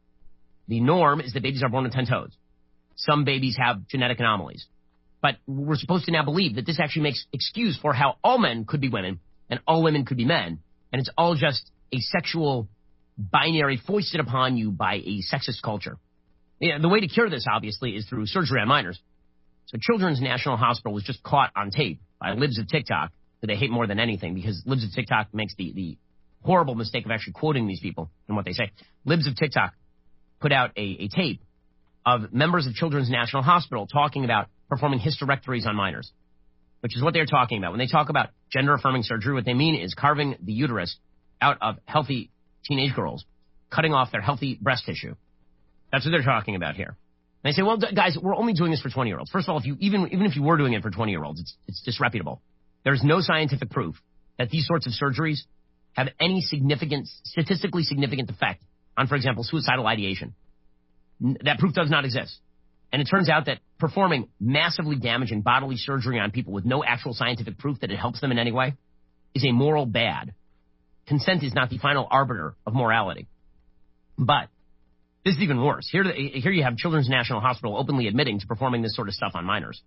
The norm is that babies are born with 10 toes. Some babies have genetic anomalies. But we're supposed to now believe that this actually makes excuse for how all men could be women and all women could be men. And it's all just a sexual binary foisted upon you by a sexist culture. Yeah, the way to cure this, obviously, is through surgery on minors. So Children's National Hospital was just caught on tape by Libs of TikTok, that they hate more than anything, because Libs of TikTok makes the horrible mistake of actually quoting these people and what they say. Libs of TikTok put out a tape of members of Children's National Hospital talking about performing hysterectomies on minors, which is what they're talking about. When they talk about gender-affirming surgery, what they mean is carving the uterus out of healthy teenage girls, cutting off their healthy breast tissue. That's what they're talking about here. And they say, well, guys, we're only doing this for 20-year-olds. First of all, even if you were doing it for 20-year-olds, it's disreputable. There's no scientific proof that these sorts of surgeries have any statistically significant effect on, for example, suicidal ideation. That proof does not exist. And it turns out that performing massively damaging bodily surgery on people with no actual scientific proof that it helps them in any way is a moral bad. Consent is not the final arbiter of morality. But this is even worse. Here you have Children's National Hospital openly admitting to performing this sort of stuff on minors.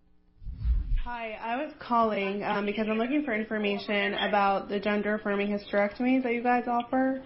Hi, I was calling because I'm looking for information about the gender-affirming hysterectomies that you guys offer.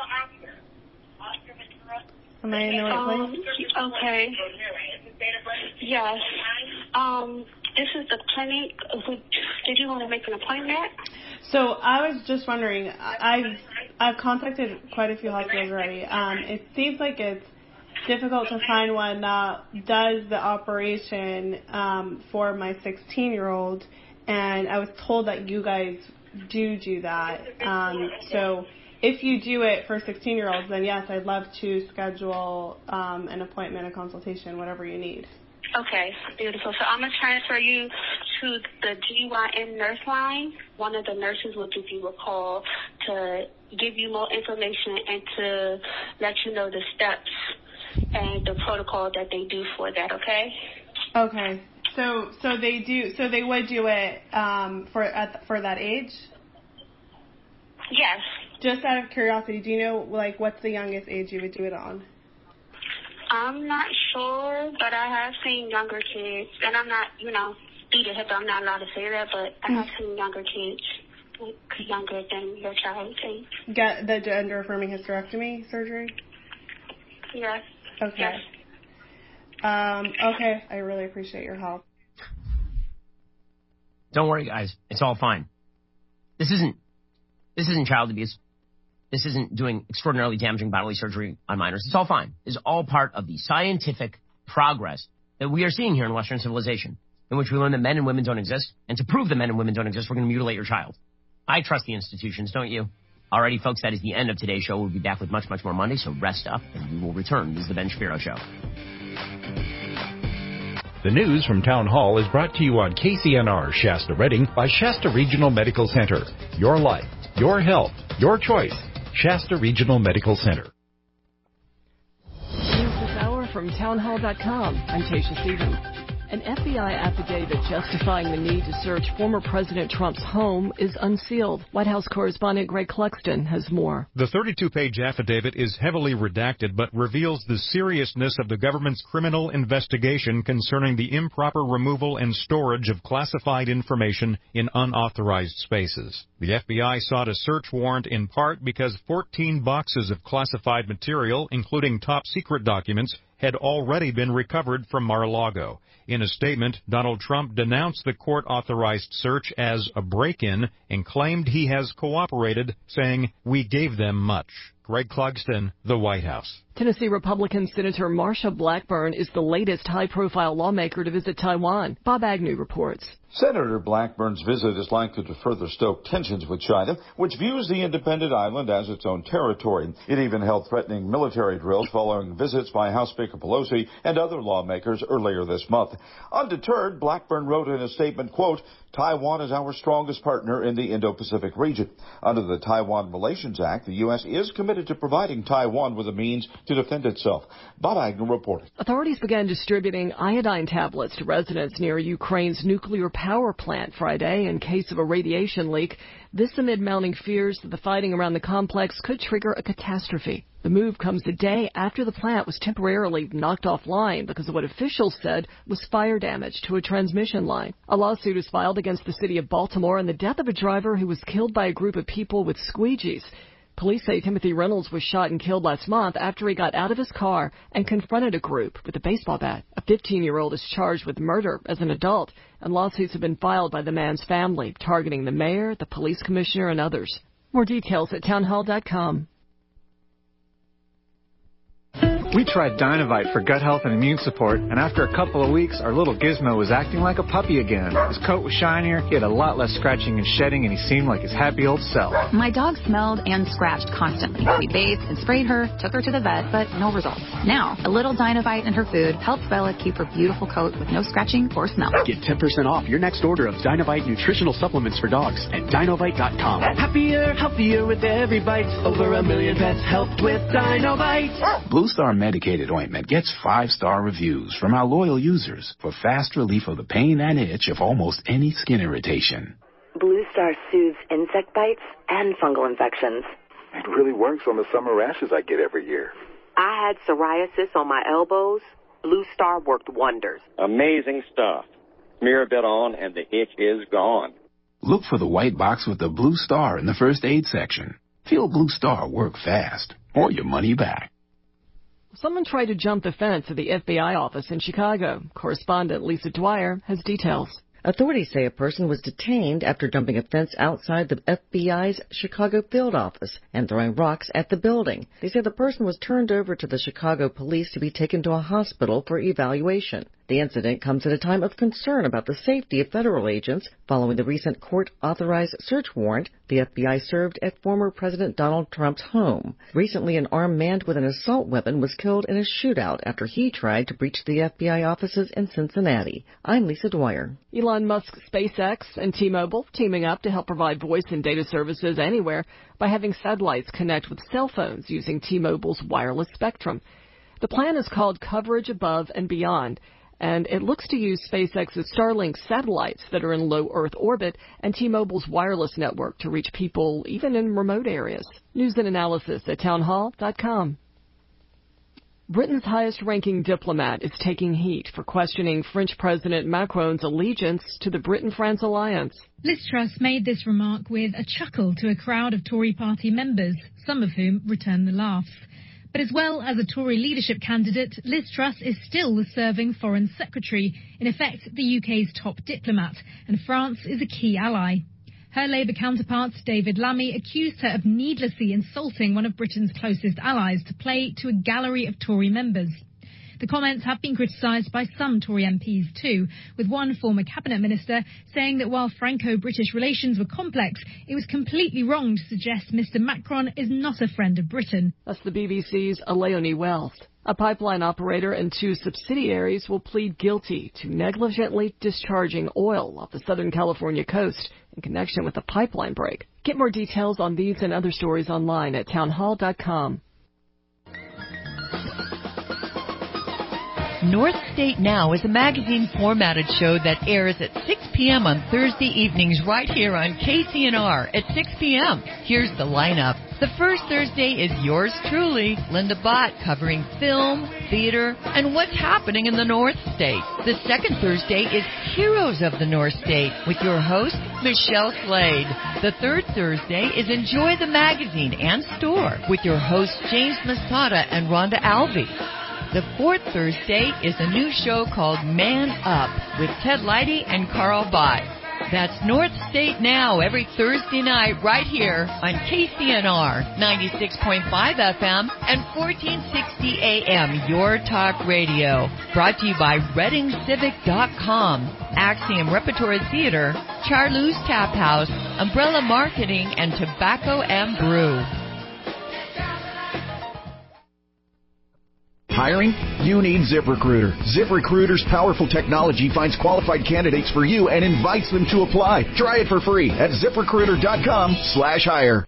Am I in the right place? Okay. Yes. This is the clinic. Did you want to make an appointment? So I was just wondering, I've contacted quite a few hospitals already. It seems like it's difficult to find one that does the operation for my 16-year-old, and I was told that you guys do that. So if you do it for 16-year-olds, then yes, I'd love to schedule an appointment, a consultation, whatever you need. Okay, beautiful. So I'm going to transfer you to the GYN nurse line. One of the nurses will give you a call to give you more information and to let you know the steps and the protocol that they do for that, okay? Okay. So they would do it for that age? Yes. Just out of curiosity, do you know what's the youngest age you would do it on? I'm not sure, but I have seen younger kids, and I'm not, due to HIPAA, I'm not allowed to say that, but I have seen younger kids, younger than your child's age. Get the gender-affirming hysterectomy surgery? Yes. Okay. Yes. Okay, I really appreciate your help. Don't worry, guys. It's all fine. This isn't child abuse. This isn't doing extraordinarily damaging bodily surgery on minors. It's all fine. It's all part of the scientific progress that we are seeing here in Western civilization, in which we learn that men and women don't exist, and to prove that men and women don't exist, we're going to mutilate your child. I trust the institutions, don't you? Alrighty, folks, that is the end of today's show. We'll be back with much, much more Monday, so rest up, and we will return. This is The Ben Shapiro Show. The news from Town Hall is brought to you on KCNR Shasta Redding by Shasta Regional Medical Center. Your life, your health, your choice. Shasta Regional Medical Center. News this hour from townhall.com. I'm Tasha Stevens. An FBI affidavit justifying the need to search former President Trump's home is unsealed. White House correspondent Greg Cluxton has more. The 32-page affidavit is heavily redacted but reveals the seriousness of the government's criminal investigation concerning the improper removal and storage of classified information in unauthorized spaces. The FBI sought a search warrant in part because 14 boxes of classified material, including top-secret documents, had already been recovered from Mar-a-Lago. In a statement, Donald Trump denounced the court-authorized search as a break-in and claimed he has cooperated, saying, "We gave them much." Greg Clugston, the White House. Tennessee Republican Senator Marsha Blackburn is the latest high-profile lawmaker to visit Taiwan. Bob Agnew reports. Senator Blackburn's visit is likely to further stoke tensions with China, which views the independent island as its own territory. It even held threatening military drills following visits by House Speaker Pelosi and other lawmakers earlier this month. Undeterred, Blackburn wrote in a statement, quote, "Taiwan is our strongest partner in the Indo-Pacific region. Under the Taiwan Relations Act, the U.S. is committed to providing Taiwan with a means to defend itself." Bob Agnew reporting. Authorities began distributing iodine tablets to residents near Ukraine's nuclear power plant Friday in case of a radiation leak. This amid mounting fears that the fighting around the complex could trigger a catastrophe. The move comes a day after the plant was temporarily knocked offline because of what officials said was fire damage to a transmission line. A lawsuit is filed against the city of Baltimore on the death of a driver who was killed by a group of people with squeegees. Police say Timothy Reynolds was shot and killed last month after he got out of his car and confronted a group with a baseball bat. A 15-year-old is charged with murder as an adult, and lawsuits have been filed by the man's family, targeting the mayor, the police commissioner, and others. More details at townhall.com. We tried Dynovite for gut health and immune support, and after a couple of weeks, our little Gizmo was acting like a puppy again. His coat was shinier, he had a lot less scratching and shedding, and he seemed like his happy old self. My dog smelled and scratched constantly. We bathed and sprayed her, took her to the vet, but no results. Now, a little Dynovite in her food helps Bella keep her beautiful coat with no scratching or smell. Get 10% off your next order of Dynovite nutritional supplements for dogs at Dynovite.com. Happier, healthier with every bite. Over 1 million pets helped with Dynovite. Blue Star medicated ointment gets 5-star reviews from our loyal users for fast relief of the pain and itch of almost any skin irritation. Blue Star soothes insect bites and fungal infections. It really works on the summer rashes I get every year. I had psoriasis on my elbows. Blue Star worked wonders. Amazing stuff. Smear a bit on and the itch is gone. Look for the white box with the Blue Star in the first aid section. Feel Blue Star work fast or your money back. Someone tried to jump the fence at the FBI office in Chicago. Correspondent Lisa Dwyer has details. Authorities say a person was detained after jumping a fence outside the FBI's Chicago field office and throwing rocks at the building. They say the person was turned over to the Chicago police to be taken to a hospital for evaluation. The incident comes at a time of concern about the safety of federal agents following the recent court-authorized search warrant the FBI served at former President Donald Trump's home. Recently, an armed man with an assault weapon was killed in a shootout after he tried to breach the FBI offices in Cincinnati. I'm Lisa Dwyer. Elon Musk's SpaceX and T-Mobile teaming up to help provide voice and data services anywhere by having satellites connect with cell phones using T-Mobile's wireless spectrum. The plan is called Coverage Above and Beyond, and it looks to use SpaceX's Starlink satellites that are in low Earth orbit and T-Mobile's wireless network to reach people even in remote areas. News and analysis at townhall.com. Britain's highest-ranking diplomat is taking heat for questioning French President Macron's allegiance to the Britain-France alliance. Liz Truss made this remark with a chuckle to a crowd of Tory party members, some of whom returned the laughs. But as well as a Tory leadership candidate, Liz Truss is still the serving Foreign Secretary, in effect the UK's top diplomat, and France is a key ally. Her Labour counterpart, David Lammy, accused her of needlessly insulting one of Britain's closest allies to play to a gallery of Tory members. The comments have been criticised by some Tory MPs too, with one former cabinet minister saying that while Franco-British relations were complex, it was completely wrong to suggest Mr Macron is not a friend of Britain. That's the BBC's Leonie Wells. A pipeline operator and 2 subsidiaries will plead guilty to negligently discharging oil off the Southern California coast in connection with a pipeline break. Get more details on these and other stories online at townhall.com. North State Now is a magazine formatted show that airs at 6 p.m. on Thursday evenings right here on KCNR at 6 p.m. Here's the lineup. The first Thursday is yours truly, Linda Bott, covering film, theater, and what's happening in the North State. The second Thursday is Heroes of the North State with your host, Michelle Slade. The third Thursday is Enjoy the Magazine and Store with your hosts, James Masada and Rhonda Alvey. The fourth Thursday is a new show called Man Up with Ted Leidy and Carl Bott. That's North State Now every Thursday night right here on KCNR 96.5 FM and 1460 AM, Your Talk Radio. Brought to you by ReadingCivic.com, Axiom Repertory Theater, Charlou's Tap House, Umbrella Marketing, and Tobacco and Brew. Hiring? You need ZipRecruiter. ZipRecruiter's powerful technology finds qualified candidates for you and invites them to apply. Try it for free at ZipRecruiter.com/hire.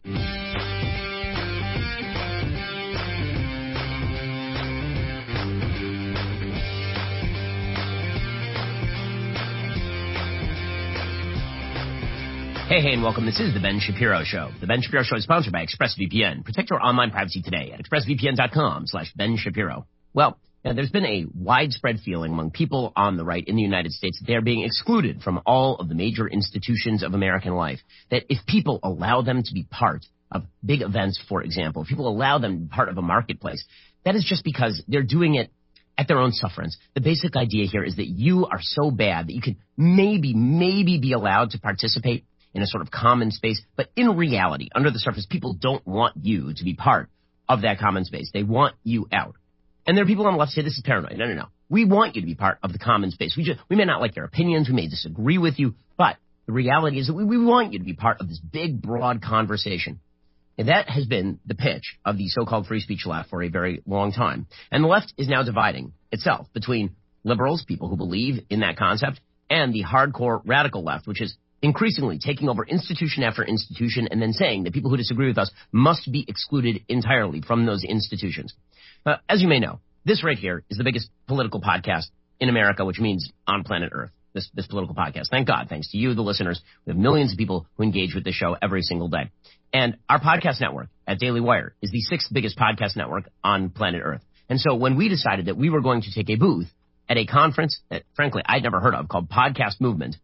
Hey, and welcome. This is The Ben Shapiro Show. The Ben Shapiro Show is sponsored by ExpressVPN. Protect your online privacy today at expressvpn.com/Ben Shapiro. Well, there's been a widespread feeling among people on the right in the United States that they're being excluded from all of the major institutions of American life. That if people allow them to be part of big events, for example, if people allow them to be part of a marketplace, that is just because they're doing it at their own sufferance. The basic idea here is that you are so bad that you can maybe be allowed to participate in a sort of common space, but in reality, under the surface, people don't want you to be part of that common space. They want you out. And there are people on the left who say this is paranoid. No. We want you to be part of the common space. We may not like your opinions. We may disagree with you. But the reality is that we want you to be part of this big, broad conversation. And that has been the pitch of the so-called free speech left for a very long time. And the left is now dividing itself between liberals, people who believe in that concept, and the hardcore radical left, which is increasingly taking over institution after institution and then saying that people who disagree with us must be excluded entirely from those institutions. As you may know, this right here is the biggest political podcast in America, which means on planet Earth, this political podcast. Thank God, thanks to you, the listeners. We have millions of people who engage with this show every single day. And our podcast network at Daily Wire is the 6th biggest podcast network on planet Earth. And so when we decided that we were going to take a booth at a conference that, frankly, I'd never heard of called Podcast Movement,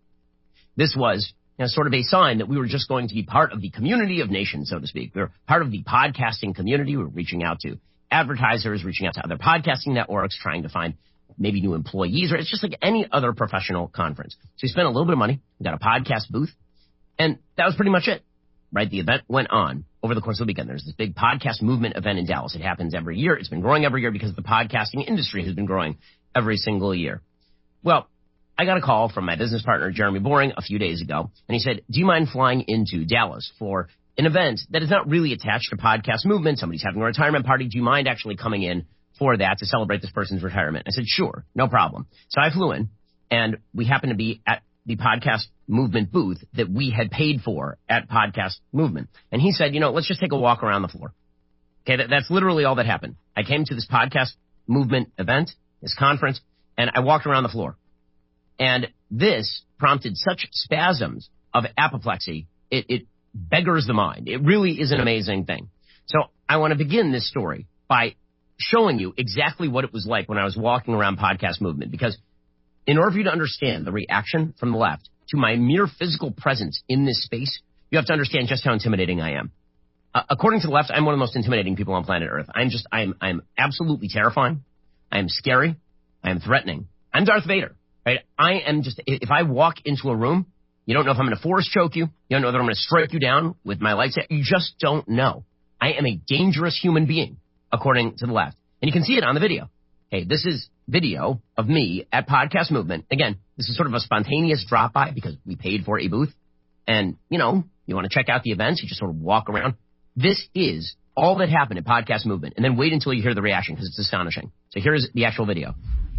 this was sort of a sign that we were just going to be part of the community of nations, so to speak. We were part of the podcasting community. We were reaching out to advertisers, reaching out to other podcasting networks, trying to find maybe new employees, or it's just like any other professional conference. So we spent a little bit of money. We got a podcast booth, and that was pretty much it, right? The event went on over the course of the weekend. There's this big podcast movement event in Dallas. It happens every year. It's been growing every year because the podcasting industry has been growing every single year. Well, I got a call from my business partner, Jeremy Boring, a few days ago, and he said, do you mind flying into Dallas for an event that is not really attached to Podcast Movement? Somebody's having a retirement party. Do you mind actually coming in for that to celebrate this person's retirement? I said, sure, no problem. So I flew in, and we happened to be at the Podcast Movement booth that we had paid for at Podcast Movement. And he said, let's just take a walk around the floor. Okay, that's literally all that happened. I came to this Podcast Movement event, this conference, and I walked around the floor. And this prompted such spasms of apoplexy, it beggars the mind. It really is an amazing thing. So I want to begin this story by showing you exactly what it was like when I was walking around Podcast Movement, because in order for you to understand the reaction from the left to my mere physical presence in this space, you have to understand just how intimidating I am. According to the left, I'm one of the most intimidating people on planet Earth. I'm absolutely terrifying. I am scary. I am threatening. I'm Darth Vader, right? I am just, if I walk into a room, you don't know if I'm going to force choke you. You don't know that I'm going to strike you down with my lightsaber. You just don't know. I am a dangerous human being, according to the left. And you can see it on the video. Hey, this is video of me at Podcast Movement. Again, this is sort of a spontaneous drop-by because we paid for a booth. And, you know, you want to check out the events, you just sort of walk around. This is all that happened at Podcast Movement. And then wait until you hear the reaction because it's astonishing. So here's the actual video.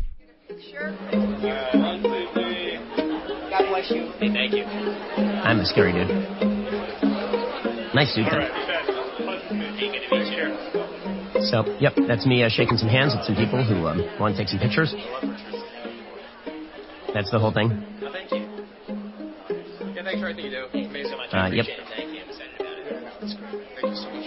God bless you. Hey, thank you. I'm a scary dude. Nice suit, though. So, yep, that's me shaking some hands with some people who want to take some pictures. That's the whole thing. Oh, thank you. Yeah, thanks for everything you do. Thank you so much. I appreciate it. Thank you. I'm excited about it. That's great. Thank you so much.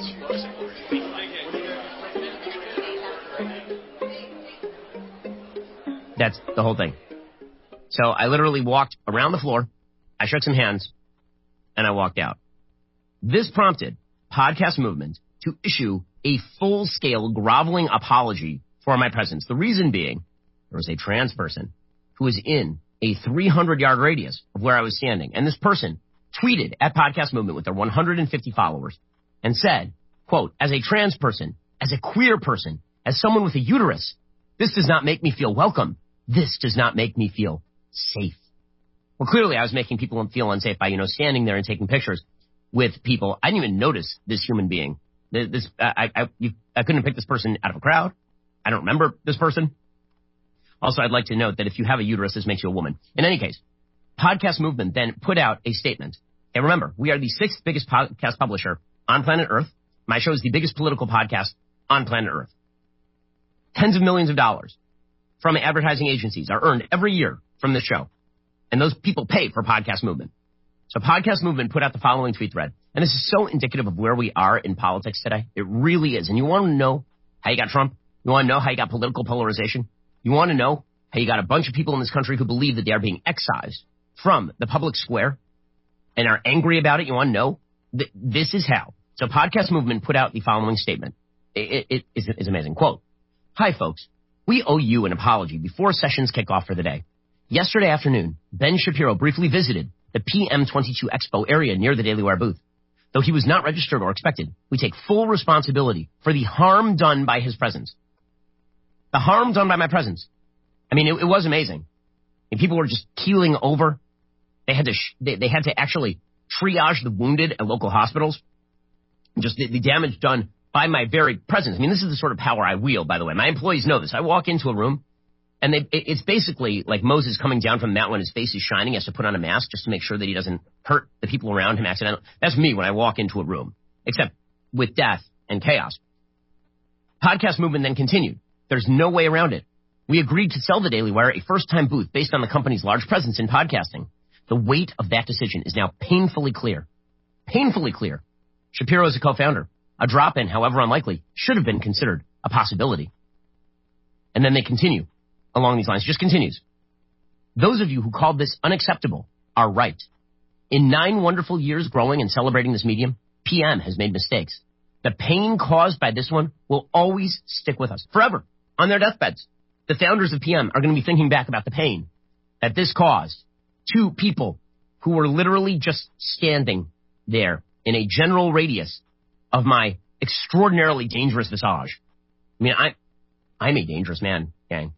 That's the whole thing. So I literally walked around the floor, I shook some hands, and I walked out. This prompted Podcast Movement to issue a full-scale groveling apology for my presence. The reason being, there was a trans person who was in a 300-yard radius of where I was standing. And this person tweeted at Podcast Movement with their 150 followers and said, quote, as a trans person, as a queer person, as someone with a uterus, this does not make me feel welcome. This does not make me feel safe. Well, clearly I was making people feel unsafe by, standing there and taking pictures with people. I didn't even notice this human being. I couldn't have picked this person out of a crowd. I don't remember this person. Also, I'd like to note that if you have a uterus, this makes you a woman. In any case, Podcast Movement then put out a statement. And remember, we are the 6th biggest podcast publisher on planet Earth. My show is the biggest political podcast on planet Earth. Tens of millions of dollars from advertising agencies are earned every year from this show. And those people pay for Podcast Movement. So Podcast Movement put out the following tweet thread. And this is so indicative of where we are in politics today. It really is. And you want to know how you got Trump? You want to know how you got political polarization? You want to know how you got a bunch of people in this country who believe that they are being excised from the public square and are angry about it? You want to know? This is how. So Podcast Movement put out the following statement. It is amazing. Quote, hi, folks. We owe you an apology before sessions kick off for the day. Yesterday afternoon, Ben Shapiro briefly visited the PM22 Expo area near the Daily Wire booth. Though he was not registered or expected, we take full responsibility for the harm done by his presence. The harm done by my presence. I mean, it was amazing. And people were just keeling over. They had to actually triage the wounded at local hospitals. Just the damage done by my very presence. I mean, this is the sort of power I wield, by the way. My employees know this. I walk into a room, and it's basically like Moses coming down from the mountain when his face is shining. He has to put on a mask just to make sure that he doesn't hurt the people around him accidentally. That's me when I walk into a room, except with death and chaos. Podcast Movement then continued. There's no way around it. We agreed to sell the Daily Wire a first-time booth based on the company's large presence in podcasting. The weight of that decision is now painfully clear. Painfully clear. Shapiro is a co-founder. A drop-in, however unlikely, should have been considered a possibility. And then they continue along these lines. Just continues. Those of you who called this unacceptable are right. In 9 wonderful years growing and celebrating this medium, PM has made mistakes. The pain caused by this one will always stick with us forever. On their deathbeds, the founders of PM are going to be thinking back about the pain that this caused to people who were literally just standing there in a general radius of my extraordinarily dangerous visage. I mean, I'm a dangerous man, gang.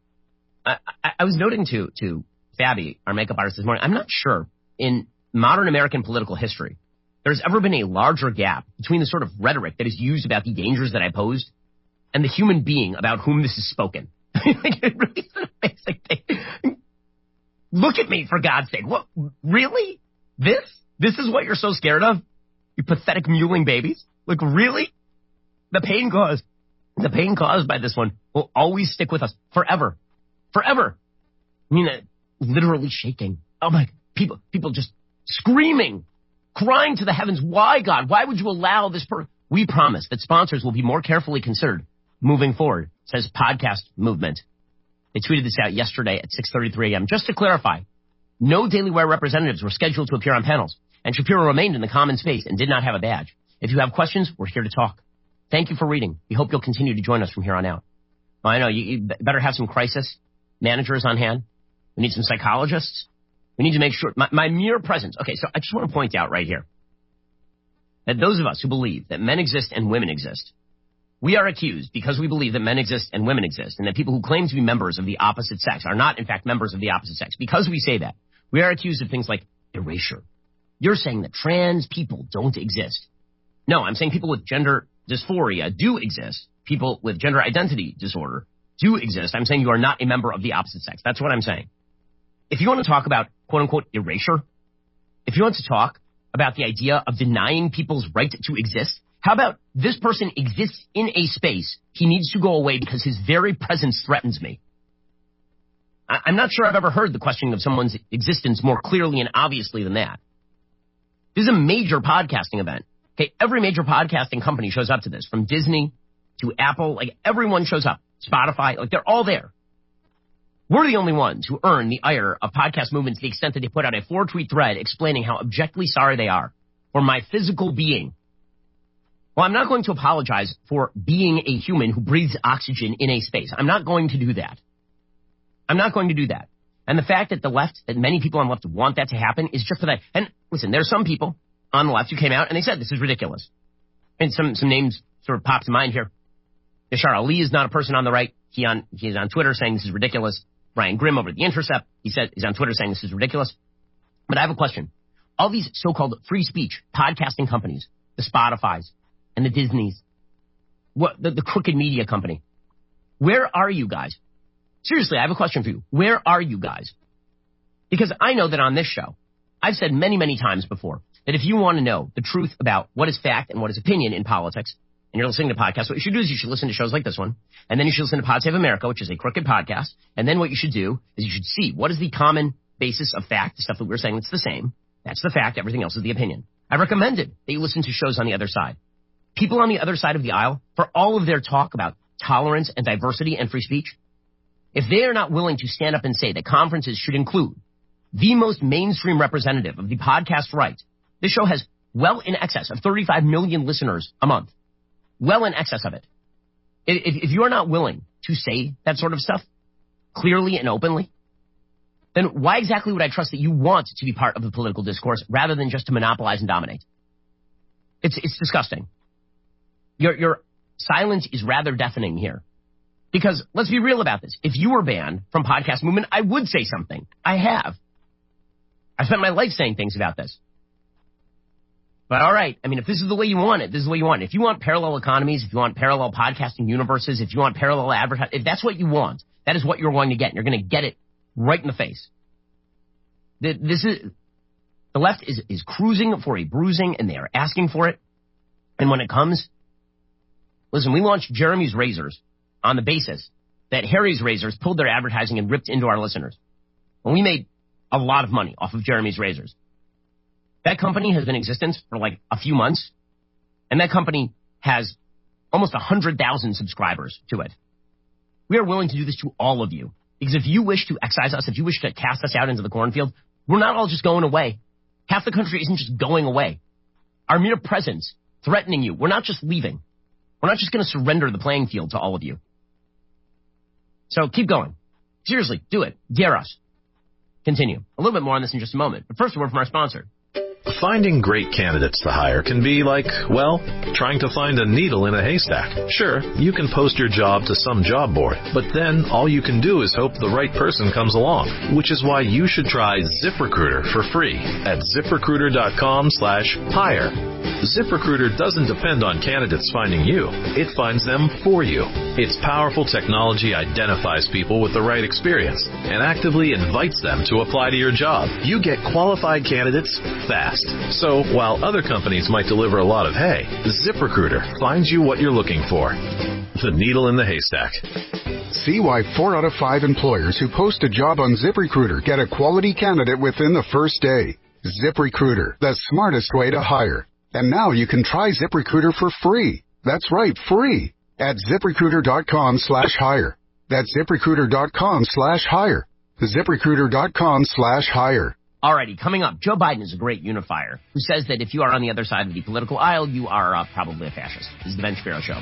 I was noting to Fabby, our makeup artist, this morning, I'm not sure in modern American political history there's ever been a larger gap between the sort of rhetoric that is used about the dangers that I posed and the human being about whom this is spoken. It really is an amazing thing. Look at me, for God's sake. What? Really? This is what you're so scared of? You pathetic mewling babies? Like, really? The pain caused by this one will always stick with us forever. Forever. I mean, literally shaking. Oh my, people just screaming, crying to the heavens. Why, God? Why would you allow this We promise that sponsors will be more carefully considered moving forward, says Podcast Movement. They tweeted this out yesterday at 6:33 a.m. Just to clarify, no Daily Wire representatives were scheduled to appear on panels, and Shapiro remained in the common space and did not have a badge. If you have questions, we're here to talk. Thank you for reading. We hope you'll continue to join us from here on out. Well, I know you better have some crisis managers on hand. We need some psychologists. We need to make sure my mere presence. Okay, so I just want to point out right here that those of us who believe that men exist and women exist, we are accused because we believe that men exist and women exist, and that people who claim to be members of the opposite sex are not, in fact, members of the opposite sex. Because we say that, we are accused of things like erasure. You're saying that trans people don't exist. No, I'm saying people with gender dysphoria do exist. People with gender identity disorder do exist. I'm saying you are not a member of the opposite sex. That's what I'm saying. If you want to talk about, quote-unquote, erasure, if you want to talk about the idea of denying people's right to exist, how about this person exists in a space, he needs to go away because his very presence threatens me? I'm not sure I've ever heard the questioning of someone's existence more clearly and obviously than that. This is a major podcasting event. Okay, every major podcasting company shows up to this, from Disney to Apple. Like, everyone shows up. Spotify, like, they're all there. We're the only ones who earn the ire of podcast movement to the extent that they put out a 4-tweet thread explaining how objectively sorry they are for my physical being. Well, I'm not going to apologize for being a human who breathes oxygen in a space. I'm not going to do that. I'm not going to do that. And the fact that the left, that many people on the left want that to happen is just for that. And listen, there are some people on the left who came out and they said this is ridiculous. And some names sort of popped to mind here. Yashar Ali is not a person on the right. He is on Twitter saying this is ridiculous. Brian Grimm over at The Intercept, he's on Twitter saying this is ridiculous. But I have a question. All these so-called free speech podcasting companies, the Spotifys and the Disneys, the crooked media company, where are you guys? Seriously, I have a question for you. Where are you guys? Because I know that on this show, I've said many, many times before that if you want to know the truth about what is fact and what is opinion in politics, and you're listening to podcasts, what you should do is you should listen to shows like this one, and then you should listen to Pod Save America, which is a crooked podcast, and then what you should do is you should see what is the common basis of fact, the stuff that we're saying that's the same. That's the fact. Everything else is the opinion. I recommended that you listen to shows on the other side. People on the other side of the aisle, for all of their talk about tolerance and diversity and free speech, if they are not willing to stand up and say that conferences should include the most mainstream representative of the podcast right, this show has well in excess of 35 million listeners a month. Well in excess of it. If you are not willing to say that sort of stuff clearly and openly, then why exactly would I trust that you want to be part of the political discourse rather than just to monopolize and dominate? It's disgusting. Your silence is rather deafening here. Because let's be real about this. If you were banned from podcast movement, I would say something. I have. I spent my life saying things about this. But all right, I mean, if this is the way you want it, this is the way you want it. If you want parallel economies, if you want parallel podcasting universes, if you want parallel advertising, if that's what you want, that is what you're going to get. And you're going to get it right in the face. The left is cruising for a bruising, and they are asking for it. And when it comes, listen, we launched Jeremy's Razors on the basis that Harry's Razors pulled their advertising and ripped into our listeners. And we made a lot of money off of Jeremy's Razors. That company has been in existence for like a few months, and that company has almost 100,000 subscribers to it. We are willing to do this to all of you, because if you wish to excise us, if you wish to cast us out into the cornfield, we're not all just going away. Half the country isn't just going away. Our mere presence threatening you, we're not just leaving. We're not just going to surrender the playing field to all of you. So keep going. Seriously, do it. Dare us. Continue. A little bit more on this in just a moment. But first, a word from our sponsor. Finding great candidates to hire can be like, well, trying to find a needle in a haystack. Sure, you can post your job to some job board, but then all you can do is hope the right person comes along, which is why you should try ZipRecruiter for free at ZipRecruiter.com/hire. ZipRecruiter doesn't depend on candidates finding you. It finds them for you. Its powerful technology identifies people with the right experience and actively invites them to apply to your job. You get qualified candidates fast. So while other companies might deliver a lot of hay, ZipRecruiter finds you what you're looking for. The needle in the haystack. See why 4 out of 5 employers who post a job on ZipRecruiter get a quality candidate within the first day. ZipRecruiter, the smartest way to hire. And now you can try ZipRecruiter for free. That's right, free. At ZipRecruiter.com/hire. That's ZipRecruiter.com/hire. ZipRecruiter.com/hire. Alrighty, coming up, Joe Biden is a great unifier who says that if you are on the other side of the political aisle, you are probably a fascist. This is the Ben Shapiro Show.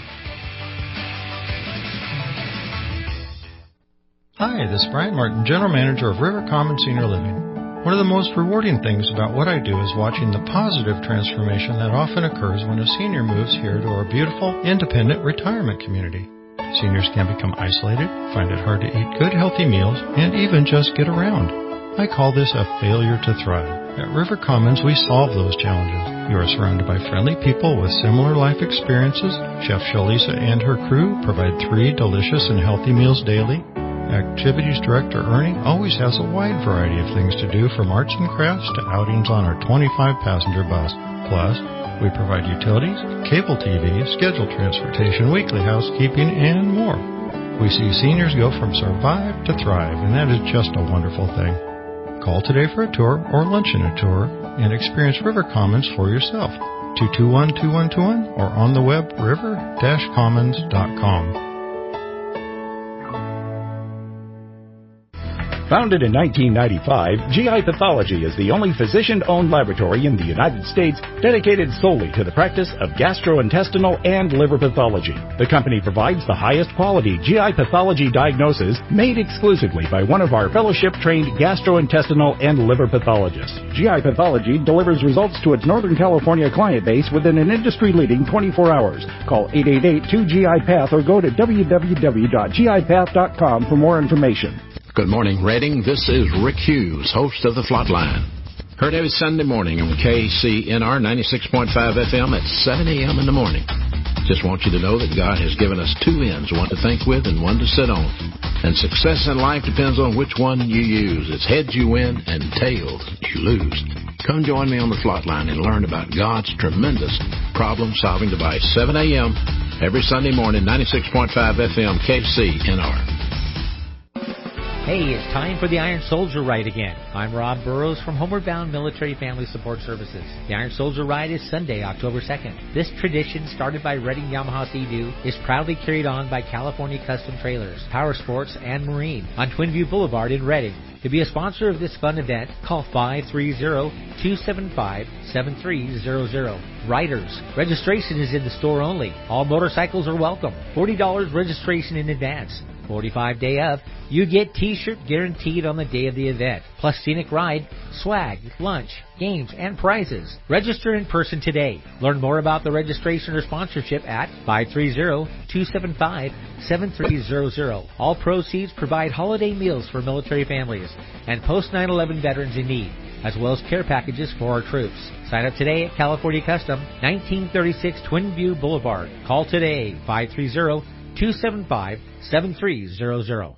Hi, this is Brian Martin, General Manager of River Commons Senior Living. One of the most rewarding things about what I do is watching the positive transformation that often occurs when a senior moves here to our beautiful, independent retirement community. Seniors can become isolated, find it hard to eat good, healthy meals, and even just get around. I call this a failure to thrive. At River Commons, we solve those challenges. You are surrounded by friendly people with similar life experiences. Chef Shalisa and her crew provide 3 delicious and healthy meals daily. Activities Director Ernie always has a wide variety of things to do, from arts and crafts to outings on our 25-passenger bus. Plus, we provide utilities, cable TV, scheduled transportation, weekly housekeeping, and more. We see seniors go from survive to thrive, and that is just a wonderful thing. Call today for a tour or lunch and a tour and experience River Commons for yourself. 221-2121 or on the web river-commons.com. Founded in 1995, GI Pathology is the only physician-owned laboratory in the United States dedicated solely to the practice of gastrointestinal and liver pathology. The company provides the highest quality GI pathology diagnosis made exclusively by one of our fellowship-trained gastrointestinal and liver pathologists. GI Pathology delivers results to its Northern California client base within an industry-leading 24 hours. Call 888-2GI-PATH or go to www.gipath.com for more information. Good morning, Redding. This is Rick Hughes, host of The Flatline. Heard every Sunday morning on KCNR 96.5 FM at 7 a.m. in the morning. Just want you to know that God has given us 2 ends, one to think with and one to sit on. And success in life depends on which one you use. It's heads you win and tails you lose. Come join me on The Flatline and learn about God's tremendous problem-solving device. 7 a.m. every Sunday morning, 96.5 FM, KCNR. Hey, it's time for the Iron Soldier Ride again. I'm Rob Burrows from Homeward Bound Military Family Support Services. The Iron Soldier Ride is Sunday, October 2nd. This tradition, started by Redding Yamaha Sea-Doo, is proudly carried on by California Custom Trailers, Power Sports, and Marine on Twin View Boulevard in Redding. To be a sponsor of this fun event, call 530-275-7300. Riders, registration is in the store only. All motorcycles are welcome. $40 registration in advance. 45 day of, you get t-shirt guaranteed on the day of the event, plus scenic ride, swag, lunch, games, and prizes. Register in person today. Learn more about the registration or sponsorship at 530-275-7300. All proceeds provide holiday meals for military families and post 9/11 veterans in need, as well as care packages for our troops. Sign up today at California Custom, 1936 Twin View Boulevard. Call today, 530-275-7300.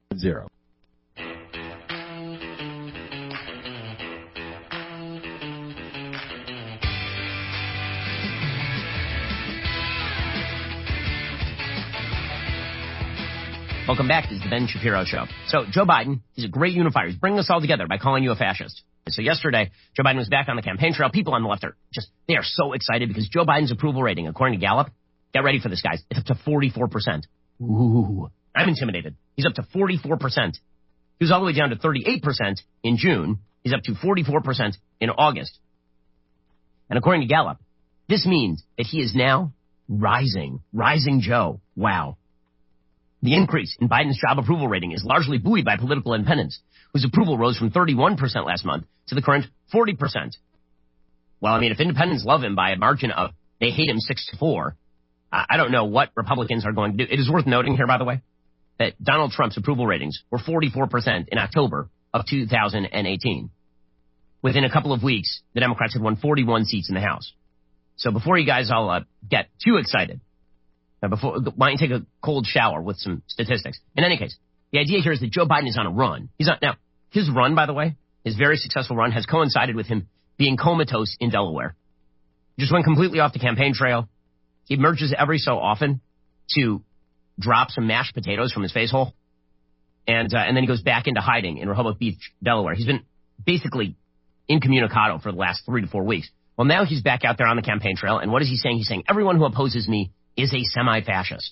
Welcome back. This is the Ben Shapiro Show. So Joe Biden, he's a great unifier. He's bringing us all together by calling you a fascist. So yesterday, Joe Biden was back on the campaign trail. People on the left they are so excited because Joe Biden's approval rating, according to Gallup, get ready for this, guys, it's up to 44%. Ooh, I'm intimidated. He's up to 44%. He was all the way down to 38% in June. He's up to 44% in August. And according to Gallup, this means that he is now rising Joe. Wow. The increase in Biden's job approval rating is largely buoyed by political independents, whose approval rose from 31% last month to the current 40%. Well, I mean, if independents love him by a margin of, they hate him 6-4, I don't know what Republicans are going to do. It is worth noting here, by the way, that Donald Trump's approval ratings were 44% in October of 2018. Within a couple of weeks, the Democrats had won 41 seats in the House. So before you guys all get too excited, why don't you take a cold shower with some statistics? In any case, the idea here is that Joe Biden is on a run. Now, his run, by the way, his very successful run, has coincided with him being comatose in Delaware. Just went completely off the campaign trail. He emerges every so often to drop some mashed potatoes from his face hole, and then he goes back into hiding in Rehoboth Beach, Delaware. He's been basically incommunicado for the last 3 to 4 weeks. Well, now he's back out there on the campaign trail, and what is he saying? He's saying everyone who opposes me is a semi-fascist.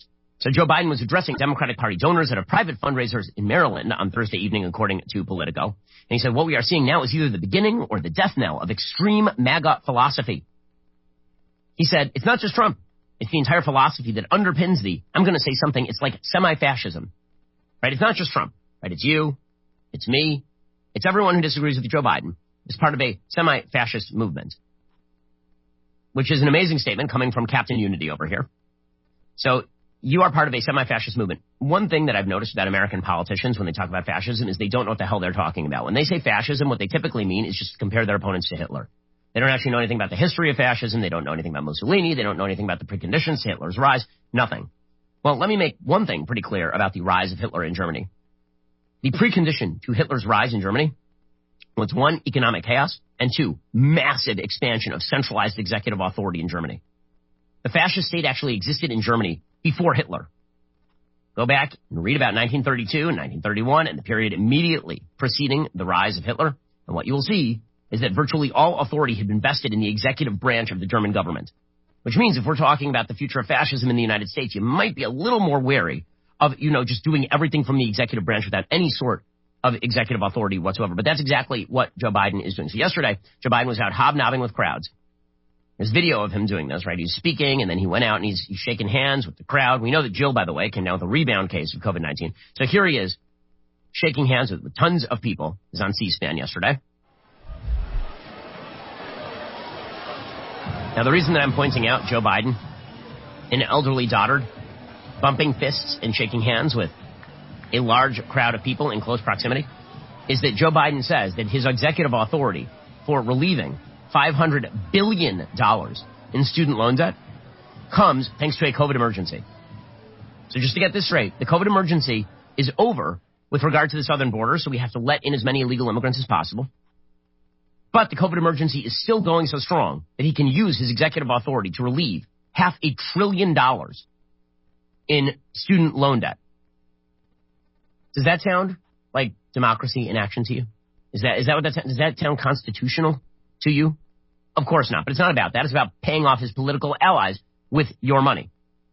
So Joe Biden was addressing Democratic Party donors at a private fundraiser in Maryland on Thursday evening, according to Politico. And he said, what we are seeing now is either the beginning or the death knell of extreme MAGA philosophy. He said, it's not just Trump. It's the entire philosophy that underpins I'm going to say something, it's like semi-fascism. Right? It's not just Trump. Right? It's you. It's me. It's everyone who disagrees with Joe Biden. It's part of a semi-fascist movement. Which is an amazing statement coming from Captain Unity over here. So, you are part of a semi-fascist movement. One thing that I've noticed about American politicians when they talk about fascism is they don't know what the hell they're talking about. When they say fascism, what they typically mean is just to compare their opponents to Hitler. They don't actually know anything about the history of fascism. They don't know anything about Mussolini. They don't know anything about the preconditions to Hitler's rise. Nothing. Well, let me make one thing pretty clear about the rise of Hitler in Germany. The precondition to Hitler's rise in Germany was 1, economic chaos, and 2, massive expansion of centralized executive authority in Germany. The fascist state actually existed in Germany before Hitler. Go back and read about 1932 and 1931 and the period immediately preceding the rise of Hitler. And what you will see is that virtually all authority had been vested in the executive branch of the German government. Which means if we're talking about the future of fascism in the United States, you might be a little more wary of, just doing everything from the executive branch without any sort of executive authority whatsoever. But that's exactly what Joe Biden is doing. So yesterday, Joe Biden was out hobnobbing with crowds. There's video of him doing this, right? He's speaking, and then he went out and he's shaking hands with the crowd. We know that Jill, by the way, came down with a rebound case of COVID-19. So here he is, shaking hands with tons of people. He was on C-SPAN yesterday. Now, the reason that I'm pointing out Joe Biden, an elderly dotard, bumping fists and shaking hands with a large crowd of people in close proximity, is that Joe Biden says that his executive authority for relieving $500 billion in student loan debt comes thanks to a COVID emergency. So just to get this straight, the COVID emergency is over with regard to the southern border, so we have to let in as many illegal immigrants as possible. But the COVID emergency is still going so strong that he can use his executive authority to relieve $500 billion in student loan debt. Does that sound like democracy in action to you? Is that what that sounds? Does that sound constitutional to you? Of course not, but it's not about that. It's about paying off his political allies with your money.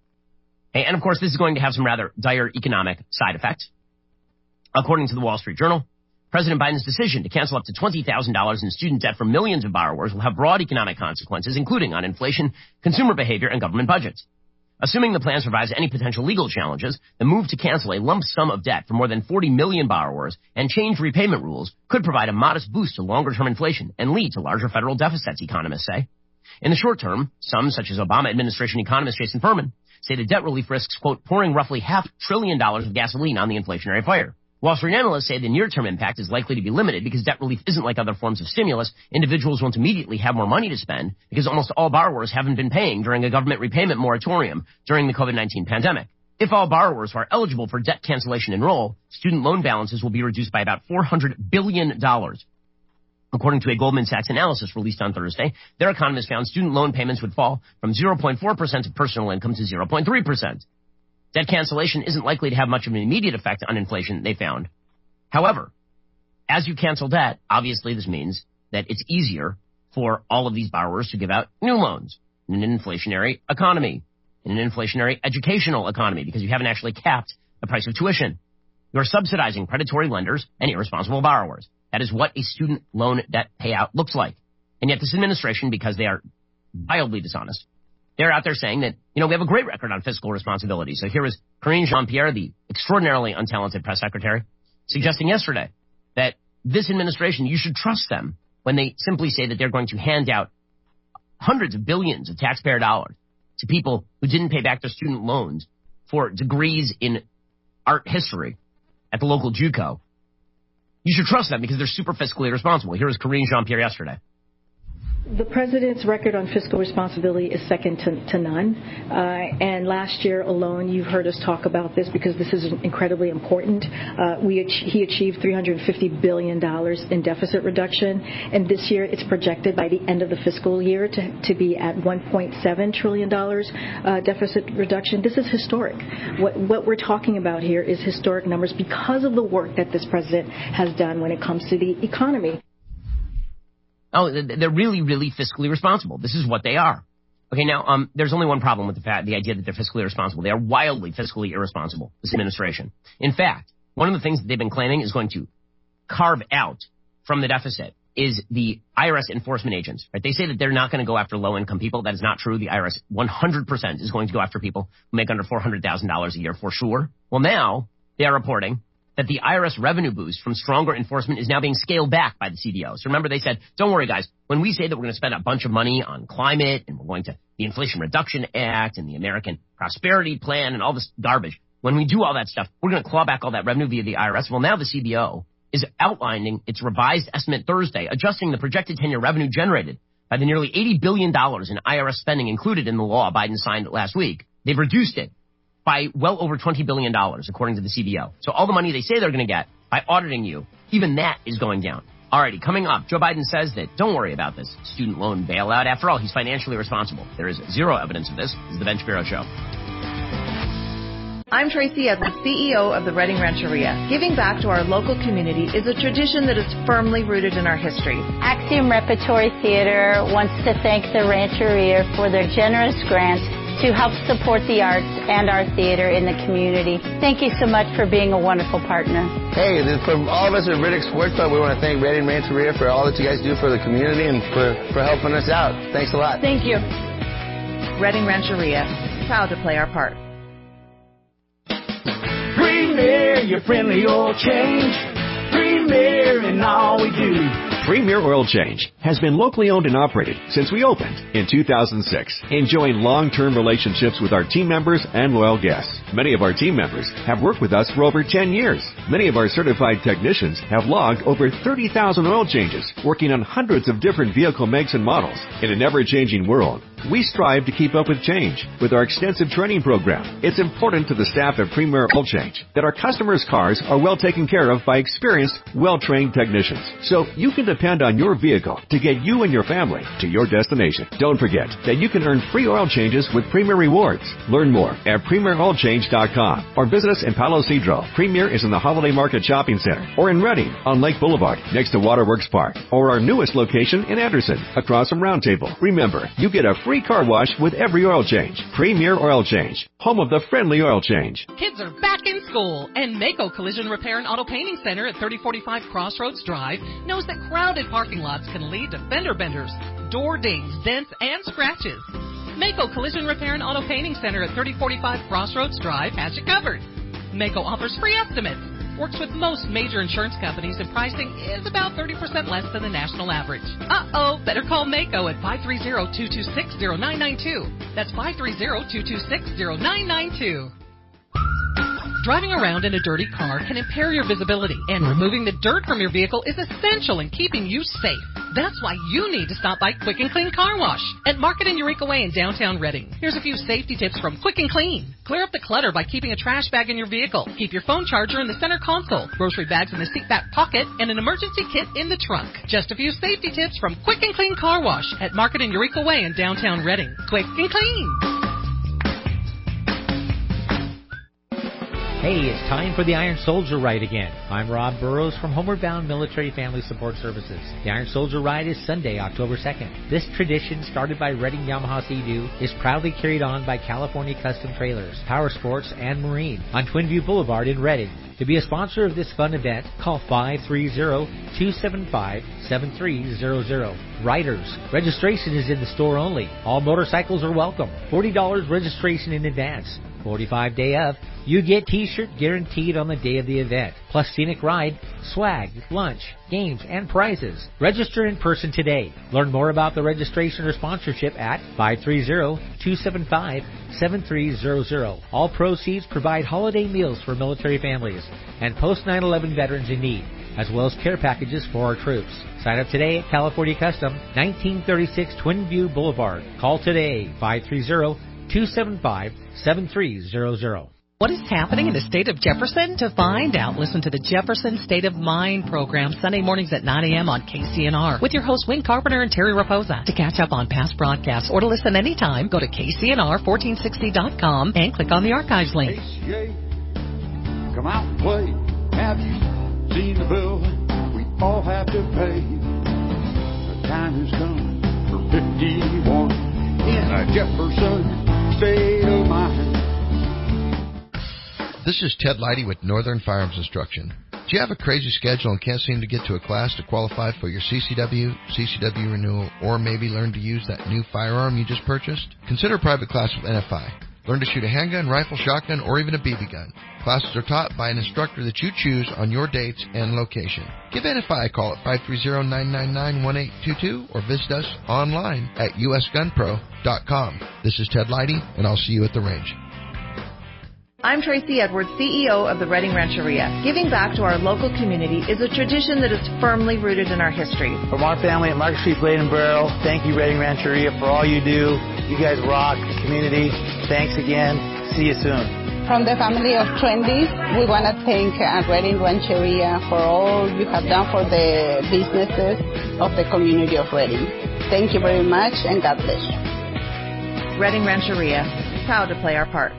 And of course, this is going to have some rather dire economic side effects. According to the Wall Street Journal, President Biden's decision to cancel up to $20,000 in student debt for millions of borrowers will have broad economic consequences, including on inflation, consumer behavior, and government budgets. Assuming the plan survives any potential legal challenges, the move to cancel a lump sum of debt for more than 40 million borrowers and change repayment rules could provide a modest boost to longer-term inflation and lead to larger federal deficits, economists say. In the short term, some, such as Obama administration economist Jason Furman, say the debt relief risks, quote, pouring roughly $500 billion of gasoline on the inflationary fire. Wall Street analysts say the near-term impact is likely to be limited because debt relief isn't like other forms of stimulus. Individuals won't immediately have more money to spend because almost all borrowers haven't been paying during a government repayment moratorium during the COVID-19 pandemic. If all borrowers who are eligible for debt cancellation enroll, student loan balances will be reduced by about $400 billion. According to a Goldman Sachs analysis released on Thursday, their economists found student loan payments would fall from 0.4% of personal income to 0.3%. Debt cancellation isn't likely to have much of an immediate effect on inflation, they found. However, as you cancel debt, obviously this means that it's easier for all of these borrowers to give out new loans in an inflationary economy, in an inflationary educational economy, because you haven't actually capped the price of tuition. You're subsidizing predatory lenders and irresponsible borrowers. That is what a student loan debt payout looks like. And yet this administration, because they are wildly dishonest, they're out there saying that, we have a great record on fiscal responsibility. So here was Karine Jean-Pierre, the extraordinarily untalented press secretary, suggesting yesterday that this administration, you should trust them when they simply say that they're going to hand out hundreds of billions of taxpayer dollars to people who didn't pay back their student loans for degrees in art history at the local JUCO. You should trust them because they're super fiscally responsible. Here was Karine Jean-Pierre yesterday. The president's record on fiscal responsibility is second to none. And last year alone, you've heard us talk about this because this is incredibly important. He achieved $350 billion in deficit reduction. And this year, it's projected by the end of the fiscal year to be at $1.7 trillion deficit reduction. This is historic. What we're talking about here is historic numbers because of the work that this president has done when it comes to the economy. Oh, they're really, really fiscally responsible. This is what they are. Okay, now, there's only one problem with the idea that they're fiscally irresponsible. They are wildly fiscally irresponsible, this administration. In fact, one of the things that they've been claiming is going to carve out from the deficit is the IRS enforcement agents. Right? They say that they're not going to go after low-income people. That is not true. The IRS 100% is going to go after people who make under $400,000 a year for sure. Well, now they are reporting that the IRS revenue boost from stronger enforcement is now being scaled back by the CBO. So remember, they said, don't worry, guys. When we say that we're going to spend a bunch of money on climate and we're going to the Inflation Reduction Act and the American Prosperity Plan and all this garbage, when we do all that stuff, we're going to claw back all that revenue via the IRS. Well, now the CBO is outlining its revised estimate Thursday, adjusting the projected 10-year revenue generated by the nearly $80 billion in IRS spending included in the law Biden signed last week. They've reduced it by well over $20 billion, according to the CBO. So all the money they say they're going to get by auditing you, even that is going down. Alrighty, coming up, Joe Biden says that don't worry about this student loan bailout. After all, he's financially responsible. There is zero evidence of this. This is the Ben Shapiro Show. I'm Tracy Edwards, CEO of the Reading Rancheria. Giving back to our local community is a tradition that is firmly rooted in our history. Axiom Repertory Theater wants to thank the Rancheria for their generous grant to help support the arts and our theater in the community. Thank you so much for being a wonderful partner. Hey, from all of us at Riddick Sports Club, we want to thank Reading Rancheria for all that you guys do for the community and for helping us out. Thanks a lot. Thank you. Reading Rancheria, proud to play our part. Premier, your friendly oil change. Premier in all we do. Premier Oil Change has been locally owned and operated since we opened in 2006, enjoying long-term relationships with our team members and loyal guests. Many of our team members have worked with us for over 10 years. Many of our certified technicians have logged over 30,000 oil changes, working on hundreds of different vehicle makes and models. In an ever-changing world, we strive to keep up with change with our extensive training program. It's important to the staff at Premier Oil Change that our customers' cars are well taken care of by experienced, well-trained technicians. So you can depend on your vehicle to get you and your family to your destination. Don't forget that you can earn free oil changes with Premier Rewards. Learn more at PremierOilChange.com or visit us in Palo Cedro. Premier is in the Holiday Market Shopping Center or in Reading on Lake Boulevard next to Waterworks Park or our newest location in Anderson across from Round Table. Remember, you get a free car wash with every oil change. Premier Oil Change, home of the friendly oil change. Kids are back in school, and Mako Collision Repair and Auto Painting Center at 3045 Crossroads Drive knows that crowded parking lots can lead to fender benders, door dings, dents, and scratches. Mako Collision Repair and Auto Painting Center at 3045 Crossroads Drive has you covered. Mako offers free estimates, works with most major insurance companies, and pricing is about 30% less than the national average. Better call Mako at 530-226-0992. That's 530-226-0992. Driving around in a dirty car can impair your visibility, and removing the dirt from your vehicle is essential in keeping you safe. That's why you need to stop by Quick and Clean Car Wash at Market and Eureka Way in downtown Reading. Here's a few safety tips from Quick and Clean. Clear up the clutter by keeping a trash bag in your vehicle. Keep your phone charger in the center console, grocery bags in the seat back pocket, and an emergency kit in the trunk. Just a few safety tips from Quick and Clean Car Wash at Market and Eureka Way in downtown Reading. Quick and Clean. Hey, it's time for the Iron Soldier Ride again. I'm Rob Burrows from Homeward Bound Military Family Support Services. The Iron Soldier Ride is Sunday, October 2nd. This tradition, started by Reading Yamaha Sea-Doo, is proudly carried on by California Custom Trailers, Power Sports, and Marine on Twinview Boulevard in Reading. To be a sponsor of this fun event, call 530-275-7300. Riders, registration is in the store only. All motorcycles are welcome. $40 registration in advance. 45 day of. You get t-shirt guaranteed on the day of the event, plus scenic ride, swag, lunch, games, and prizes. Register in person today. Learn more about the registration or sponsorship at 530-275-7300. All proceeds provide holiday meals for military families and post 9/11 veterans in need, as well as care packages for our troops. Sign up today at California Custom, 1936 Twinview Boulevard. Call today, 530-275-7300. What is happening in the state of Jefferson? To find out, listen to the Jefferson State of Mind program Sunday mornings at 9 a.m. on KCNR with your hosts Wayne Carpenter and Terry Raposa. To catch up on past broadcasts or to listen anytime, go to KCNR1460.com and click on the archives link. ACA, come out and play. Have you seen the bill we all have to pay? The time has come for 51 in a Jefferson state of mind. This is Ted Leidy with Northern Firearms Instruction. Do you have a crazy schedule and can't seem to get to a class to qualify for your CCW renewal, or maybe learn to use that new firearm you just purchased? Consider a private class with NFI. Learn to shoot a handgun, rifle, shotgun, or even a BB gun. Classes are taught by an instructor that you choose on your dates and location. Give NFI a call at 530-999-1822 or visit us online at usgunpro.com. This is Ted Leidy, and I'll see you at the range. I'm Tracy Edwards, CEO of the Redding Rancheria. Giving back to our local community is a tradition that is firmly rooted in our history. From our family at Market Street Blade and Barrel, thank you, Redding Rancheria, for all you do. You guys rock the community. Thanks again. See you soon. From the family of Trendy, we want to thank Redding Rancheria for all you have done for the businesses of the community of Redding. Thank you very much, and God bless you. Redding Rancheria, proud to play our part.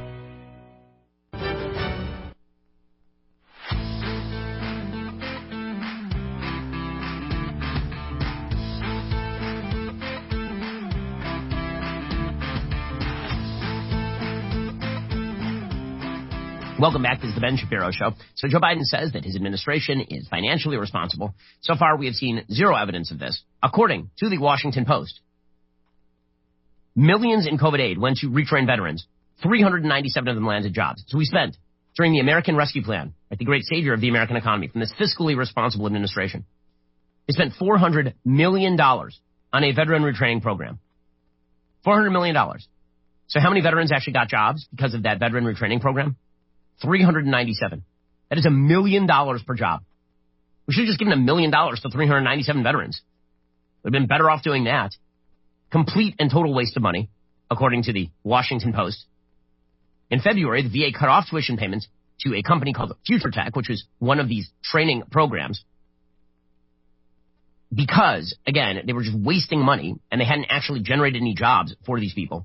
Welcome back. This is the Ben Shapiro Show. So Joe Biden says that his administration is financially responsible. So far, we have seen zero evidence of this. According to the Washington Post, millions in COVID aid went to retrain veterans. 397 of them landed jobs. So we spent, during the American Rescue Plan, like the great savior of the American economy, from this fiscally responsible administration, they spent $400 million on a veteran retraining program. $400 million. So how many veterans actually got jobs because of that veteran retraining program? 397. That is $1 million per job. We should have just given $1 million to 397 veterans. We'd have been better off doing that. Complete and total waste of money, according to the Washington Post. In February, the VA cut off tuition payments to a company called Future Tech, which was one of these training programs, because, again, they were just wasting money and they hadn't actually generated any jobs for these people.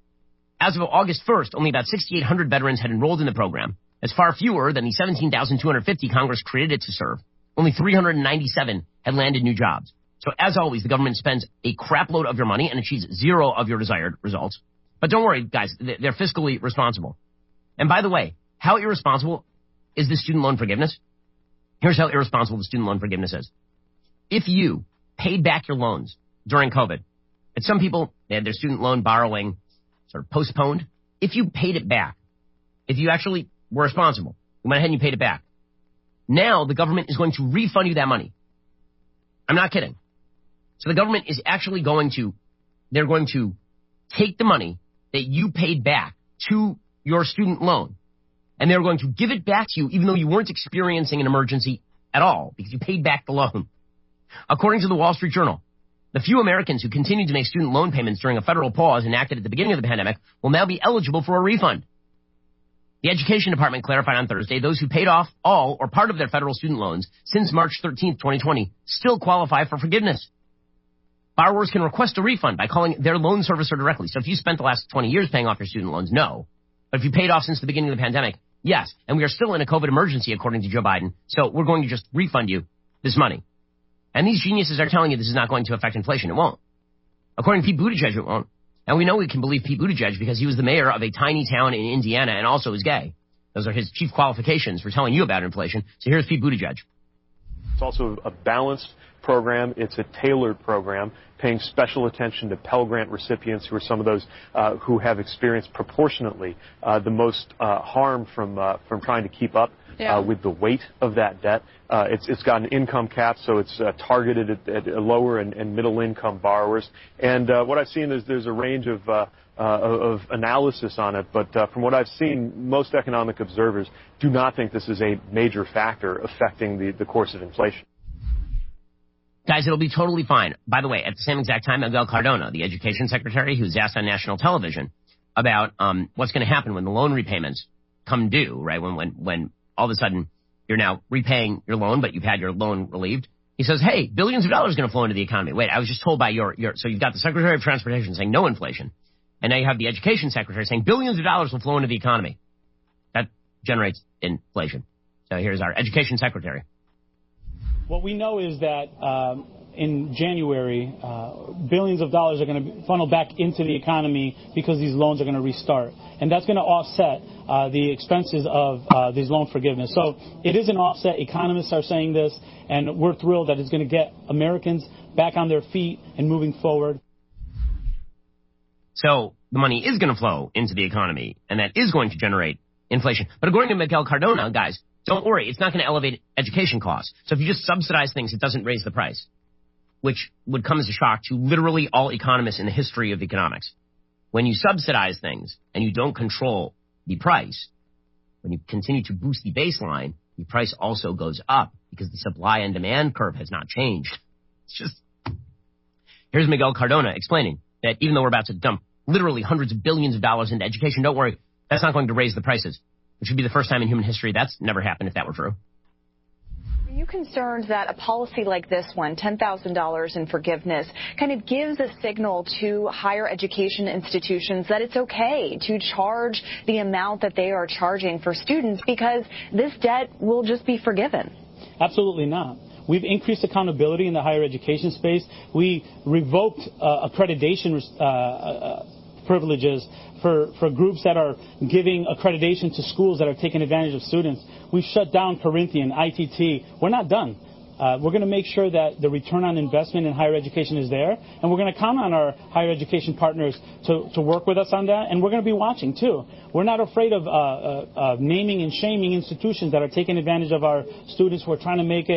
As of August 1st, only about 6,800 veterans had enrolled in the program. That's far fewer than the 17,250 Congress created to serve. Only 397 had landed new jobs. So as always, the government spends a crapload of your money and achieves zero of your desired results. But don't worry, guys, they're fiscally responsible. And by the way, how irresponsible is this student loan forgiveness? Here's how irresponsible the student loan forgiveness is. If you paid back your loans during COVID, and some people, they had their student loan borrowing sort of postponed. If you paid it back, if you actually were responsible, you went ahead and you paid it back, now the government is going to refund you that money. I'm not kidding. So the government is actually they're going to take the money that you paid back to your student loan, and they're going to give it back to you even though you weren't experiencing an emergency at all because you paid back the loan. According to the Wall Street Journal, the few Americans who continued to make student loan payments during a federal pause enacted at the beginning of the pandemic will now be eligible for a refund. The Education Department clarified on Thursday those who paid off all or part of their federal student loans since March 13, 2020, still qualify for forgiveness. Borrowers can request a refund by calling their loan servicer directly. So if you spent the last 20 years paying off your student loans, no. But if you paid off since the beginning of the pandemic, yes. And we are still in a COVID emergency, according to Joe Biden. So we're going to just refund you this money. And these geniuses are telling you this is not going to affect inflation. It won't. According to Pete Buttigieg, it won't. And we know we can believe Pete Buttigieg because he was the mayor of a tiny town in Indiana and also is gay. Those are his chief qualifications for telling you about inflation. So here's Pete Buttigieg. It's also a balanced program. It's a tailored program, paying special attention to Pell Grant recipients who are some of those who have experienced proportionately the most harm from trying to keep up with the weight of that debt. It's got an income cap, so it's targeted at lower and middle income borrowers. And what I've seen is there's a range of analysis on it, but from what I've seen, most economic observers do not think this is a major factor affecting the course of inflation. Guys, it'll be totally fine. By the way, at the same exact time, Miguel Cardona, the education secretary, who's asked on national television about what's going to happen when the loan repayments come due, right? When all of a sudden you're now repaying your loan, but you've had your loan relieved. He says, hey, billions of dollars are going to flow into the economy. Wait, I was just told by so you've got the Secretary of Transportation saying no inflation. And now you have the education secretary saying billions of dollars will flow into the economy. That generates inflation. So here's our education secretary. What we know is that in January, billions of dollars are going to funnel back into the economy because these loans are going to restart. And that's going to offset the expenses of these loan forgiveness. So it is an offset. Economists are saying this, and we're thrilled that it's going to get Americans back on their feet and moving forward. So the money is going to flow into the economy, and that is going to generate inflation. But according to Miguel Cardona, guys, don't worry, it's not going to elevate education costs. So if you just subsidize things, it doesn't raise the price, which would come as a shock to literally all economists in the history of economics. When you subsidize things and you don't control the price, when you continue to boost the baseline, the price also goes up because the supply and demand curve has not changed. It's just... Here's Miguel Cardona explaining that even though we're about to dump literally hundreds of billions of dollars into education, don't worry, that's not going to raise the prices. It should be the first time in human history that's never happened if that were true. Are you concerned that a policy like this one, $10,000 in forgiveness, kind of gives a signal to higher education institutions that it's okay to charge the amount that they are charging for students because this debt will just be forgiven? Absolutely not. We've increased accountability in the higher education space. We revoked accreditation privileges for groups that are giving accreditation to schools that are taking advantage of students. We've shut down Corinthian, ITT. We're not done. We're going to make sure that the return on investment in higher education is there, and we're going to count on our higher education partners to work with us on that, and we're going to be watching, too. We're not afraid of naming and shaming institutions that are taking advantage of our students who are trying to make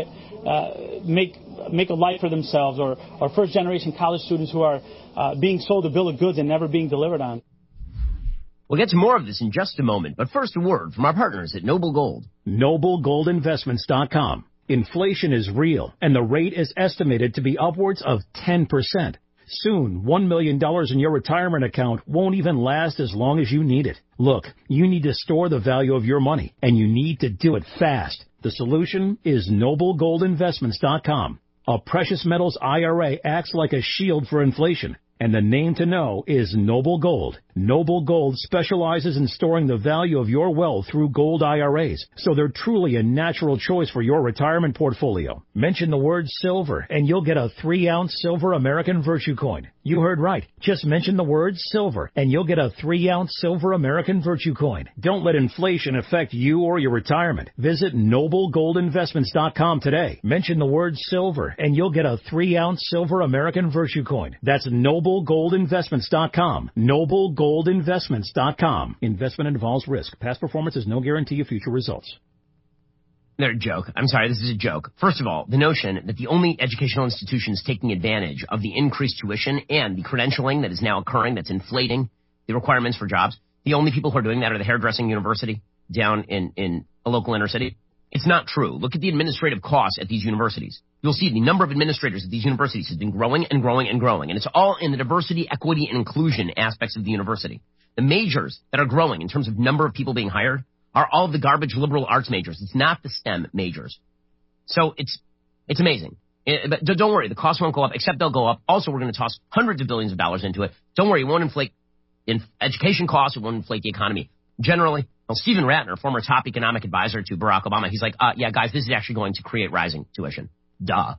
a life for themselves, or first-generation college students who are being sold a bill of goods and never being delivered on. We'll get to more of this in just a moment, but first a word from our partners at Noble Gold. NobleGoldInvestments.com. Inflation is real, and the rate is estimated to be upwards of 10%. Soon, $1 million in your retirement account won't even last as long as you need it. Look, you need to store the value of your money, and you need to do it fast. The solution is NobleGoldInvestments.com. A precious metals IRA acts like a shield for inflation, and the name to know is Noble Gold. Noble Gold specializes in storing the value of your wealth through gold IRAs, so they're truly a natural choice for your retirement portfolio. Mention the word silver, and you'll get a 3-ounce silver American Virtue Coin. You heard right. Just mention the word silver, and you'll get a 3-ounce silver American Virtue Coin. Don't let inflation affect you or your retirement. Visit NobleGoldInvestments.com today. Mention the word silver, and you'll get a 3-ounce silver American Virtue Coin. That's NobleGoldInvestments.com. NobleGoldInvestments.com. Investment involves risk. Past performance is no guarantee of future results. They're a joke. I'm sorry, this is a joke. First of all, the notion that the only educational institutions taking advantage of the increased tuition and the credentialing that is now occurring that's inflating the requirements for jobs, the only people who are doing that are the hairdressing university down in a local inner city. It's not true. Look at the administrative costs at these universities. You'll see the number of administrators at these universities has been growing and growing and growing, and it's all in the diversity, equity, and inclusion aspects of the university. The majors that are growing in terms of number of people being hired are all the garbage liberal arts majors. It's not the STEM majors. So it's amazing. But don't worry, the costs won't go up, except they'll go up. Also, we're going to toss hundreds of billions of dollars into it. Don't worry, it won't inflate in education costs. It won't inflate the economy. Generally, well, Stephen Ratner, former top economic advisor to Barack Obama, he's like, yeah, guys, this is actually going to create rising tuition. Duh.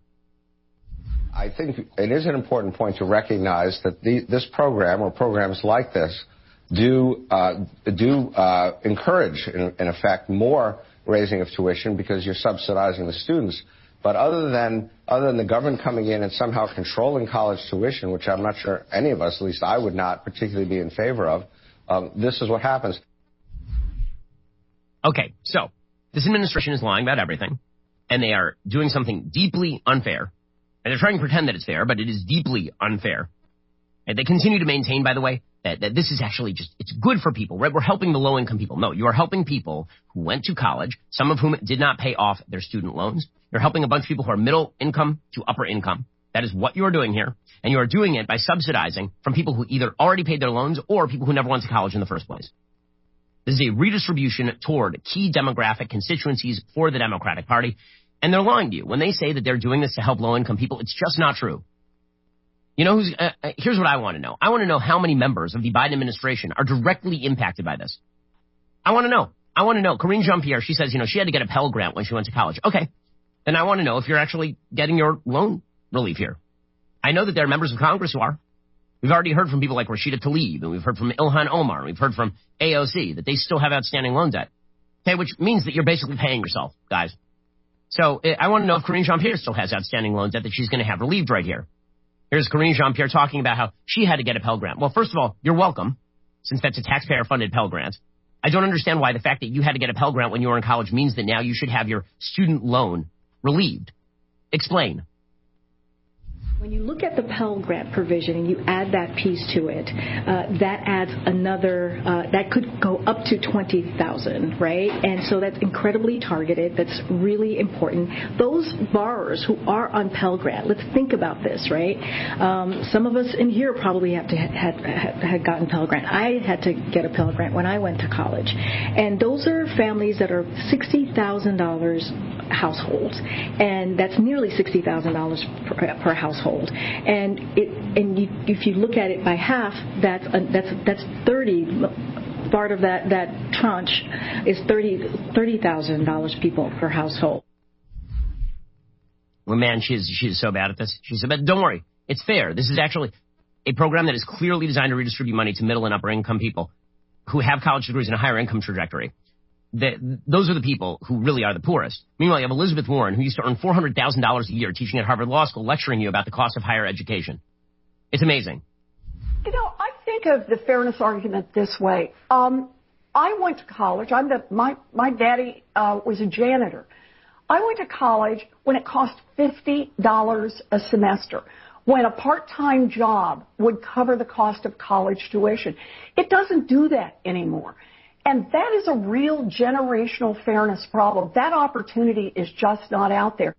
I think it is an important point to recognize that this program or programs like this do encourage, in effect, more raising of tuition because you're subsidizing the students. But other than the government coming in and somehow controlling college tuition, which I'm not sure any of us, at least I would not particularly be in favor of, this is what happens. Okay, so this administration is lying about everything, and they are doing something deeply unfair. And they're trying to pretend that it's fair, but it is deeply unfair. And they continue to maintain, by the way, that this is actually it's good for people, right? We're helping the low-income people. No, you are helping people who went to college, some of whom did not pay off their student loans. You're helping a bunch of people who are middle income to upper income. That is what you are doing here. And you are doing it by subsidizing from people who either already paid their loans or people who never went to college in the first place. This is a redistribution toward key demographic constituencies for the Democratic Party. And they're lying to you. When they say that they're doing this to help low-income people, it's just not true. You know, here's what I want to know. I want to know how many members of the Biden administration are directly impacted by this. I want to know. Karine Jean-Pierre, she says, she had to get a Pell Grant when she went to college. Okay. Then I want to know if you're actually getting your loan relief here. I know that there are members of Congress who are. We've already heard from people like Rashida Tlaib, and we've heard from Ilhan Omar, and we've heard from AOC that they still have outstanding loan debt. Okay, which means that you're basically paying yourself, guys. So I want to know if Karine Jean-Pierre still has outstanding loan debt that she's going to have relieved right here. Here's Karine Jean-Pierre talking about how she had to get a Pell Grant. Well, first of all, you're welcome, since that's a taxpayer-funded Pell Grant. I don't understand why the fact that you had to get a Pell Grant when you were in college means that now you should have your student loan relieved. Explain. When you look at the Pell Grant provision and you add that piece to it, that adds another, that could go up to $20,000, right? And so that's incredibly targeted. That's really important. Those borrowers who are on Pell Grant, let's think about this, right? Some of us in here probably had gotten Pell Grant. I had to get a Pell Grant when I went to college. And those are families that are $60,000 households. And that's nearly $60,000 per household. And if you look at it by half, that's 30. Part of that tranche is $30,000 people per household. Well, man, she is so bad at this. She said, but don't worry, it's fair. This is actually a program that is clearly designed to redistribute money to middle and upper income people who have college degrees and a higher income trajectory. Those are the people who really are the poorest. Meanwhile, you have Elizabeth Warren, who used to earn $400,000 a year teaching at Harvard Law School, lecturing you about the cost of higher education. It's amazing. You know, I think of the fairness argument this way. I went to college. My daddy was a janitor. I went to college when it cost $50 a semester, when a part-time job would cover the cost of college tuition. It doesn't do that anymore. And that is a real generational fairness problem. That opportunity is just not out there.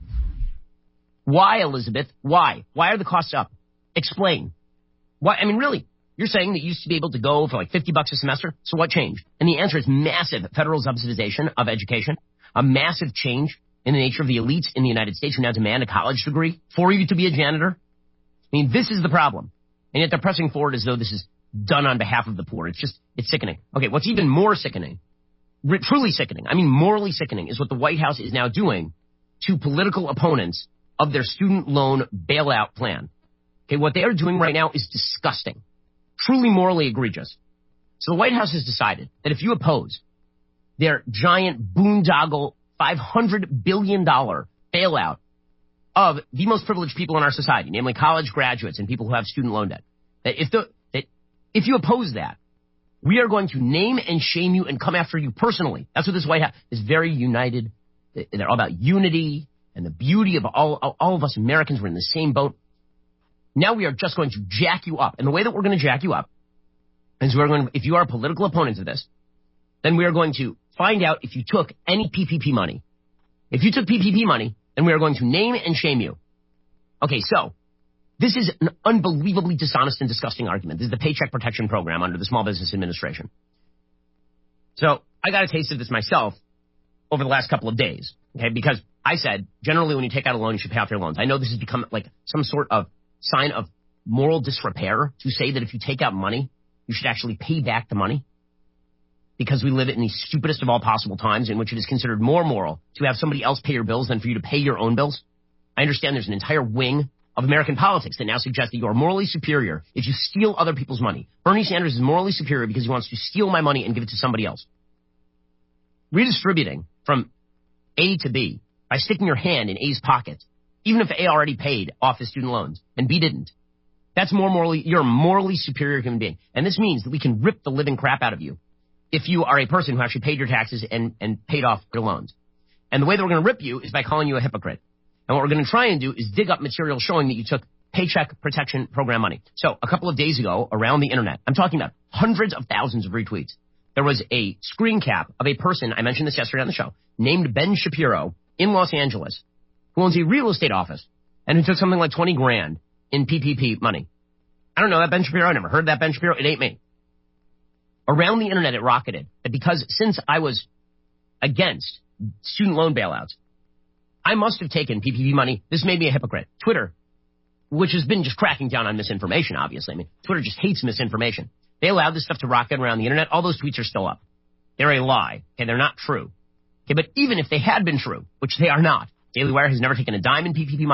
Why, Elizabeth? Why? Why are the costs up? Explain. Why? I mean, really, you're saying that you used to be able to go for like $50 a semester? So what changed? And the answer is massive federal subsidization of education, a massive change in the nature of the elites in the United States who now demand a college degree for you to be a janitor. I mean, this is the problem. And yet they're pressing forward as though this is done on behalf of the poor. It's sickening. Okay, what's even more sickening, truly sickening, I mean morally sickening, is what the White House is now doing to political opponents of their student loan bailout plan. Okay, what they are doing right now is disgusting, truly morally egregious. So the White House has decided that if you oppose their giant boondoggle $500 billion bailout of the most privileged people in our society, namely college graduates and people who have student loan debt, that if you oppose that, we are going to name and shame you and come after you personally. That's what this White House is, very united. They're all about unity and the beauty of all of us Americans. We're in the same boat. Now we are just going to jack you up. And the way that we're going to jack you up is if you are a political opponent of this, then we are going to find out if you took any PPP money. If you took PPP money, then we are going to name and shame you. Okay, so this is an unbelievably dishonest and disgusting argument. This is the Paycheck Protection Program under the Small Business Administration. So I got a taste of this myself over the last couple of days, okay, because I said, generally when you take out a loan, you should pay off your loans. I know this has become like some sort of sign of moral disrepair to say that if you take out money, you should actually pay back the money, because we live in the stupidest of all possible times in which it is considered more moral to have somebody else pay your bills than for you to pay your own bills. I understand there's an entire wing of American politics that now suggests that you are morally superior if you steal other people's money. Bernie Sanders is morally superior because he wants to steal my money and give it to somebody else. Redistributing from A to B by sticking your hand in A's pocket, even if A already paid off his student loans and B didn't, that's you're a morally superior human being. And this means that we can rip the living crap out of you if you are a person who actually paid your taxes and paid off your loans. And the way that we're going to rip you is by calling you a hypocrite. And what we're going to try and do is dig up material showing that you took Paycheck Protection Program money. So a couple of days ago, around the internet, I'm talking about hundreds of thousands of retweets, there was a screen cap of a person, I mentioned this yesterday on the show, named Ben Shapiro in Los Angeles, who owns a real estate office and who took something like $20,000 in PPP money. I don't know that Ben Shapiro. I never heard that Ben Shapiro. It ain't me. Around the internet, it rocketed that because since I was against student loan bailouts, I must have taken PPP money. This made me a hypocrite. Twitter, which has been just cracking down on misinformation, obviously. I mean, Twitter just hates misinformation. They allowed this stuff to rocket around the internet. All those tweets are still up. They're a lie. Okay, they're not true. Okay, but even if they had been true, which they are not, Daily Wire has never taken a dime in PPP money.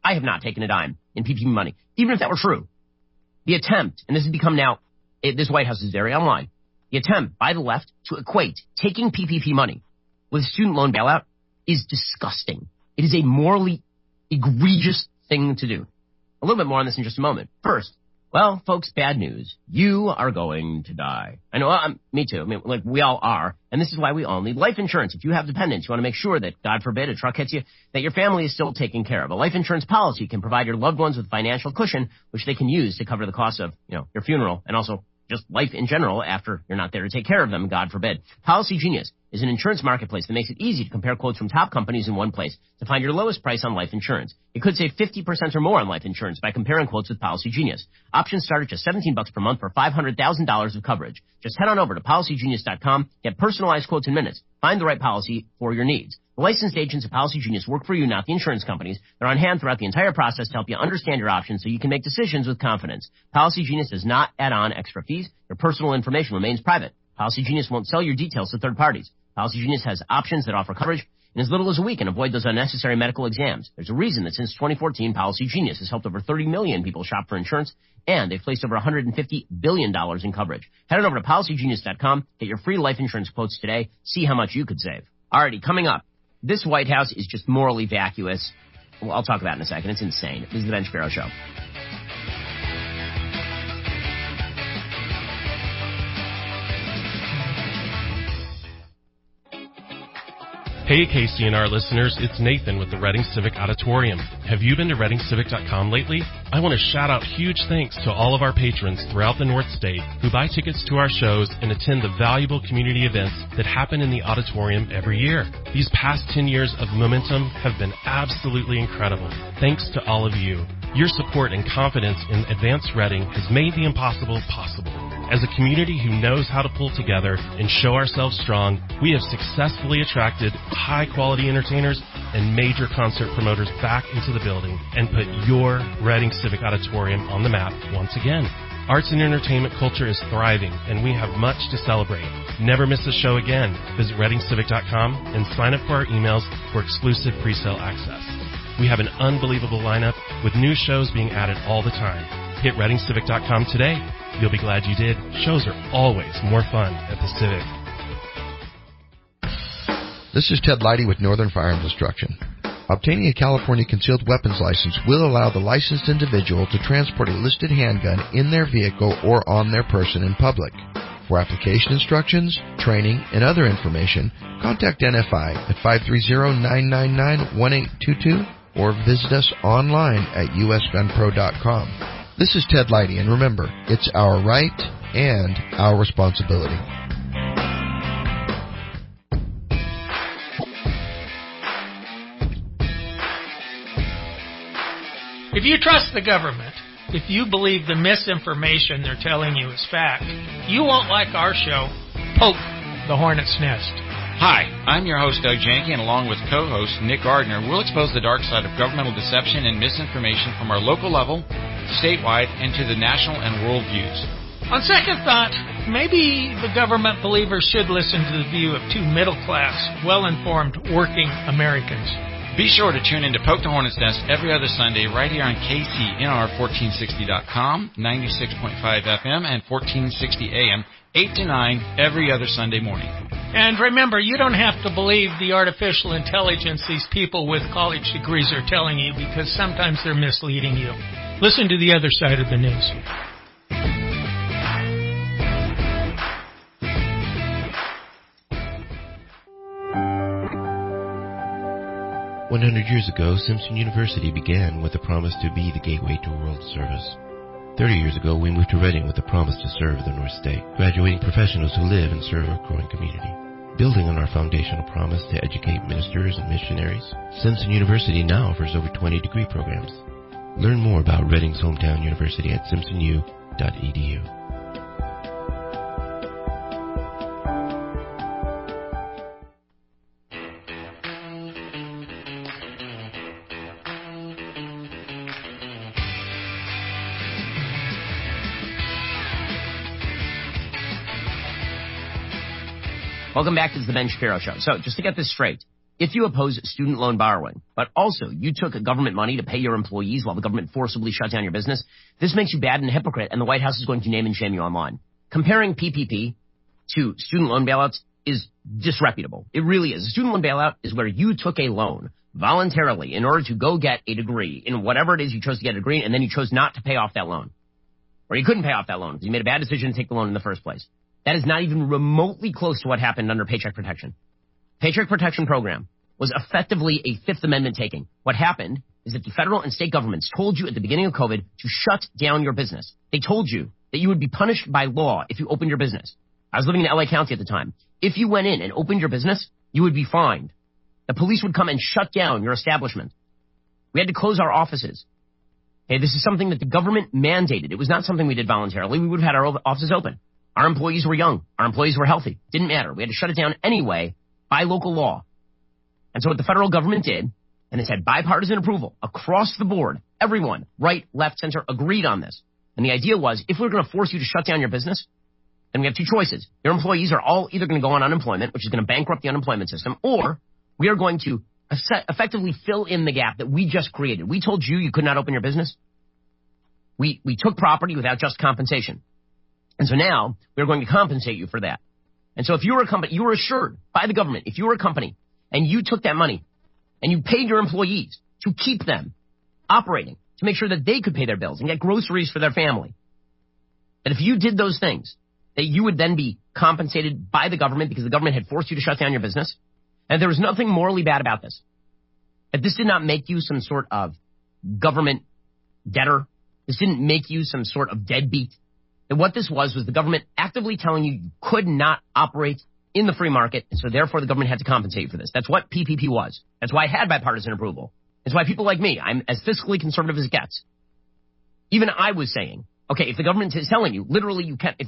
I have not taken a dime in PPP money, even if that were true. The attempt, and this has become now, this White House is very online, the attempt by the left to equate taking PPP money with student loan bailout is disgusting. It is a morally egregious thing to do. A little bit more on this in just a moment. First, well, folks, bad news. You are going to die. I know, me too. I mean, like, we all are. And this is why we all need life insurance. If you have dependents, you want to make sure that, God forbid, a truck hits you, that your family is still taken care of. A life insurance policy can provide your loved ones with financial cushion, which they can use to cover the cost of, your funeral and also just life in general after you're not there to take care of them, God forbid. Policy Genius is an insurance marketplace that makes it easy to compare quotes from top companies in one place to find your lowest price on life insurance. It could save 50% or more on life insurance by comparing quotes with Policy Genius. Options start at just $17 per month for $500,000 of coverage. Just head on over to PolicyGenius.com, get personalized quotes in minutes, find the right policy for your needs. The licensed agents of Policy Genius work for you, not the insurance companies. They're on hand throughout the entire process to help you understand your options so you can make decisions with confidence. Policy Genius does not add on extra fees. Your personal information remains private. Policy Genius won't sell your details to third parties. Policy Genius has options that offer coverage in as little as a week and avoid those unnecessary medical exams. There's a reason that since 2014, Policy Genius has helped over 30 million people shop for insurance, and they've placed over $150 billion in coverage. Head on over to PolicyGenius.com, get your free life insurance quotes today, see how much you could save. Alrighty, coming up. This White House is just morally vacuous. Well, I'll talk about it in a second. It's insane. This is the Ben Shapiro Show. Hey KCNR listeners, it's Nathan with the Reading Civic Auditorium. Have you been to ReadingCivic.com lately? I want to shout out huge thanks to all of our patrons throughout the North State who buy tickets to our shows and attend the valuable community events that happen in the auditorium every year. These past 10 years of momentum have been absolutely incredible. Thanks to all of you. Your support and confidence in Advanced Reading has made the impossible possible. As a community who knows how to pull together and show ourselves strong, we have successfully attracted high-quality entertainers and major concert promoters back into the building and put your Reading Civic Auditorium on the map once again. Arts and entertainment culture is thriving, and we have much to celebrate. Never miss a show again. Visit ReadingCivic.com and sign up for our emails for exclusive pre-sale access. We have an unbelievable lineup with new shows being added all the time. Hit ReadingCivic.com today. You'll be glad you did. Shows are always more fun at the Civic. This is Ted Leidy with Northern Firearms Instruction. Obtaining a California concealed weapons license will allow the licensed individual to transport a listed handgun in their vehicle or on their person in public. For application instructions, training, and other information, contact NFI at 530-999-1822 or visit us online at usgunpro.com. This is Ted Leidy, and remember, it's our right and our responsibility. If you trust the government, if you believe the misinformation they're telling you is fact, you won't like our show, Poke the Hornet's Nest. Hi, I'm your host, Doug Janke, and along with co-host Nick Gardner, we'll expose the dark side of governmental deception and misinformation from our local level, statewide, and to the national and world views. On second thought, maybe the government believers should listen to the view of two middle-class, well-informed, working Americans. Be sure to tune in to Poke the Hornet's Nest every other Sunday right here on KCNR1460.com, 96.5 FM, and 1460 AM, 8 to 9 every other Sunday morning. And remember, you don't have to believe the artificial intelligence these people with college degrees are telling you, because sometimes they're misleading you. Listen to the other side of the news. 100 years ago, Simpson University began with a promise to be the gateway to world service. 30 years ago, we moved to Reading with a promise to serve the North State, graduating professionals who live and serve our growing community. Building on our foundational promise to educate ministers and missionaries, Simpson University now offers over 20 degree programs. Learn more about Reading's hometown university at simpsonu.edu. Welcome back to the Ben Shapiro Show. So, just to get this straight, if you oppose student loan borrowing, but also you took government money to pay your employees while the government forcibly shut down your business, this makes you bad and a hypocrite, and the White House is going to name and shame you online. Comparing PPP to student loan bailouts is disreputable. It really is. A student loan bailout is where you took a loan voluntarily in order to go get a degree in whatever it is you chose to get a degree, and then you chose not to pay off that loan. Or you couldn't pay off that loan because you made a bad decision to take the loan in the first place. That is not even remotely close to what happened under Paycheck Protection. Paycheck Protection Program was effectively a Fifth Amendment taking. What happened is that the federal and state governments told you at the beginning of COVID to shut down your business. They told you that you would be punished by law if you opened your business. I was living in LA County at the time. If you went in and opened your business, you would be fined. The police would come and shut down your establishment. We had to close our offices. Okay, this is something that the government mandated. It was not something we did voluntarily. We would have had our offices open. Our employees were young. Our employees were healthy. Didn't matter. We had to shut it down anyway by local law. And so what the federal government did, and it's had bipartisan approval across the board, everyone, right, left, center, agreed on this. And the idea was, if we're going to force you to shut down your business, then we have two choices. Your employees are all either going to go on unemployment, which is going to bankrupt the unemployment system, or we are going to effectively fill in the gap that we just created. We told you could not open your business. We took property without just compensation. And so now we're going to compensate you for that. And so if you were a company, you were assured by the government, if you were a company and you took that money and you paid your employees to keep them operating, to make sure that they could pay their bills and get groceries for their family, that if you did those things, that you would then be compensated by the government because the government had forced you to shut down your business. And there was nothing morally bad about this. That this did not make you some sort of government debtor. This didn't make you some sort of deadbeat. And what this was the government actively telling you could not operate in the free market, and so therefore the government had to compensate you for this. That's what PPP was. That's why I had bipartisan approval. That's why people like me, I'm as fiscally conservative as it gets. Even I was saying, okay, if the government is telling you, literally you can't, if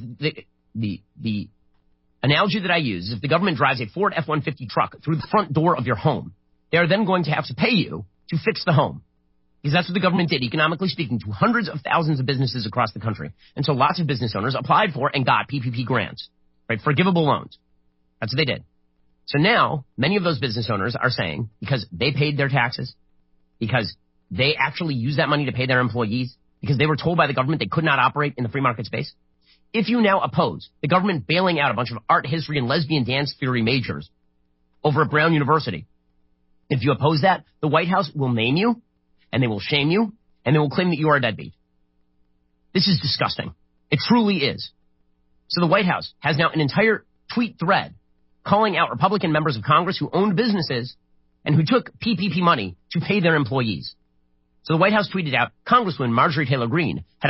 the analogy that I use is if the government drives a Ford F-150 truck through the front door of your home, they are then going to have to pay you to fix the home. Because that's what the government did, economically speaking, to hundreds of thousands of businesses across the country. And so lots of business owners applied for and got PPP grants, right? Forgivable loans. That's what they did. So now many of those business owners are saying, because they paid their taxes, because they actually used that money to pay their employees, because they were told by the government they could not operate in the free market space. If you now oppose the government bailing out a bunch of art, history, and lesbian dance theory majors over at Brown University, if you oppose that, the White House will name you, and they will shame you, and they will claim that you are a deadbeat. This is disgusting. It truly is. So the White House has now an entire tweet thread calling out Republican members of Congress who owned businesses and who took PPP money to pay their employees. So the White House tweeted out, Congresswoman Marjorie Taylor Greene had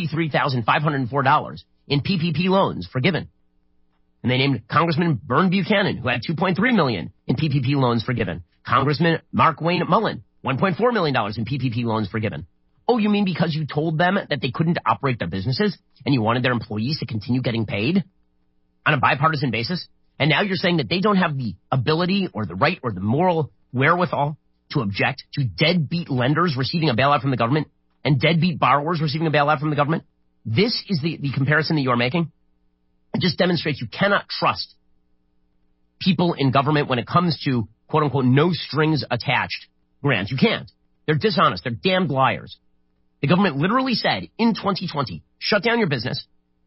$183,504 in PPP loans forgiven. And they named Congressman Vern Buchanan, who had $2.3 million in PPP loans forgiven. Congressman Mark Wayne Mullen, $1.4 million in PPP loans forgiven. Oh, you mean because you told them that they couldn't operate their businesses and you wanted their employees to continue getting paid on a bipartisan basis? And now you're saying that they don't have the ability or the right or the moral wherewithal to object to deadbeat lenders receiving a bailout from the government and deadbeat borrowers receiving a bailout from the government? This is the comparison that you're making. It just demonstrates you cannot trust people in government when it comes to, quote unquote, no strings attached grants. You can't. They're dishonest. They're damned liars. The government literally said in 2020, shut down your business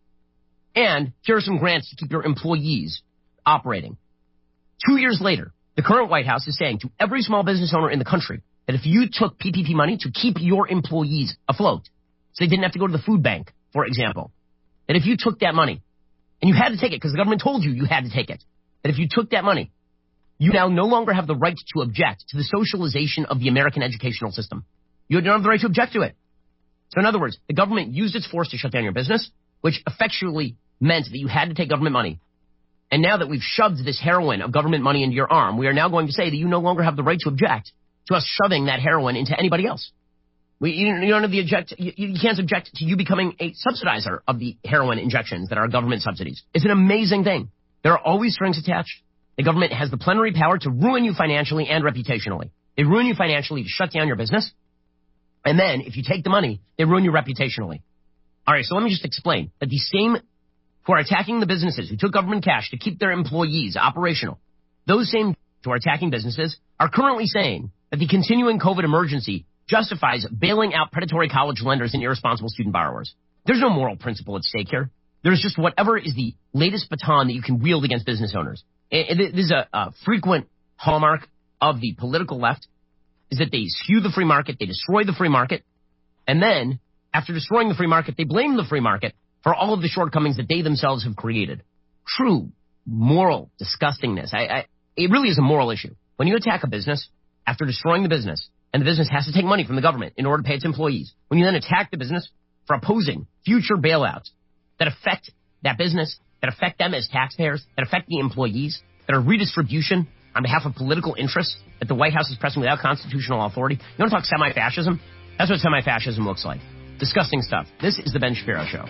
and here are some grants to keep your employees operating. 2 years later, the current White House is saying to every small business owner in the country that if you took PPP money to keep your employees afloat, so they didn't have to go to the food bank, for example, that if you took that money, and you had to take it because the government told you had to take it, that if you took that money, you now no longer have the right to object to the socialization of the American educational system. You don't have the right to object to it. So in other words, the government used its force to shut down your business, which effectually meant that you had to take government money. And now that we've shoved this heroin of government money into your arm, we are now going to say that you no longer have the right to object to us shoving that heroin into anybody else. You don't have the object. You can't object to you becoming a subsidizer of the heroin injections that are government subsidies. It's an amazing thing. There are always strings attached. The government has the plenary power to ruin you financially and reputationally. They ruin you financially to shut down your business. And then if you take the money, they ruin you reputationally. All right, so let me just explain that the same who are attacking the businesses who took government cash to keep their employees operational, those same who are attacking businesses are currently saying that the continuing COVID emergency justifies bailing out predatory college lenders and irresponsible student borrowers. There's no moral principle at stake here. There's just whatever is the latest baton that you can wield against business owners. This is a frequent hallmark of the political left, is that they skew the free market, they destroy the free market, and then, after destroying the free market, they blame the free market for all of the shortcomings that they themselves have created. True moral disgustingness. It really is a moral issue. When you attack a business after destroying the business, and the business has to take money from the government in order to pay its employees, when you then attack the business for opposing future bailouts that affect that business, that affect them as taxpayers, that affect the employees, that are redistribution on behalf of political interests that the White House is pressing without constitutional authority. You want to talk semi-fascism? That's what semi-fascism looks like. Disgusting stuff. This is the Ben Shapiro Show.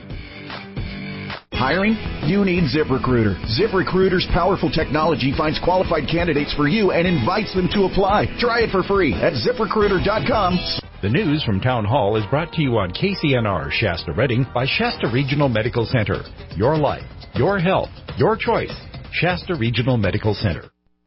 Hiring? You need ZipRecruiter. ZipRecruiter's powerful technology finds qualified candidates for you and invites them to apply. Try it for free at ZipRecruiter.com. The news from Town Hall is brought to you on KCNR Shasta Redding by Shasta Regional Medical Center. Your life, your health, your choice. Shasta Regional Medical Center.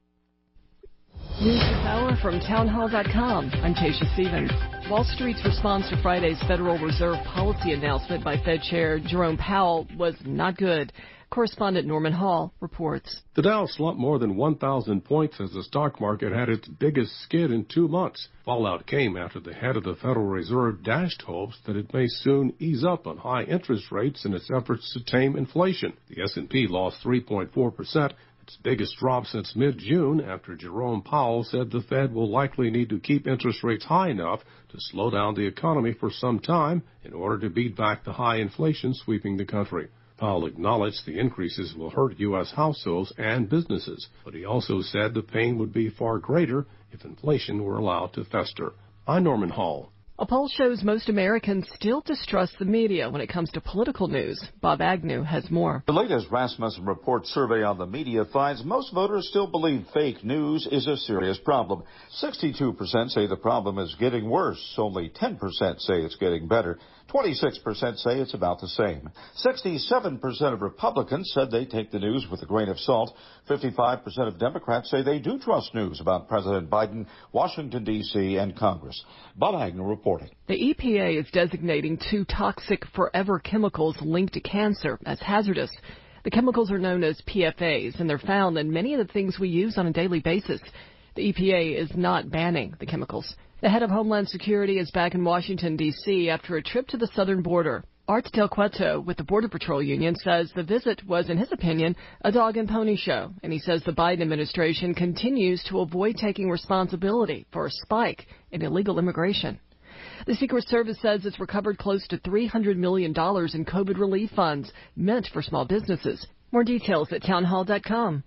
News this hour from townhall.com. I'm Tasha Stevens. Wall Street's response to Friday's Federal Reserve policy announcement by Fed Chair Jerome Powell was not good. Correspondent Norman Hall reports. The Dow slumped more than 1,000 points as the stock market had its biggest skid in 2 months. Fallout came after the head of the Federal Reserve dashed hopes that it may soon ease up on high interest rates in its efforts to tame inflation. The S&P lost 3.4%. Its biggest drop since mid-June after Jerome Powell said the Fed will likely need to keep interest rates high enough to slow down the economy for some time in order to beat back the high inflation sweeping the country. Powell acknowledged the increases will hurt U.S. households and businesses, but he also said the pain would be far greater if inflation were allowed to fester. I'm Norman Hall. A poll shows most Americans still distrust the media when it comes to political news. Bob Agnew has more. The latest Rasmussen Report survey on the media finds most voters still believe fake news is a serious problem. 62% say the problem is getting worse. Only 10% say it's getting better. 26% say it's about the same. 67% of Republicans said they take the news with a grain of salt. 55% of Democrats say they do trust news about President Biden, Washington, D.C., and Congress. Bob Agnew reporting. The EPA is designating 2 toxic forever chemicals linked to cancer as hazardous. The chemicals are known as PFAs, and they're found in many of the things we use on a daily basis. The EPA is not banning the chemicals. The head of Homeland Security is back in Washington, D.C. after a trip to the southern border. Art Del Cueto with the Border Patrol Union says the visit was, in his opinion, a dog and pony show, and he says the Biden administration continues to avoid taking responsibility for a spike in illegal immigration. The Secret Service says it's recovered close to $300 million in COVID relief funds meant for small businesses. More details at townhall.com.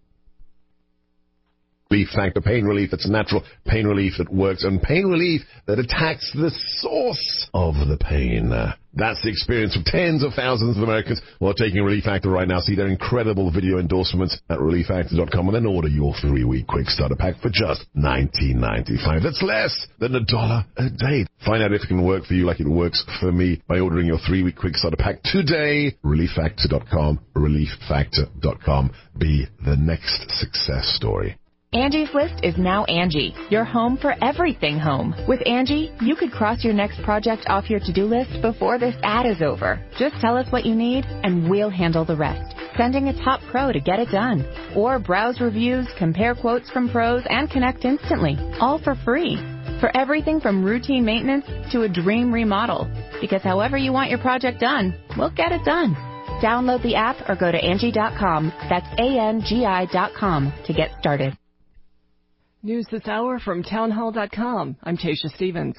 Relief Factor, pain relief that's natural, pain relief that works, and pain relief that attacks the source of the pain. That's the experience of tens of thousands of Americans who are taking Relief Factor right now. See their incredible video endorsements at relieffactor.com and then order your 3-week quick starter pack for just $19.95. That's less than $1 a day. Find out if it can work for you like it works for me by ordering your 3-week quick starter pack today. Relieffactor.com, relieffactor.com. Be the next success story. Angie's List is now Angie, your home for everything home. With Angie, you could cross your next project off your to-do list before this ad is over. Just tell us what you need, and we'll handle the rest. Sending a top pro to get it done. Or browse reviews, compare quotes from pros, and connect instantly. All for free. For everything from routine maintenance to a dream remodel. Because however you want your project done, we'll get it done. Download the app or go to Angie.com. That's ANGI.com to get started. News this hour from townhall.com. I'm Tasha Stevens.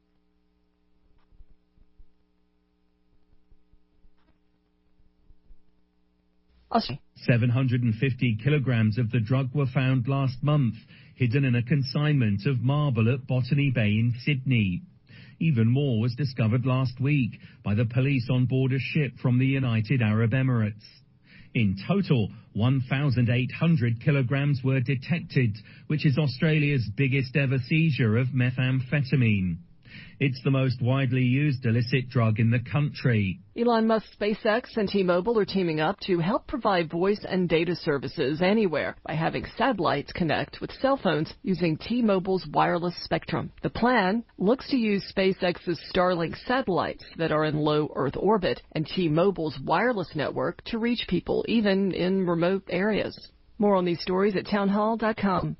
Okay. 750 kilograms of the drug were found last month, hidden in a consignment of marble at Botany Bay in Sydney. Even more was discovered last week by the police on board a ship from the United Arab Emirates. In total, 1,800 kilograms were detected, which is Australia's biggest ever seizure of methamphetamine. It's the most widely used illicit drug in the country. Elon Musk, SpaceX, and T-Mobile are teaming up to help provide voice and data services anywhere by having satellites connect with cell phones using T-Mobile's wireless spectrum. The plan looks to use SpaceX's Starlink satellites that are in low Earth orbit and T-Mobile's wireless network to reach people even in remote areas. More on these stories at townhall.com.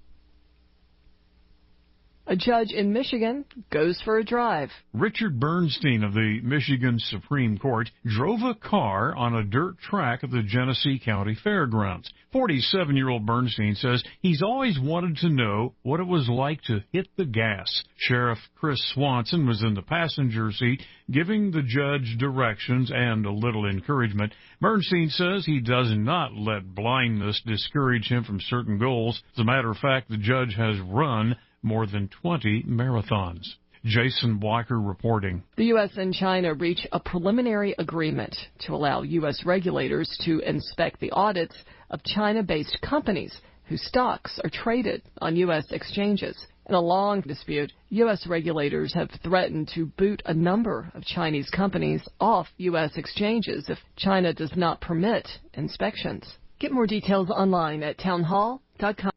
A judge in Michigan goes for a drive. Richard Bernstein of the Michigan Supreme Court drove a car on a dirt track at the Genesee County Fairgrounds. 47-year-old Bernstein says he's always wanted to know what it was like to hit the gas. Sheriff Chris Swanson was in the passenger seat, giving the judge directions and a little encouragement. Bernstein says he does not let blindness discourage him from certain goals. As a matter of fact, the judge has run more than 20 marathons. Jason Blocker reporting. The U.S. and China reach a preliminary agreement to allow U.S. regulators to inspect the audits of China-based companies whose stocks are traded on U.S. exchanges. In a long dispute, U.S. regulators have threatened to boot a number of Chinese companies off U.S. exchanges if China does not permit inspections. Get more details online at townhall.com.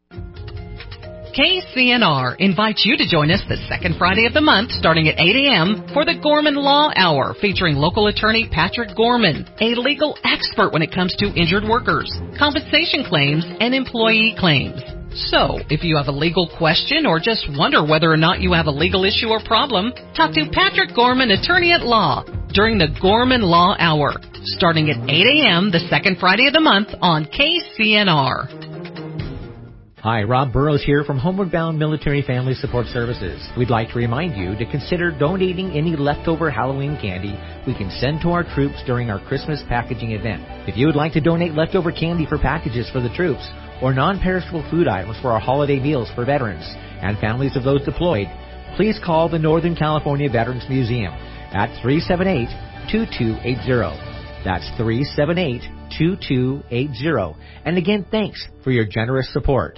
KCNR invites you to join us the second Friday of the month starting at 8 a.m. for the Gorman Law Hour featuring local attorney Patrick Gorman, a legal expert when it comes to injured workers, compensation claims, and employee claims. So, if you have a legal question or just wonder whether or not you have a legal issue or problem, talk to Patrick Gorman, attorney at law, during the Gorman Law Hour starting at 8 a.m. the second Friday of the month on KCNR. Hi, Rob Burrows here from Homeward Bound Military Family Support Services. We'd like to remind you to consider donating any leftover Halloween candy we can send to our troops during our Christmas packaging event. If you would like to donate leftover candy for packages for the troops or non-perishable food items for our holiday meals for veterans and families of those deployed, please call the Northern California Veterans Museum at 378-2280. That's 378-2280. And again, thanks for your generous support.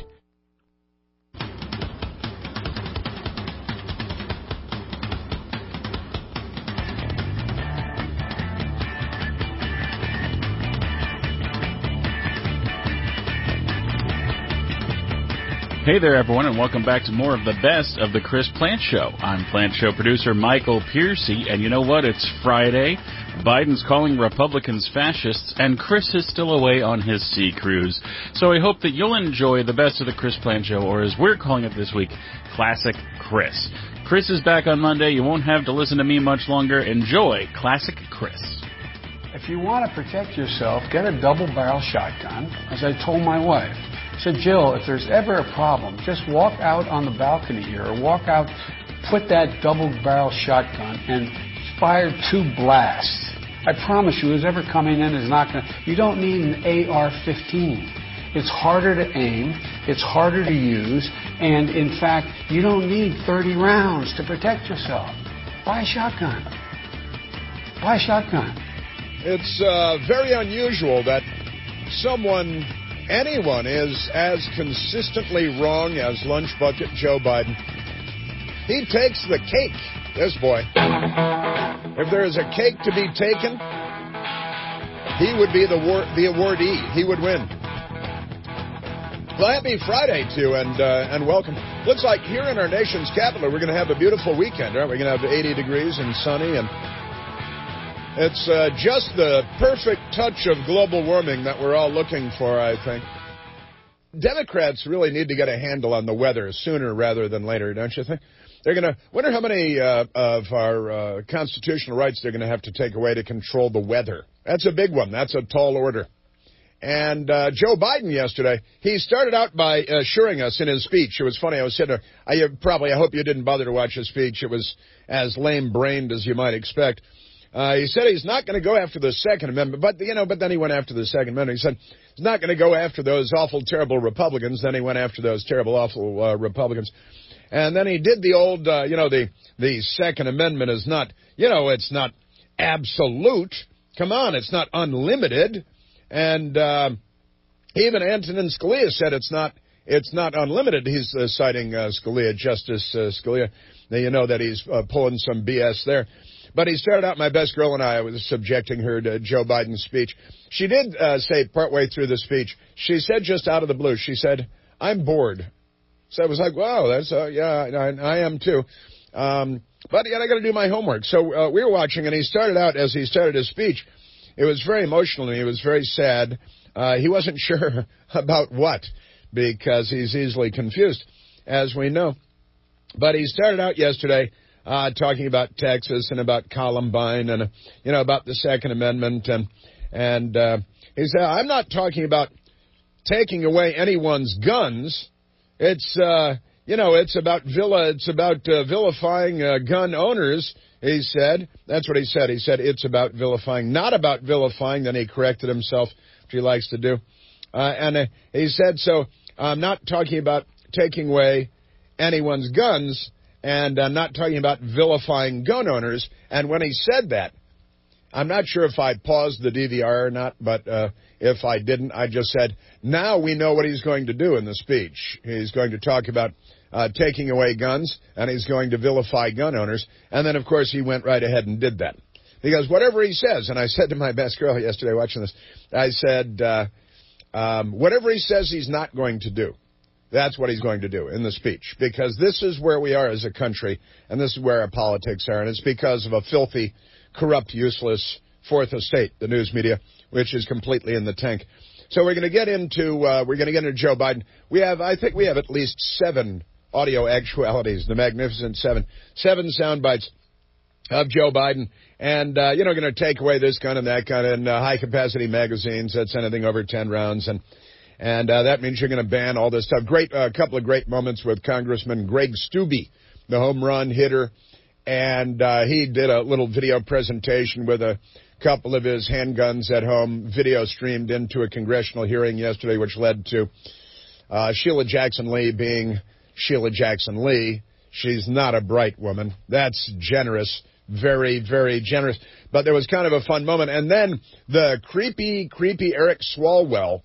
Hey there, everyone, and welcome back to more of the best of the Chris Plante Show. I'm Plante Show producer Michael Piercy, and you know what? It's Friday. Biden's calling Republicans fascists, and Chris is still away on his sea cruise. So I hope that you'll enjoy the best of the Chris Plante Show, or as we're calling it this week, Classic Chris. Chris is back on Monday. You won't have to listen to me much longer. Enjoy Classic Chris. If you want to protect yourself, get a double-barrel shotgun, as I told my wife. I said, Jill, if there's ever a problem, just walk out on the balcony here, or walk out, put that double-barrel shotgun, and fire 2 blasts. I promise you, whoever's ever coming in is not going to... You don't need an AR-15. It's harder to aim, it's harder to use, and in fact, you don't need 30 rounds to protect yourself. Buy a shotgun. Buy a shotgun. It's very unusual that anyone is as consistently wrong as Lunch Bucket Joe Biden. He takes the cake, this boy. If there is a cake to be taken, he would be the awardee. He would win. Well, happy Friday to you, and welcome. Looks like here in our nation's capital, we're going to have a beautiful weekend, aren't we? We're going to have 80 degrees and sunny, and it's just the perfect touch of global warming that we're all looking for, I think. Democrats really need to get a handle on the weather sooner rather than later, don't you think? They're going to wonder how many of our constitutional rights they're going to have to take away to control the weather. That's a big one. That's a tall order. And Joe Biden yesterday, he started out by assuring us in his speech. It was funny. I was sitting there. I hope you didn't bother to watch his speech. It was as lame-brained as you might expect. He said he's not going to go after the Second Amendment, but then he went after the Second Amendment. He said he's not going to go after those awful, terrible Republicans. Then he went after those terrible, awful Republicans. And then he did the old, the Second Amendment is not, it's not absolute. Come on, it's not unlimited. And even Antonin Scalia said it's not unlimited. He's citing Scalia, Justice Scalia. Now, you know that he's pulling some BS there. But he started out, my best girl and I was subjecting her to Joe Biden's speech. She did say partway through the speech, she said just out of the blue, she said, "I'm bored." So I was like, wow, that's, I am too. But yet I got to do my homework. So we were watching, and he started out, as he started his speech, it was very emotional, and he was very sad. He wasn't sure about what, because he's easily confused, as we know. But he started out yesterday talking about Texas and about Columbine and, about the Second Amendment. And he said, "I'm not talking about taking away anyone's guns. It's, it's about vilifying gun owners," he said. That's what he said. He said it's about vilifying, not about vilifying. Then he corrected himself, which he likes to do. And he said, so I'm not talking about taking away anyone's guns, and I'm not talking about vilifying gun owners. And when he said that, I'm not sure if I paused the DVR or not, but if I didn't, I just said, now we know what he's going to do in the speech. He's going to talk about taking away guns, and he's going to vilify gun owners. And then, of course, he went right ahead and did that. Because whatever he says, and I said to my best girl yesterday watching this, I said, whatever he says he's not going to do, that's what he's going to do in the speech. Because this is where we are as a country, and this is where our politics are, and it's because of a filthy, corrupt, useless fourth estate, the news media, which is completely in the tank. So we're going to get into Joe Biden. I think we have at least 7 audio actualities, the Magnificent 7 sound bites of Joe Biden. And, going to take away this gun and that gun and high-capacity magazines. That's anything over 10 rounds. And that means you're going to ban all this stuff. Couple of great moments with Congressman Greg Steube, the home run hitter. And he did a little video presentation with a couple of his handguns at home, video streamed into a congressional hearing yesterday, which led to Sheila Jackson Lee being Sheila Jackson Lee. She's not a bright woman. That's generous. Very, very generous. But there was kind of a fun moment. And then the creepy Eric Swalwell,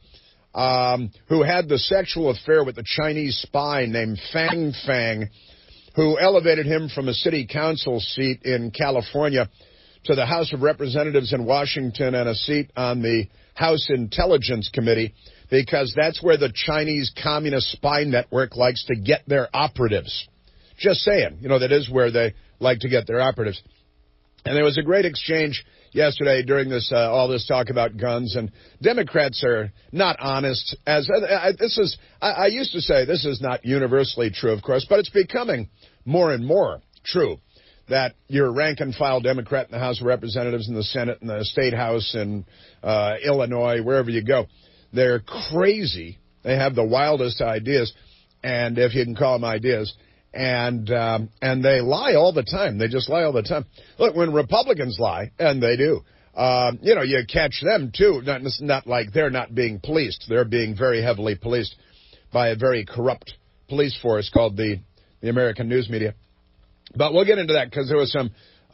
who had the sexual affair with the Chinese spy named Fang Fang, who elevated him from a city council seat in California to the House of Representatives in Washington and a seat on the House Intelligence Committee, because that's where the Chinese Communist spy network likes to get their operatives. Just saying, that is where they like to get their operatives. And there was a great exchange yesterday during this all this talk about guns, and Democrats are not honest. I used to say this is not universally true, of course, but it's becoming more and more true that your rank-and-file Democrat in the House of Representatives, in the Senate, in the State House, in Illinois, wherever you go, they're crazy. They have the wildest ideas, and if you can call them ideas, and they lie all the time. They just lie all the time. Look, when Republicans lie, and they do, you catch them too. Not like they're not being policed. They're being very heavily policed by a very corrupt police force called the American news media. But we'll get into that because there was some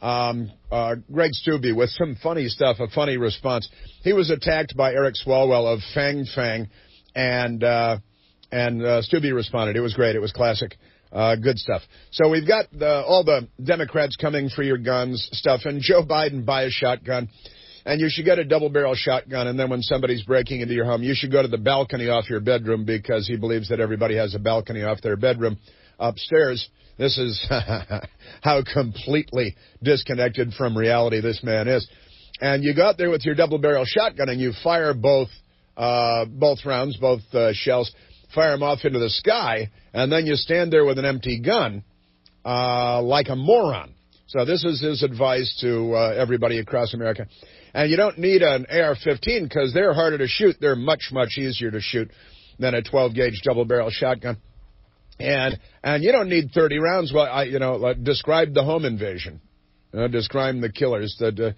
Greg Steube with some funny stuff, a funny response. He was attacked by Eric Swalwell of Fang Fang, and Steube responded. It was great. It was classic. Good stuff. So we've got all the Democrats coming for your guns stuff, and Joe Biden buy a shotgun. And you should get a double-barrel shotgun, and then when somebody's breaking into your home, you should go to the balcony off your bedroom because he believes that everybody has a balcony off their bedroom upstairs. This is how completely disconnected from reality this man is. And you go out there with your double-barrel shotgun, and you fire both rounds, both shells, fire them off into the sky, and then you stand there with an empty gun like a moron. So this is his advice to everybody across America. And you don't need an AR-15 because they're harder to shoot. They're much, much easier to shoot than a 12-gauge double-barrel shotgun. And you don't need 30 rounds. Well, describe the home invasion. Describe the killers. The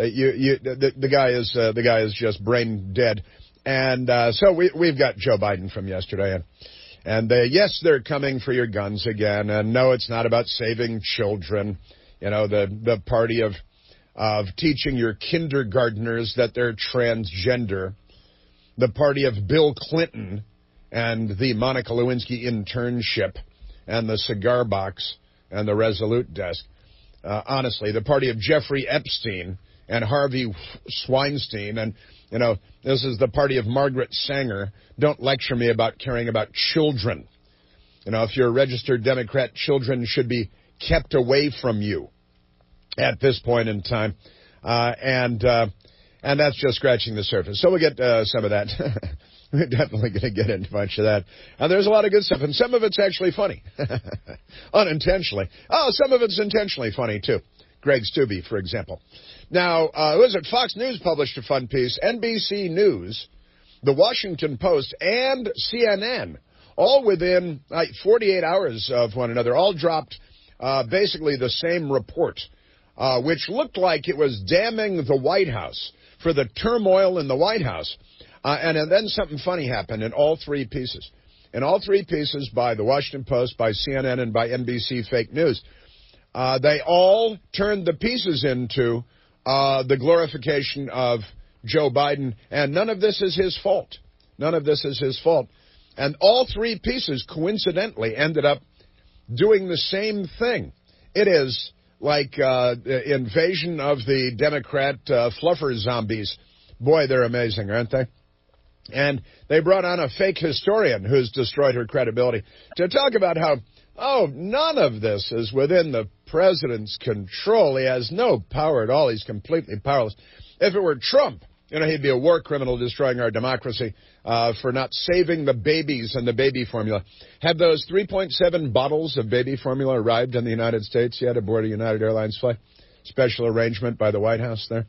guy is just brain dead. And so we've got Joe Biden from yesterday, and yes, they're coming for your guns again. And no, it's not about saving children. The party of teaching your kindergartners that they're transgender. The party of Bill Clinton and the Monica Lewinsky internship and the cigar box. and the Resolute desk. Honestly, the party of Jeffrey Epstein and Harvey Weinstein, and, you know, this is the party of Margaret Sanger. Don't lecture me about caring about children. You know, if you're a registered Democrat, children should be kept away from you at this point in time. And that's just scratching the surface. So we'll get some of that. We're definitely going to get into a bunch of that. And there's a lot of good stuff, and some of it's actually funny. Unintentionally. Oh, some of it's intentionally funny, too. Greg Stubbe, for example. Now, was it Fox News published a fun piece? NBC News, The Washington Post, and CNN, all within 48 hours of one another, all dropped basically the same report, which looked like it was damning the White House for the turmoil in the White House. And then something funny happened in all three pieces. In all three pieces by The Washington Post, by CNN, and by NBC Fake News, they all turned the pieces into the glorification of Joe Biden, and none of this is his fault. None of this is his fault. And all three pieces, coincidentally, ended up doing the same thing. It is like invasion of the Democrat fluffer zombies. Boy, they're amazing, aren't they? And they brought on a fake historian who's destroyed her credibility to talk about how, none of this is within the president's control. He has no power at all. He's completely powerless. If it were Trump, he'd be a war criminal destroying our democracy for not saving the babies and the baby formula. Have those 3.7 bottles of baby formula arrived in the United States yet aboard a United Airlines flight? Special arrangement by the White House there.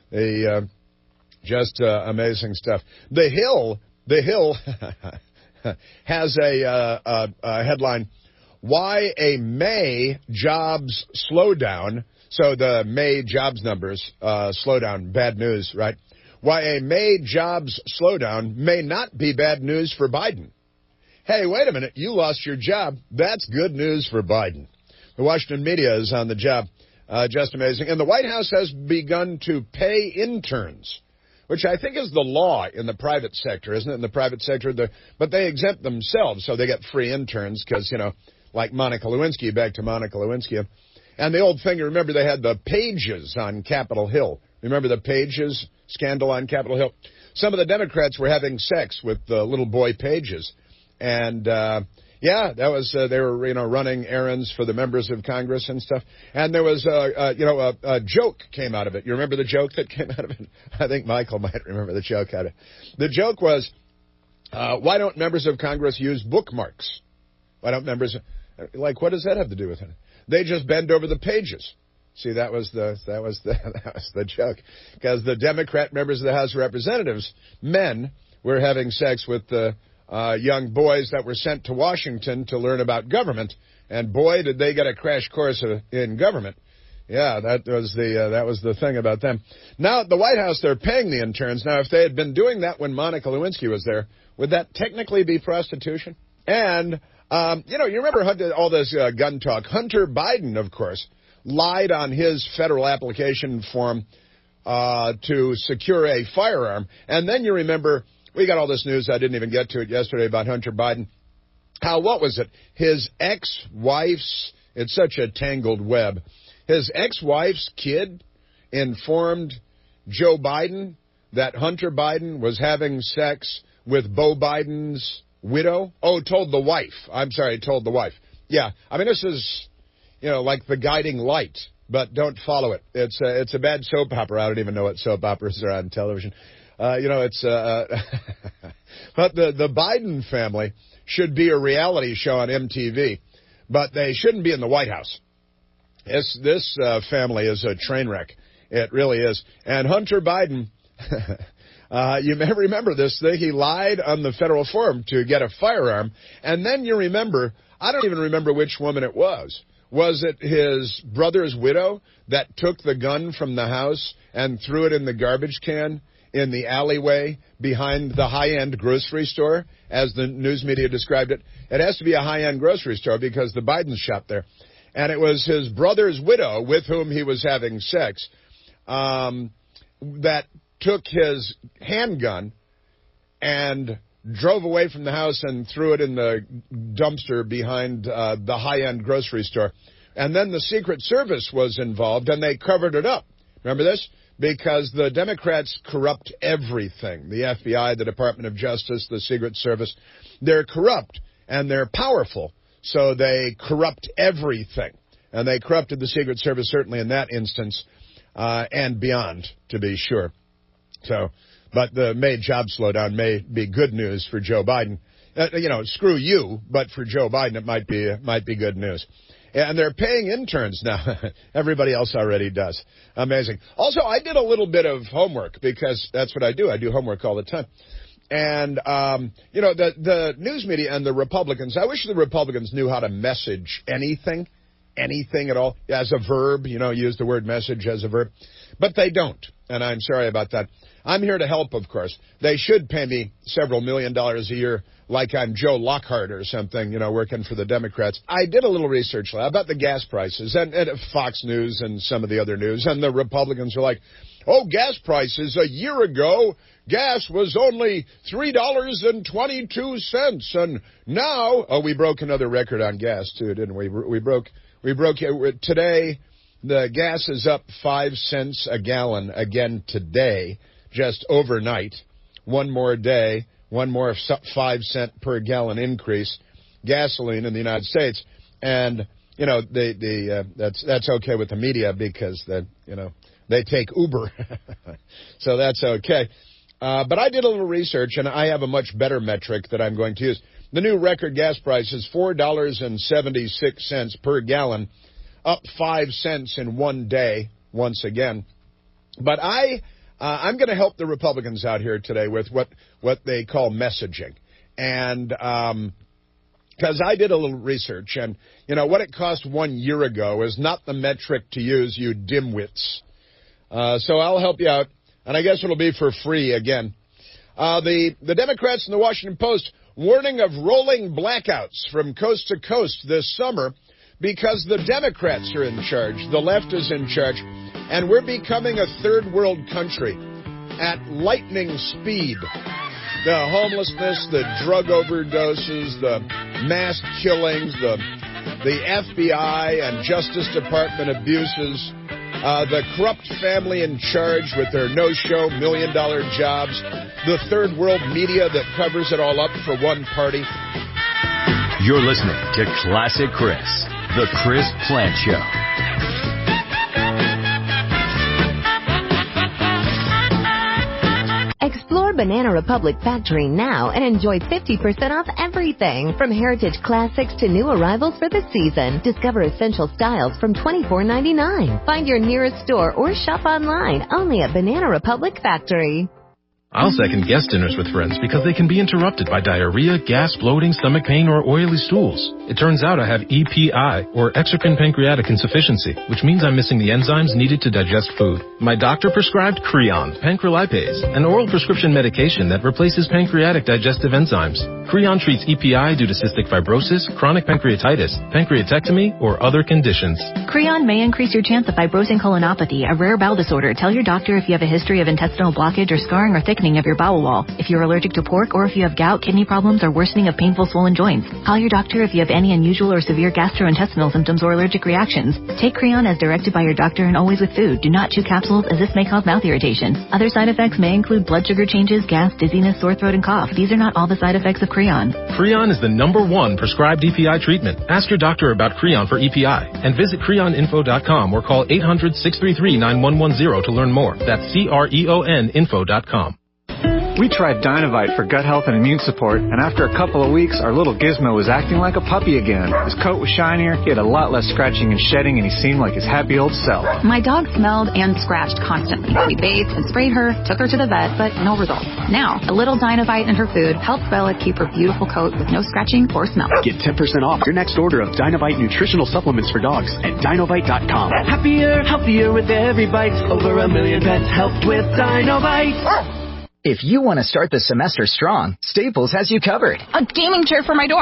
Just amazing stuff. The Hill has a headline, Why a May Jobs Slowdown. So the May jobs numbers slow down, bad news, right? Why a May jobs slowdown may not be bad news for Biden. Hey, wait a minute, you lost your job. That's good news for Biden. The Washington media is on the job. Just amazing. And the White House has begun to pay interns, which I think is the law in the private sector, isn't it? In the private sector, but they exempt themselves, so they get free interns because, like Monica Lewinsky, back to Monica Lewinsky. And the old thing, remember they had the Pages on Capitol Hill. Remember the Pages scandal on Capitol Hill? Some of the Democrats were having sex with the little boy Pages. And, that was, they were, running errands for the members of Congress and stuff. And there was, a joke came out of it. You remember the joke that came out of it? I think Michael might remember the joke out of it. The joke was, why don't members of Congress use bookmarks? Why don't members, what does that have to do with it? They just bend over the pages. See, that was the joke. Because the Democrat members of the House of Representatives, men, were having sex with the young boys that were sent to Washington to learn about government, and boy, did they get a crash course in government. Yeah, that was the thing about them. Now, at the White House, they're paying the interns. Now, if they had been doing that when Monica Lewinsky was there, would that technically be prostitution? And, you remember all this gun talk. Hunter Biden, of course, lied on his federal application form to secure a firearm. And then you remember, we got all this news, I didn't even get to it yesterday, about Hunter Biden. What was it? His ex-wife's, it's such a tangled web, his ex-wife's kid informed Joe Biden that Hunter Biden was having sex with Beau Biden's widow. Told the wife. Told the wife. Yeah, this is, like the guiding light, but don't follow it. It's a bad soap opera. I don't even know what soap operas are on television. But the Biden family should be a reality show on MTV, but they shouldn't be in the White House. This family is a train wreck. It really is. And Hunter Biden, you may remember this thing. He lied on the federal form to get a firearm. And then you remember, I don't even remember which woman it was. Was it his brother's widow that took the gun from the house and threw it in the garbage can in the alleyway behind the high-end grocery store, as the news media described it? It has to be a high-end grocery store because the Bidens shop there. And it was his brother's widow with whom he was having sex that took his handgun and drove away from the house and threw it in the dumpster behind the high-end grocery store. And then the Secret Service was involved, and they covered it up. Remember this? Because the Democrats corrupt everything. The FBI, the Department of Justice, the Secret Service, they're corrupt, and they're powerful. So they corrupt everything. And they corrupted the Secret Service, certainly in that instance, and beyond, to be sure. So, but the May job slowdown may be good news for Joe Biden. Screw you, but for Joe Biden it might be good news. And they're paying interns now. Everybody else already does. Amazing. Also, I did a little bit of homework because that's what I do. I do homework all the time. And, the news media and the Republicans, I wish the Republicans knew how to message anything at all, as a verb, use the word message as a verb. But they don't, and I'm sorry about that. I'm here to help, of course. They should pay me several $1 million a year like I'm Joe Lockhart or something, working for the Democrats. I did a little research about the gas prices and Fox News and some of the other news, and the Republicans are like, oh, gas prices, a year ago, gas was only $3.22, and now, we broke another record on gas, too, didn't we? We broke today, the gas is up 5 cents a gallon again today, just overnight. One more day, one more 5 cent per gallon increase, gasoline in the United States. And, that's okay with the media because, they take Uber. So that's okay. But I did a little research, and I have a much better metric that I'm going to use. The new record gas price is $4.76 per gallon, up 5 cents in one day, once again. But I'm going to help the Republicans out here today with what they call messaging. And because I did a little research, and, what it cost 1 year ago is not the metric to use, you dimwits. So I'll help you out, and I guess it'll be for free again. The Democrats in the Washington Post warning of rolling blackouts from coast to coast this summer because the Democrats are in charge, the left is in charge, and we're becoming a third world country at lightning speed. The homelessness, the drug overdoses, the mass killings, the FBI and Justice Department abuses, the corrupt family in charge with their no-show $1 million jobs, the third world media that covers it all up for one party. You're listening to Classic Chris, the Chris Plante Show. Explore Banana Republic Factory now and enjoy 50% off everything from heritage classics to new arrivals for the season. Discover essential styles from $24.99. Find your nearest store or shop online only at Banana Republic Factory. I'll second guest dinners with friends because they can be interrupted by diarrhea, gas, bloating, stomach pain, or oily stools. It turns out I have EPI, or exocrine pancreatic insufficiency, which means I'm missing the enzymes needed to digest food. My doctor prescribed Creon, pancrelipase, an oral prescription medication that replaces pancreatic digestive enzymes. Creon treats EPI due to cystic fibrosis, chronic pancreatitis, pancreatectomy, or other conditions. Creon may increase your chance of fibrosing colonopathy, a rare bowel disorder. Tell your doctor if you have a history of intestinal blockage or scarring or thickening of your bowel wall, if you're allergic to pork, or if you have gout, kidney problems, or worsening of painful swollen joints. Call your doctor if you have any unusual or severe gastrointestinal symptoms or allergic reactions. Take Creon as directed by your doctor and always with food. Do not chew capsules as this may cause mouth irritation. Other side effects may include blood sugar changes, gas, dizziness, sore throat, and cough. These are not all the side effects of Creon. Creon is the #1 prescribed EPI treatment. Ask your doctor about Creon for EPI and visit creoninfo.com or call 800-633-9110 to learn more. That's CREONinfo.com. We tried Dynovite for gut health and immune support, and after a couple of weeks, our little Gizmo was acting like a puppy again. His coat was shinier, he had a lot less scratching and shedding, and he seemed like his happy old self. My dog smelled and scratched constantly. We bathed and sprayed her, took her to the vet, but no results. Now, a little Dynovite in her food helps Bella keep her beautiful coat with no scratching or smell. Get 10% off your next order of Dynovite nutritional supplements for dogs at Dynovite.com. Happier, healthier with every bite. Over 1 million pets helped with Dynovite. If you want to start the semester strong, Staples has you covered. A gaming chair for my dorm.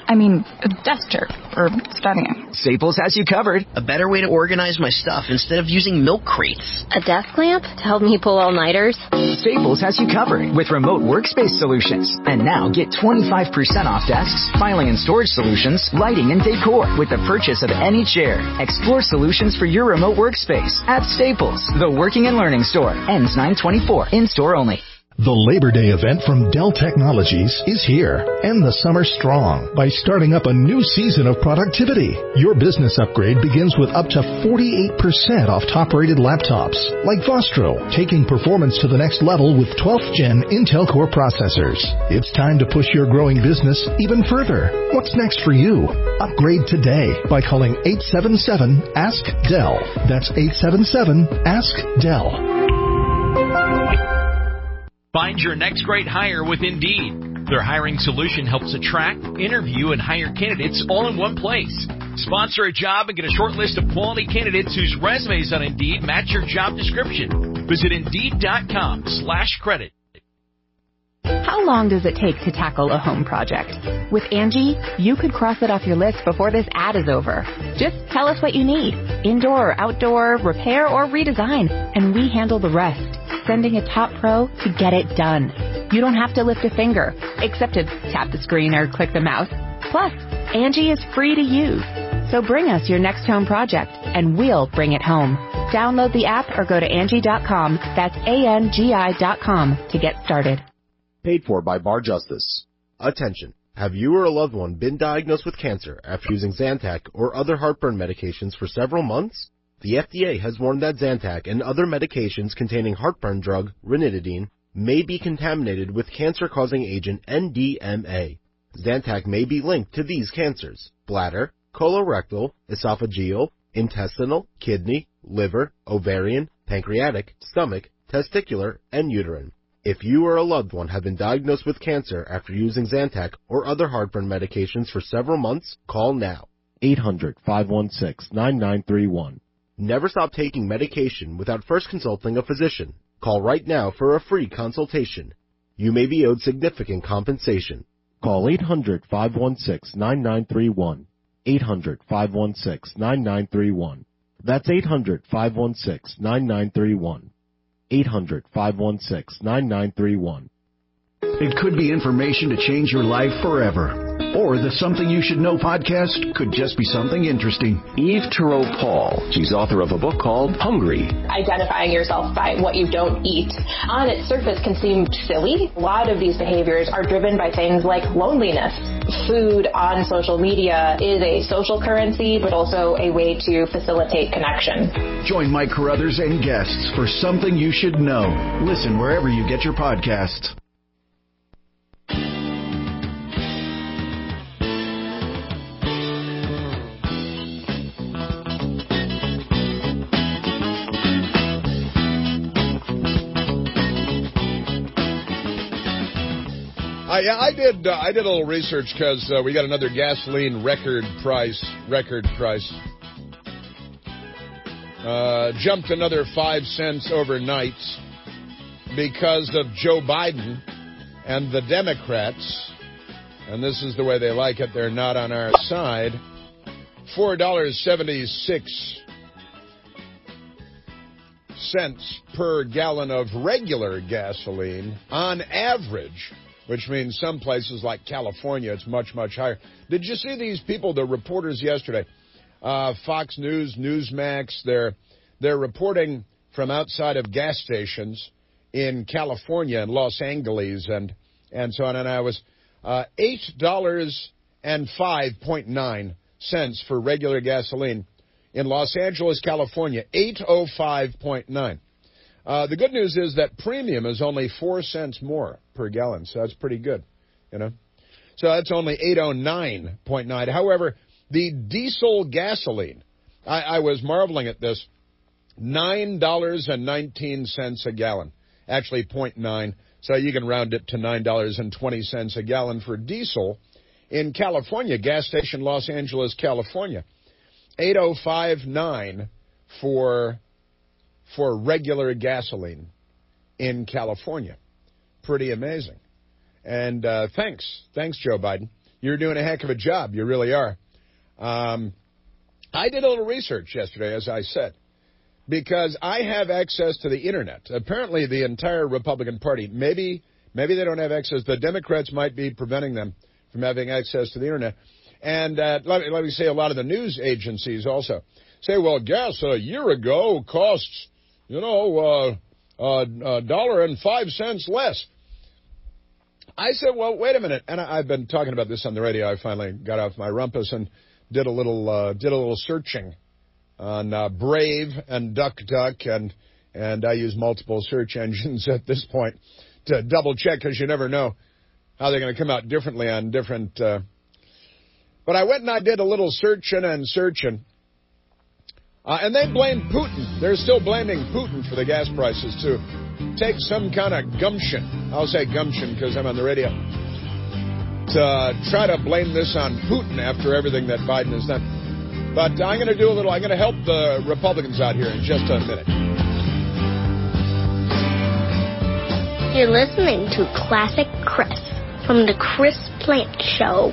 A desk chair or studying. Staples has you covered. A better way to organize my stuff instead of using milk crates. A desk lamp to help me pull all-nighters. Staples has you covered with remote workspace solutions. And now get 25% off desks, filing and storage solutions, lighting and decor with the purchase of any chair. Explore solutions for your remote workspace at Staples, the working and learning store. Ends 9/24. In-store only. The Labor Day event from Dell Technologies is here. End the summer strong by starting up a new season of productivity. Your business upgrade begins with up to 48% off top-rated laptops, like Vostro, taking performance to the next level with 12th Gen Intel Core processors. It's time to push your growing business even further. What's next for you? Upgrade today by calling 877-ASK-DELL. That's 877-ASK-DELL. Find your next great hire with Indeed. Their hiring solution helps attract, interview, and hire candidates all in one place. Sponsor a job and get a short list of quality candidates whose resumes on Indeed match your job description. Visit Indeed.com/credit. How long does it take to tackle a home project? With Angie, you could cross it off your list before this ad is over. Just tell us what you need. Indoor or outdoor, repair or redesign, and we handle the rest. Sending a top pro to get it done. You don't have to lift a finger, except to tap the screen or click the mouse. Plus, Angie is free to use. So bring us your next home project, and we'll bring it home. Download the app or go to Angie.com. That's ANGI.com to get started. Paid for by Bar Justice. Attention. Have you or a loved one been diagnosed with cancer after using Zantac or other heartburn medications for several months? The FDA has warned that Zantac and other medications containing heartburn drug, ranitidine, may be contaminated with cancer-causing agent NDMA. Zantac may be linked to these cancers: bladder, colorectal, esophageal, intestinal, kidney, liver, ovarian, pancreatic, stomach, testicular, and uterine. If you or a loved one have been diagnosed with cancer after using Zantac or other heartburn medications for several months, call now. 800-516-9931. Never stop taking medication without first consulting a physician. Call right now for a free consultation. You may be owed significant compensation. Call 800-516-9931. 800-516-9931. That's 800-516-9931. 800-516-9931. It could be information to change your life forever. Or the Something You Should Know podcast could just be something interesting. Eve Turow-Paul, she's author of a book called Hungry. Identifying yourself by what you don't eat on its surface can seem silly. A lot of these behaviors are driven by things like loneliness. Food on social media is a social currency, but also a way to facilitate connection. Join Mike Carruthers and guests for Something You Should Know. Listen wherever you get your podcasts. I did a little research because we got another gasoline record price. Jumped another 5 cents overnight because of Joe Biden and the Democrats. And this is the way they like it. They're not on our side. $4.76 per gallon of regular gasoline on average, which means some places like California, it's much, much higher. Did you see these people, the reporters yesterday? Fox News, Newsmax, they're reporting from outside of gas stations in California and Los Angeles and so on. And I was $8.05.9 for regular gasoline in Los Angeles, California, 805.9. The good news is that premium is only 4 cents more per gallon, so that's pretty good, you know. So that's only 809.9. However, the diesel gasoline, I was marveling at this, $9.19 a gallon, actually 0.9, so you can round it to $9.20 a gallon for diesel in California, gas station Los Angeles, California. 805.9 for regular gasoline in California. Pretty amazing. And thanks, Joe Biden. you're doing a heck of a job. You really are. I did a little research yesterday, as I said, because I have access to the Internet. Apparently, the entire Republican Party, maybe they don't have access. The Democrats might be preventing them from having access to the Internet. And let me say a lot of the news agencies also say, well, gas a year ago costs, $1.05 less. I said, well, wait a minute. And I've been talking about this on the radio. I finally got off my rumpus and did a little searching on Brave and DuckDuck, and I use multiple search engines at this point to double check, because you never know how they're going to come out differently on different. But I went and I did a little searching, and they blame Putin. They're still blaming Putin for the gas prices to take some kind of gumption. I'll say gumption because I'm on the radio. To try to blame this on Putin after everything that Biden has done. But I'm going to help the Republicans out here in just a minute. You're listening to Classic Chris from the Chris Plant Show.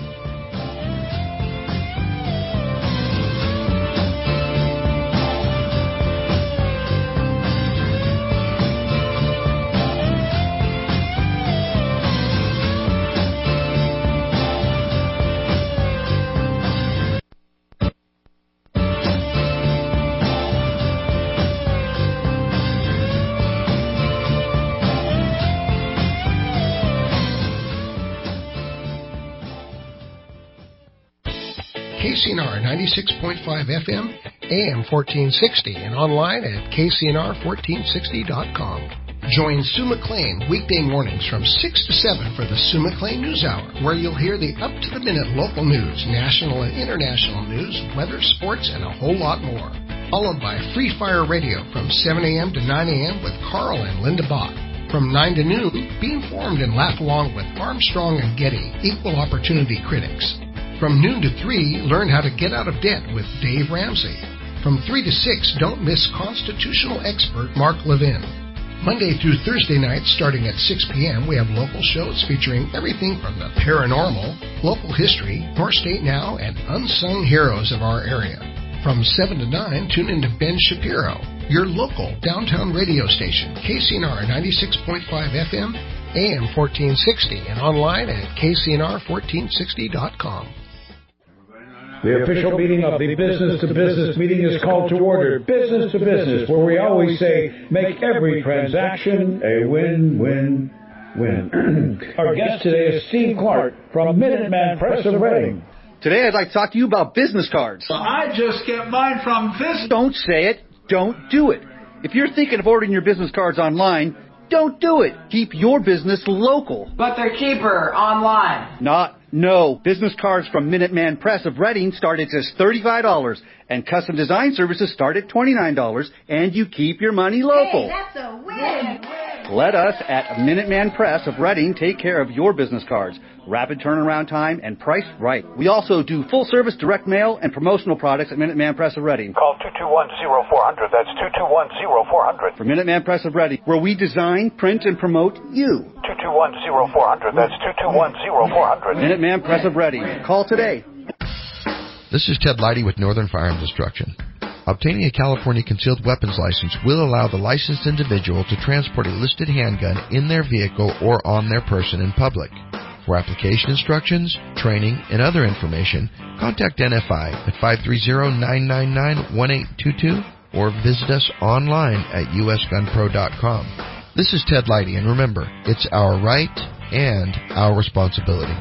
KCNR 96.5 FM, AM 1460, and online at KCNR1460.com. Join Sue McLean weekday mornings from 6 to 7 for the Sue McLean News Hour, where you'll hear the up-to-the-minute local news, national and international news, weather, sports, and a whole lot more. Followed by Free Fire Radio from 7 a.m. to 9 a.m. with Carl and Linda Bach. From 9 to noon, be informed and laugh along with Armstrong and Getty, equal opportunity critics. From noon to 3, learn how to get out of debt with Dave Ramsey. From 3 to 6, don't miss constitutional expert Mark Levin. Monday through Thursday nights, starting at 6 p.m., we have local shows featuring everything from the paranormal, local history, North State Now, and unsung heroes of our area. From 7 to 9, tune into Ben Shapiro, your local downtown radio station, KCNR 96.5 FM, AM 1460, and online at KCNR1460.com. The official meeting of the business-to-business meeting is called to order. Business to business, where we always say, make every transaction a win-win-win. Our guest today is Steve Clark from Minuteman Press of Reading. Today I'd like to talk to you about business cards. Well, I just get mine from this. Don't say it. Don't do it. If you're thinking of ordering your business cards online, don't do it. Keep your business local. But they're cheaper online. No. Business cards from Minuteman Press of Reading start at just $35, and custom design services start at $29, and you keep your money local. Hey, that's a win. Let us at Minuteman Press of Reading take care of your business cards. Rapid turnaround time and priced right. We also do full-service direct mail and promotional products at Minuteman Press of Reading. Call 221-0400. That's 221-0400. For Minuteman Press of Reading, where we design, print, and promote you. 221-0400. That's 221-0400. Minuteman Press of Reading. Call today. This is Ted Leidy with Northern Firearms Destruction. Obtaining a California concealed weapons license will allow the licensed individual to transport a listed handgun in their vehicle or on their person in public. For application instructions, training, and other information, contact NFI at 530-999-1822 or visit us online at usgunpro.com. This is Ted Leidy, and remember, it's our right and our responsibility.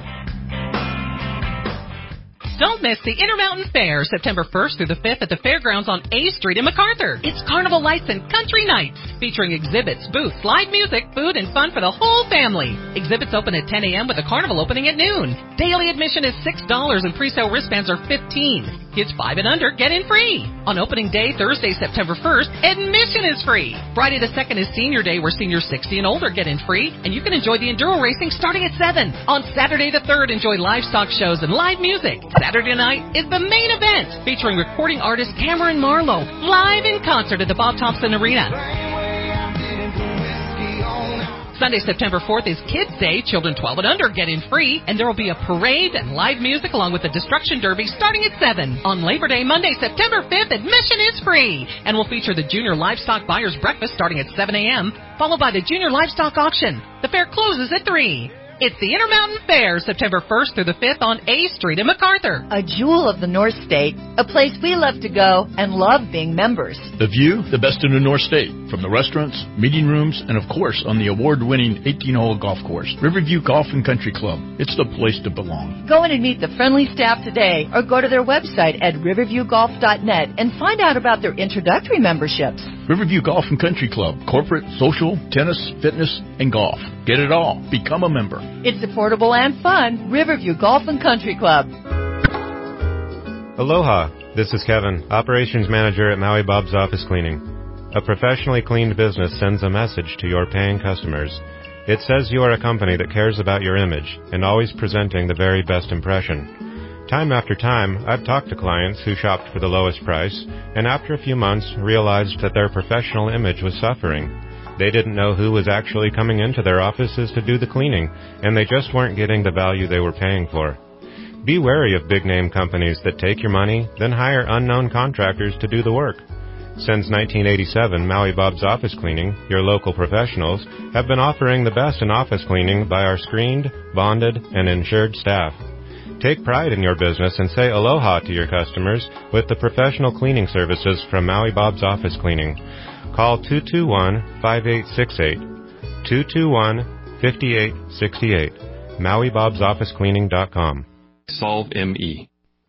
Don't miss the Intermountain Fair, September 1st through the 5th at the Fairgrounds on A Street in MacArthur. It's Carnival Lights and Country Nights, featuring exhibits, booths, live music, food, and fun for the whole family. Exhibits open at 10 a.m. with the carnival opening at noon. Daily admission is $6 and pre-sale wristbands are $15. Kids 5 and under get in free. On opening day, Thursday, September 1st, admission is free. Friday the 2nd is Senior Day, where seniors 60 and older get in free, and you can enjoy the enduro racing starting at 7. On Saturday the 3rd, enjoy livestock shows and live music. Saturday night is the main event, featuring recording artist Cameron Marlowe, live in concert at the Bob Thompson Arena. Sunday, September 4th is Kids Day. Children 12 and under get in free, and there will be a parade and live music along with the Destruction Derby starting at 7. On Labor Day, Monday, September 5th, admission is free and will feature the Junior Livestock Buyers Breakfast starting at 7 a.m., followed by the Junior Livestock Auction. The fair closes at 3. It's the Intermountain Fair, September 1st through the 5th on A Street in MacArthur. A jewel of the North State, a place we love to go and love being members. The view, the best in the North State, from the restaurants, meeting rooms, and of course on the award-winning 18-hole golf course, Riverview Golf and Country Club. It's the place to belong. Go in and meet the friendly staff today or go to their website at riverviewgolf.net and find out about their introductory memberships. Riverview Golf and Country Club, corporate, social, tennis, fitness, and golf. Get it all. Become a member. It's affordable and fun. Riverview Golf and Country Club. Aloha. This is Kevin, Operations Manager at Maui Bob's Office Cleaning. A professionally cleaned business sends a message to your paying customers. It says you are a company that cares about your image and always presenting the very best impression. Time after time, I've talked to clients who shopped for the lowest price and after a few months realized that their professional image was suffering. They didn't know who was actually coming into their offices to do the cleaning, and they just weren't getting the value they were paying for. Be wary of big-name companies that take your money, then hire unknown contractors to do the work. Since 1987, Maui Bob's Office Cleaning, your local professionals, have been offering the best in office cleaning by our screened, bonded, and insured staff. Take pride in your business and say aloha to your customers with the professional cleaning services from Maui Bob's Office Cleaning. Call 221-5868, 221-5868, MauiBob'sOfficeCleaning.com. Solve ME.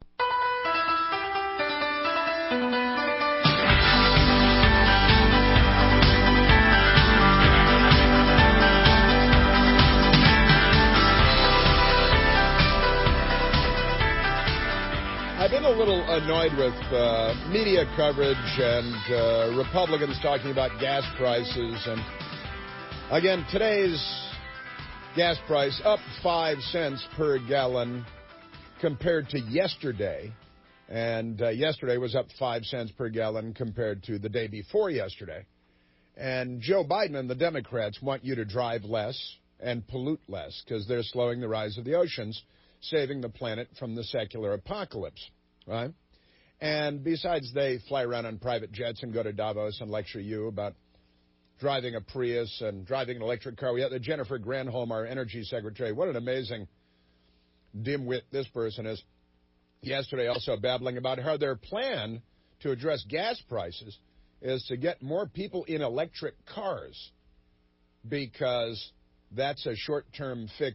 I've been a little annoyed with media coverage and Republicans talking about gas prices. And again, today's gas price up 5 cents per gallon compared to yesterday. And yesterday was up 5 cents per gallon compared to the day before yesterday. And Joe Biden and the Democrats want you to drive less and pollute less because they're slowing the rise of the oceans, saving the planet from the secular apocalypse, right? And besides, they fly around on private jets and go to Davos and lecture you about driving a Prius and driving an electric car. We had Jennifer Granholm, our energy secretary. What an amazing dimwit this person is. Yesterday also babbling about how their plan to address gas prices is to get more people in electric cars because that's a short-term fix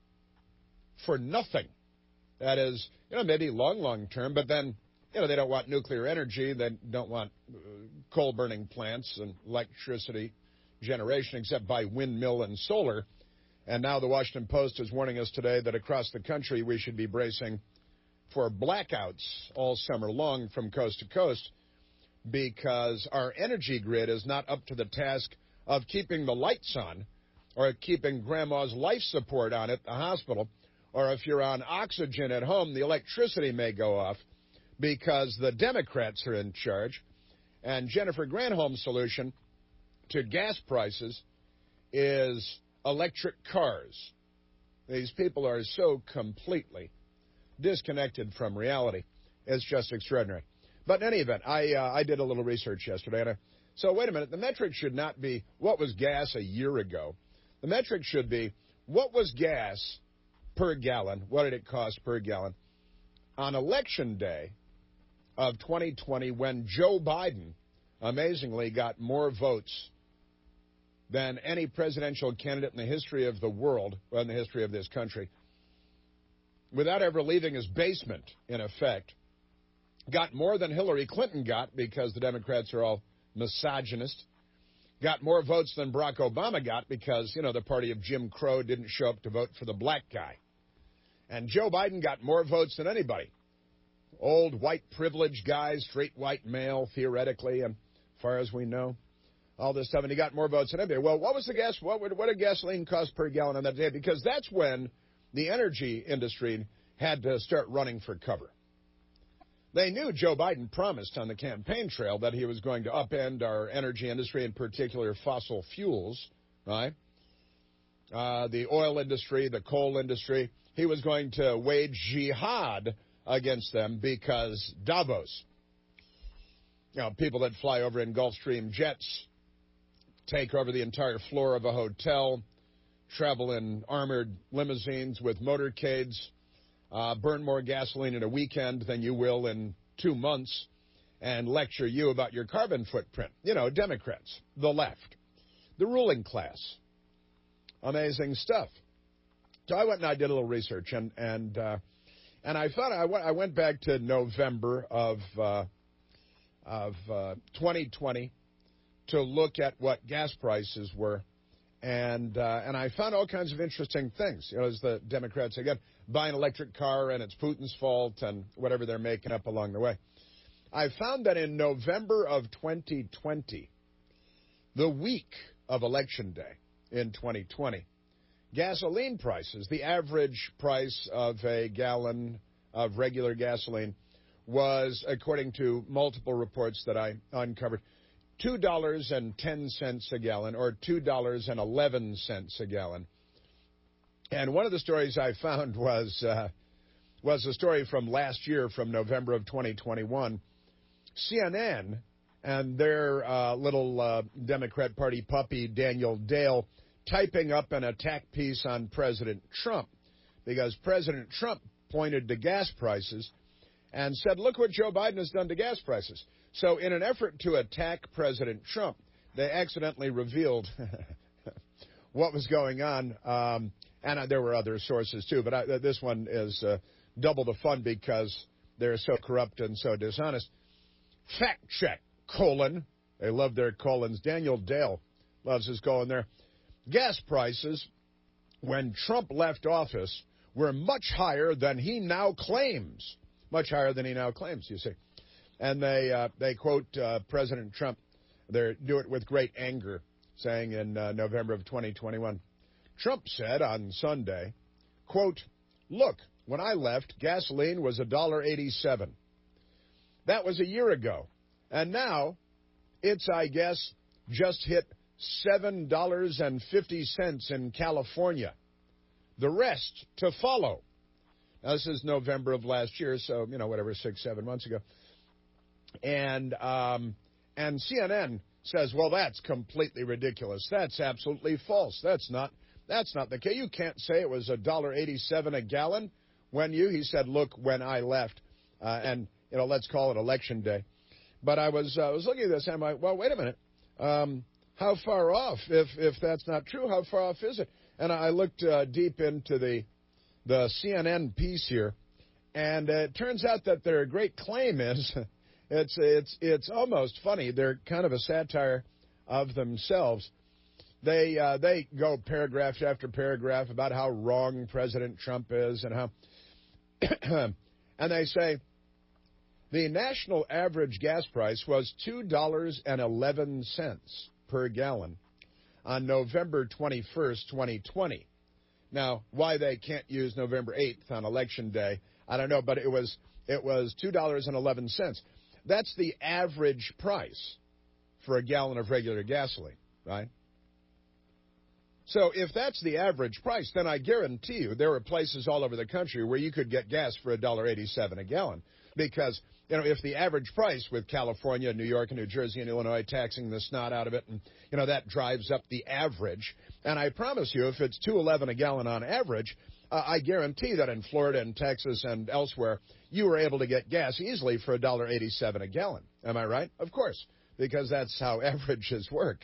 for nothing. That is, maybe long term, but then, they don't want nuclear energy. They don't want coal-burning plants and electricity generation except by windmill and solar. And now the Washington Post is warning us today that across the country we should be bracing for blackouts all summer long from coast to coast because our energy grid is not up to the task of keeping the lights on or keeping grandma's life support on at the hospital. Or if you're on oxygen at home, the electricity may go off because the Democrats are in charge. And Jennifer Granholm's solution to gas prices is electric cars. These people are so completely disconnected from reality. It's just extraordinary. But in any event, I did a little research yesterday. So wait a minute. The metric should not be what was gas a year ago. The metric should be what was gas per gallon, what did it cost per gallon, on Election Day of 2020 when Joe Biden amazingly got more votes than any presidential candidate in the history of the world, or in the history of this country, without ever leaving his basement, in effect, got more than Hillary Clinton got because the Democrats are all misogynist, got more votes than Barack Obama got because, the party of Jim Crow didn't show up to vote for the black guy. And Joe Biden got more votes than anybody. Old white privileged guy, straight white male, theoretically, and as far as we know, all this stuff. And he got more votes than anybody. Well, what was the gas? What did gasoline cost per gallon on that day? Because that's when the energy industry had to start running for cover. They knew Joe Biden promised on the campaign trail that he was going to upend our energy industry, in particular fossil fuels, right? the oil industry, the coal industry. He was going to wage jihad against them because Davos, people that fly over in Gulfstream jets, take over the entire floor of a hotel, travel in armored limousines with motorcades, burn more gasoline in a weekend than you will in 2 months, and lecture you about your carbon footprint. Democrats, the left, the ruling class. Amazing stuff. So I went and I did a little research, and I found I went back to November of 2020 to look at what gas prices were, and I found all kinds of interesting things. As the Democrats again buy an electric car and it's Putin's fault and whatever they're making up along the way. I found that in November of 2020, the week of Election Day in 2020, gasoline prices, the average price of a gallon of regular gasoline was, according to multiple reports that I uncovered, $2.10 a gallon or $2.11 a gallon. And one of the stories I found was a story from last year, from November of 2021. CNN and their little Democrat Party puppy, Daniel Dale, typing up an attack piece on President Trump because President Trump pointed to gas prices and said, look what Joe Biden has done to gas prices. So in an effort to attack President Trump, they accidentally revealed what was going on. And there were other sources, too. But this one is double the fun because they're so corrupt and so dishonest. Fact check, colon. They love their colons. Daniel Dale loves his colon there. Gas prices, when Trump left office, were much higher than he now claims. Much higher than he now claims, you see. And they quote President Trump. They do it with great anger, saying in November of 2021, Trump said on Sunday, quote, look, when I left, gasoline was $1.87. That was a year ago. And now it's, I guess, just hit $7.50 in California. The rest to follow. Now, this is November of last year, so, 6-7 months ago. And CNN says, well, that's completely ridiculous. That's absolutely false. That's not the case. You can't say it was $1.87 a gallon when he said, look, when I left, and let's call it Election Day. But I was looking at this, and I'm like, well, wait a minute. How far off? If that's not true, how far off is it? And I looked deep into the CNN piece here, and it turns out that their great claim is it's almost funny. They're kind of a satire of themselves. They go paragraph after paragraph about how wrong President Trump is and how and they say the national average gas price was $2.11 per gallon on November 21st, 2020. Now, why they can't use November 8th on Election Day, I don't know, but it was $2.11. That's the average price for a gallon of regular gasoline, right? So if that's the average price, then I guarantee you there are places all over the country where you could get gas for $1.87 a gallon. Because, if the average price with California, New York, and New Jersey, and Illinois taxing the snot out of it, and, that drives up the average. And I promise you, if it's $2.11 a gallon on average, I guarantee that in Florida and Texas and elsewhere, you were able to get gas easily for $1.87 a gallon. Am I right? Of course, because that's how averages work.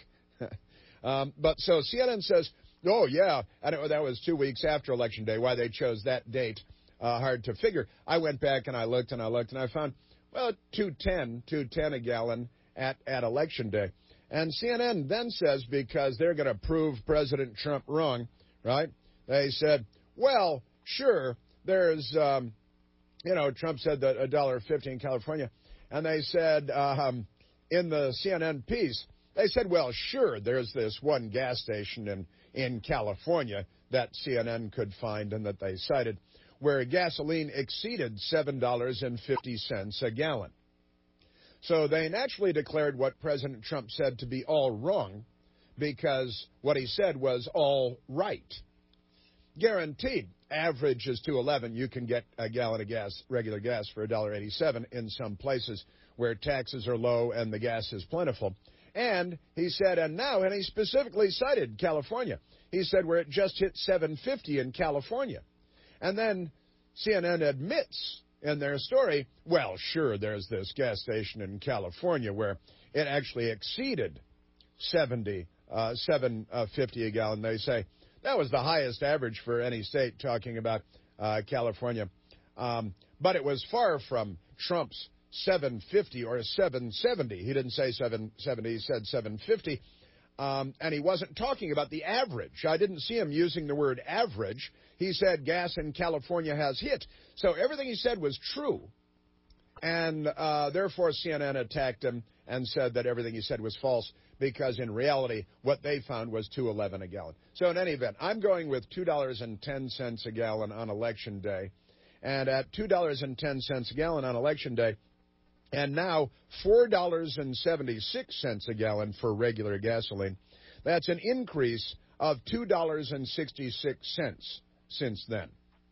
But so CNN says, oh, yeah, and that was 2 weeks after Election Day, why they chose that date. Hard to figure. I went back and I looked and I found, well, $2.10 a gallon at Election Day. And CNN then says, because they're going to prove President Trump wrong, right? They said, well, sure, there's, Trump said that $1.50 in California. And they said, in the CNN piece, they said, well, sure, there's this one gas station in California that CNN could find and that they cited, where gasoline exceeded $7.50 a gallon. So they naturally declared what President Trump said to be all wrong, because what he said was all right. Guaranteed. Average is $2.11. You can get a gallon of gas, regular gas, for $1.87 in some places where taxes are low and the gas is plentiful. And he said, and he specifically cited California. He said where it just hit $7.50 in California. And then CNN admits in their story, well, sure, there's this gas station in California where it actually exceeded $7.50 a gallon. They say that was the highest average for any state, talking about California. But it was far from Trump's $7.50 or $7.70. He didn't say $7.70, he said $7.50. And he wasn't talking about the average. I didn't see him using the word average. He said gas in California has hit. So everything he said was true. And therefore CNN attacked him and said that everything he said was false, because in reality what they found was $2.11 a gallon. So in any event, I'm going with $2.10 a gallon on Election Day. And at $2.10 a gallon on Election Day, and now $4.76 a gallon for regular gasoline, that's an increase of $2.66 since then.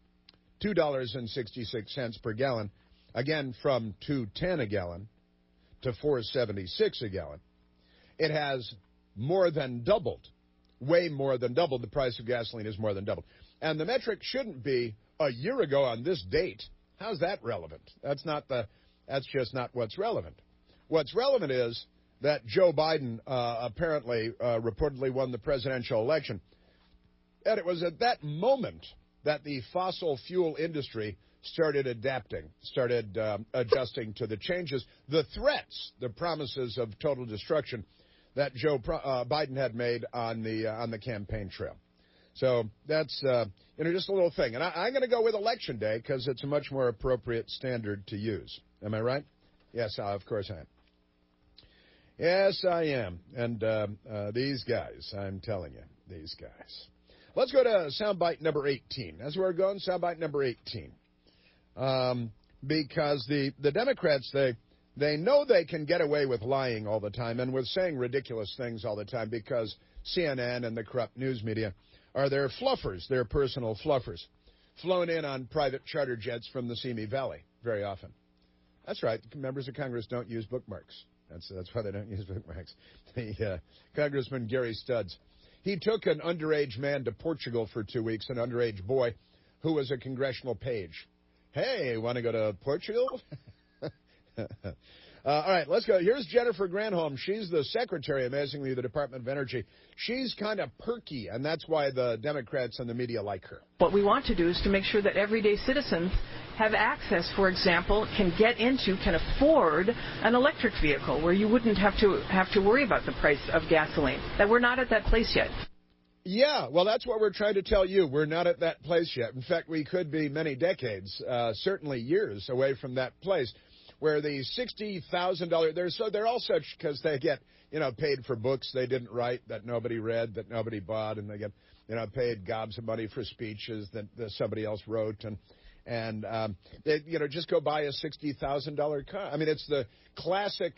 $2.66 per gallon, again from $2.10 a gallon to $4.76 a gallon. It has more than doubled, way more than doubled. The price of gasoline is more than doubled. And the metric shouldn't be a year ago on this date. How's that relevant? That's just not what's relevant. What's relevant is that Joe Biden apparently reportedly won the presidential election. And it was at that moment that the fossil fuel industry started adapting, started adjusting to the changes, the threats, the promises of total destruction that Joe Biden had made on the campaign trail. So that's just a little thing. And I'm going to go with Election Day because it's a much more appropriate standard to use. Am I right? Yes, of course I am. Yes, I am. And these guys, I'm telling you, these guys. Let's go to soundbite number 18. As we're going, soundbite number 18. Because the Democrats, they know they can get away with lying all the time and with saying ridiculous things all the time, because CNN and the corrupt news media are their fluffers, their personal fluffers, flown in on private charter jets from the Simi Valley very often. That's right. Members of Congress don't use bookmarks. That's why they don't use bookmarks. Congressman Gary Studs, he took an underage man to Portugal for 2 weeks, an underage boy who was a congressional page. Hey, want to go to Portugal? All right, let's go. Here's Jennifer Granholm. She's the secretary, amazingly, of the Department of Energy. She's kind of perky, and that's why the Democrats and the media like her. What we want to do is to make sure that everyday citizens have access, for example, can afford an electric vehicle where you wouldn't have to worry about the price of gasoline. That we're not at that place yet. Yeah, well, that's what we're trying to tell you. We're not at that place yet. In fact, we could be many decades, certainly years away from that place, where the $60,000, they're all such because they get, paid for books they didn't write, that nobody read, that nobody bought, and they get, paid gobs of money for speeches that somebody else wrote, and they, just go buy a $60,000 car. I mean, it's the classic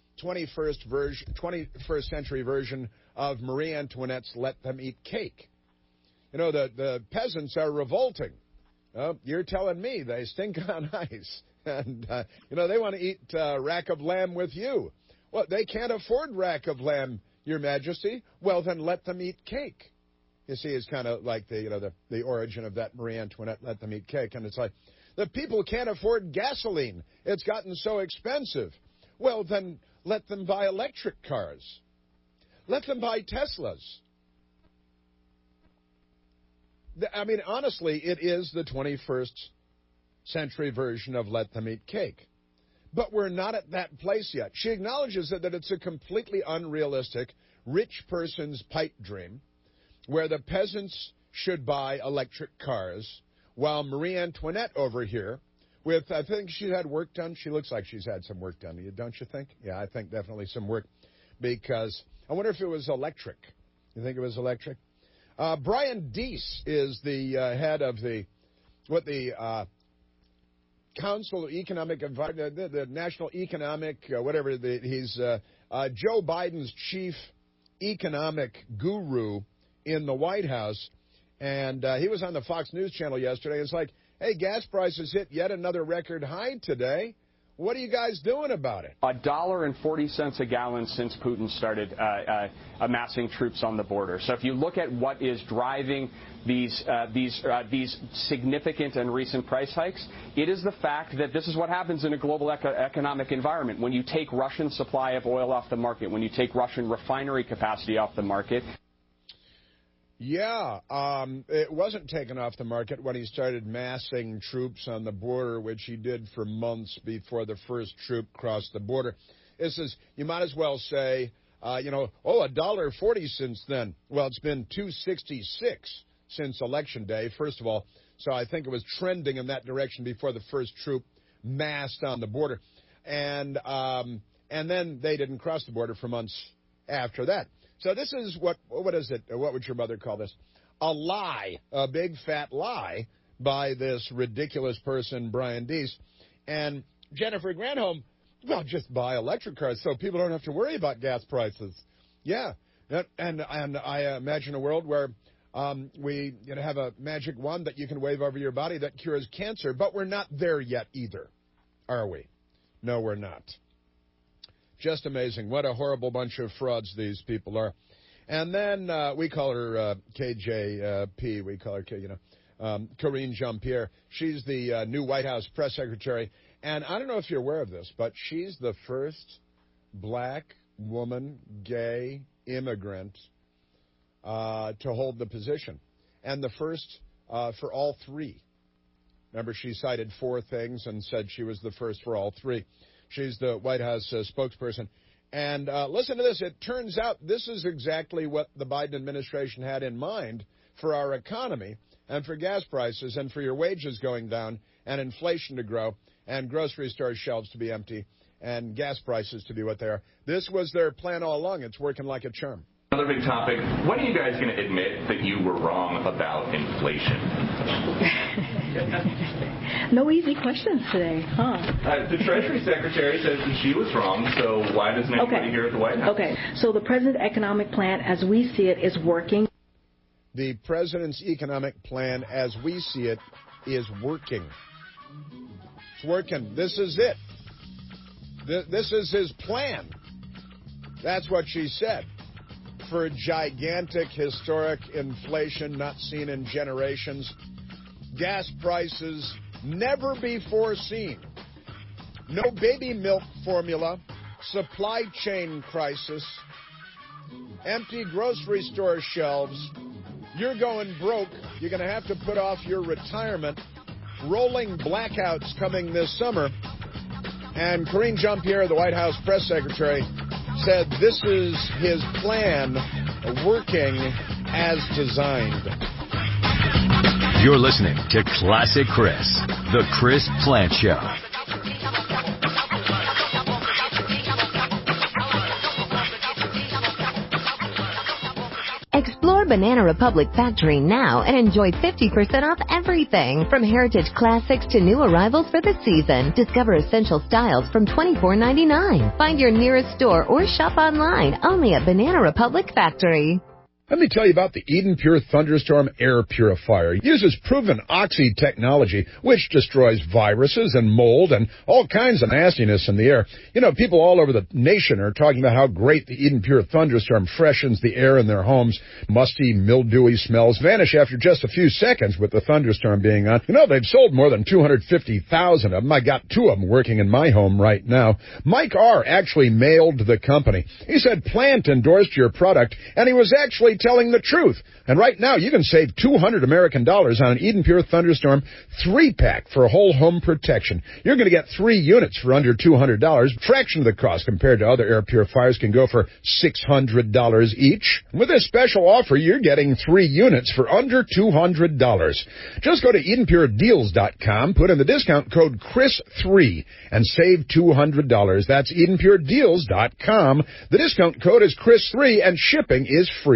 21st century version of Marie Antoinette's "Let Them Eat Cake." The peasants are revolting. Oh, you're telling me they stink on ice. And, they want to eat rack of lamb with you. Well, they can't afford rack of lamb, Your Majesty. Well, then let them eat cake. You see, it's kind of like the origin of that Marie Antoinette, let them eat cake. And it's like, the people can't afford gasoline. It's gotten so expensive. Well, then let them buy electric cars. Let them buy Teslas. I mean, honestly, it is the 21st century version of let them eat cake. But we're not at that place yet. She acknowledges that it's a completely unrealistic rich person's pipe dream where the peasants should buy electric cars while Marie Antoinette over here with, I think she had work done. She looks like she's had some work done, don't you think? Yeah, I think definitely some work, because I wonder if it was electric. You think it was electric? Brian Deese is the head of the Council of Economic Environment, the National Economic, he's Joe Biden's chief economic guru in the White House, and he was on the Fox News channel yesterday. It's like, hey, gas prices hit yet another record high today. What are you guys doing about it? $1.40 a gallon since Putin started amassing troops on the border. So if you look at what is driving these significant and recent price hikes, it is the fact that this is what happens in a global economic environment. When you take Russian supply of oil off the market, when you take Russian refinery capacity off the market. Yeah, it wasn't taken off the market when he started massing troops on the border, which he did for months before the first troop crossed the border. This is, you might as well say, $1.40 since then. Well, it's been $2.66 since Election Day, first of all. So I think it was trending in that direction before the first troop massed on the border. And then they didn't cross the border for months after that. So this is what is it? What would your mother call this? A lie, a big fat lie by this ridiculous person, Brian Deese. And Jennifer Granholm, well, just buy electric cars so people don't have to worry about gas prices. Yeah, and I imagine a world where we have a magic wand that you can wave over your body that cures cancer, but we're not there yet either, are we? No, we're not. Just amazing. What a horrible bunch of frauds these people are. And then we call her KJP. We call her, Karine Jean-Pierre. She's the new White House press secretary. And I don't know if you're aware of this, but she's the first black woman, gay immigrant to hold the position. And the first for all three. Remember, she cited 4 things and said she was the first for all 3. She's the White House spokesperson. And listen to this. It turns out this is exactly what the Biden administration had in mind for our economy and for gas prices and for your wages going down and inflation to grow and grocery store shelves to be empty and gas prices to be what they are. This was their plan all along. It's working like a charm. Another big topic. When are you guys going to admit that you were wrong about inflation? No easy questions today, huh? The Treasury Secretary says that she was wrong, so why doesn't anybody here at the White House? Okay, so the President's economic plan, as we see it, is working. The President's economic plan, as we see it, is working. It's working. This is it. This is his plan. That's what she said. For gigantic, historic inflation not seen in generations, gas prices never before seen, no baby milk formula, supply chain crisis, empty grocery store shelves, you're going broke, you're going to have to put off your retirement, rolling blackouts coming this summer, and Karine Jean-Pierre, the White House press secretary, said this is his plan working as designed. You're listening to Classic Chris, the Chris Plant Show. Explore Banana Republic Factory now and enjoy 50% off everything, from heritage classics to new arrivals for the season. Discover essential styles from $24.99. Find your nearest store or shop online only at Banana Republic Factory. Let me tell you about the Eden Pure Thunderstorm Air Purifier. It uses proven Oxy technology, which destroys viruses and mold and all kinds of nastiness in the air. You know, people all over the nation are talking about how great the Eden Pure Thunderstorm freshens the air in their homes. Musty, mildewy smells vanish after just a few seconds with the thunderstorm being on. You know, they've sold more than 250,000 of them. I got 2 of them working in my home right now. Mike R. actually mailed the company. He said Plant endorsed your product, and he was actually telling the truth. And right now, you can save $200 American on an Eden Pure Thunderstorm 3-pack for whole home protection. You're going to get 3 units for under $200. Fraction of the cost compared to other air purifiers can go for $600 each. With this special offer, you're getting 3 units for under $200. Just go to EdenPureDeals.com, put in the discount code Chris3, and save $200. That's EdenPureDeals.com. The discount code is Chris3, and shipping is free.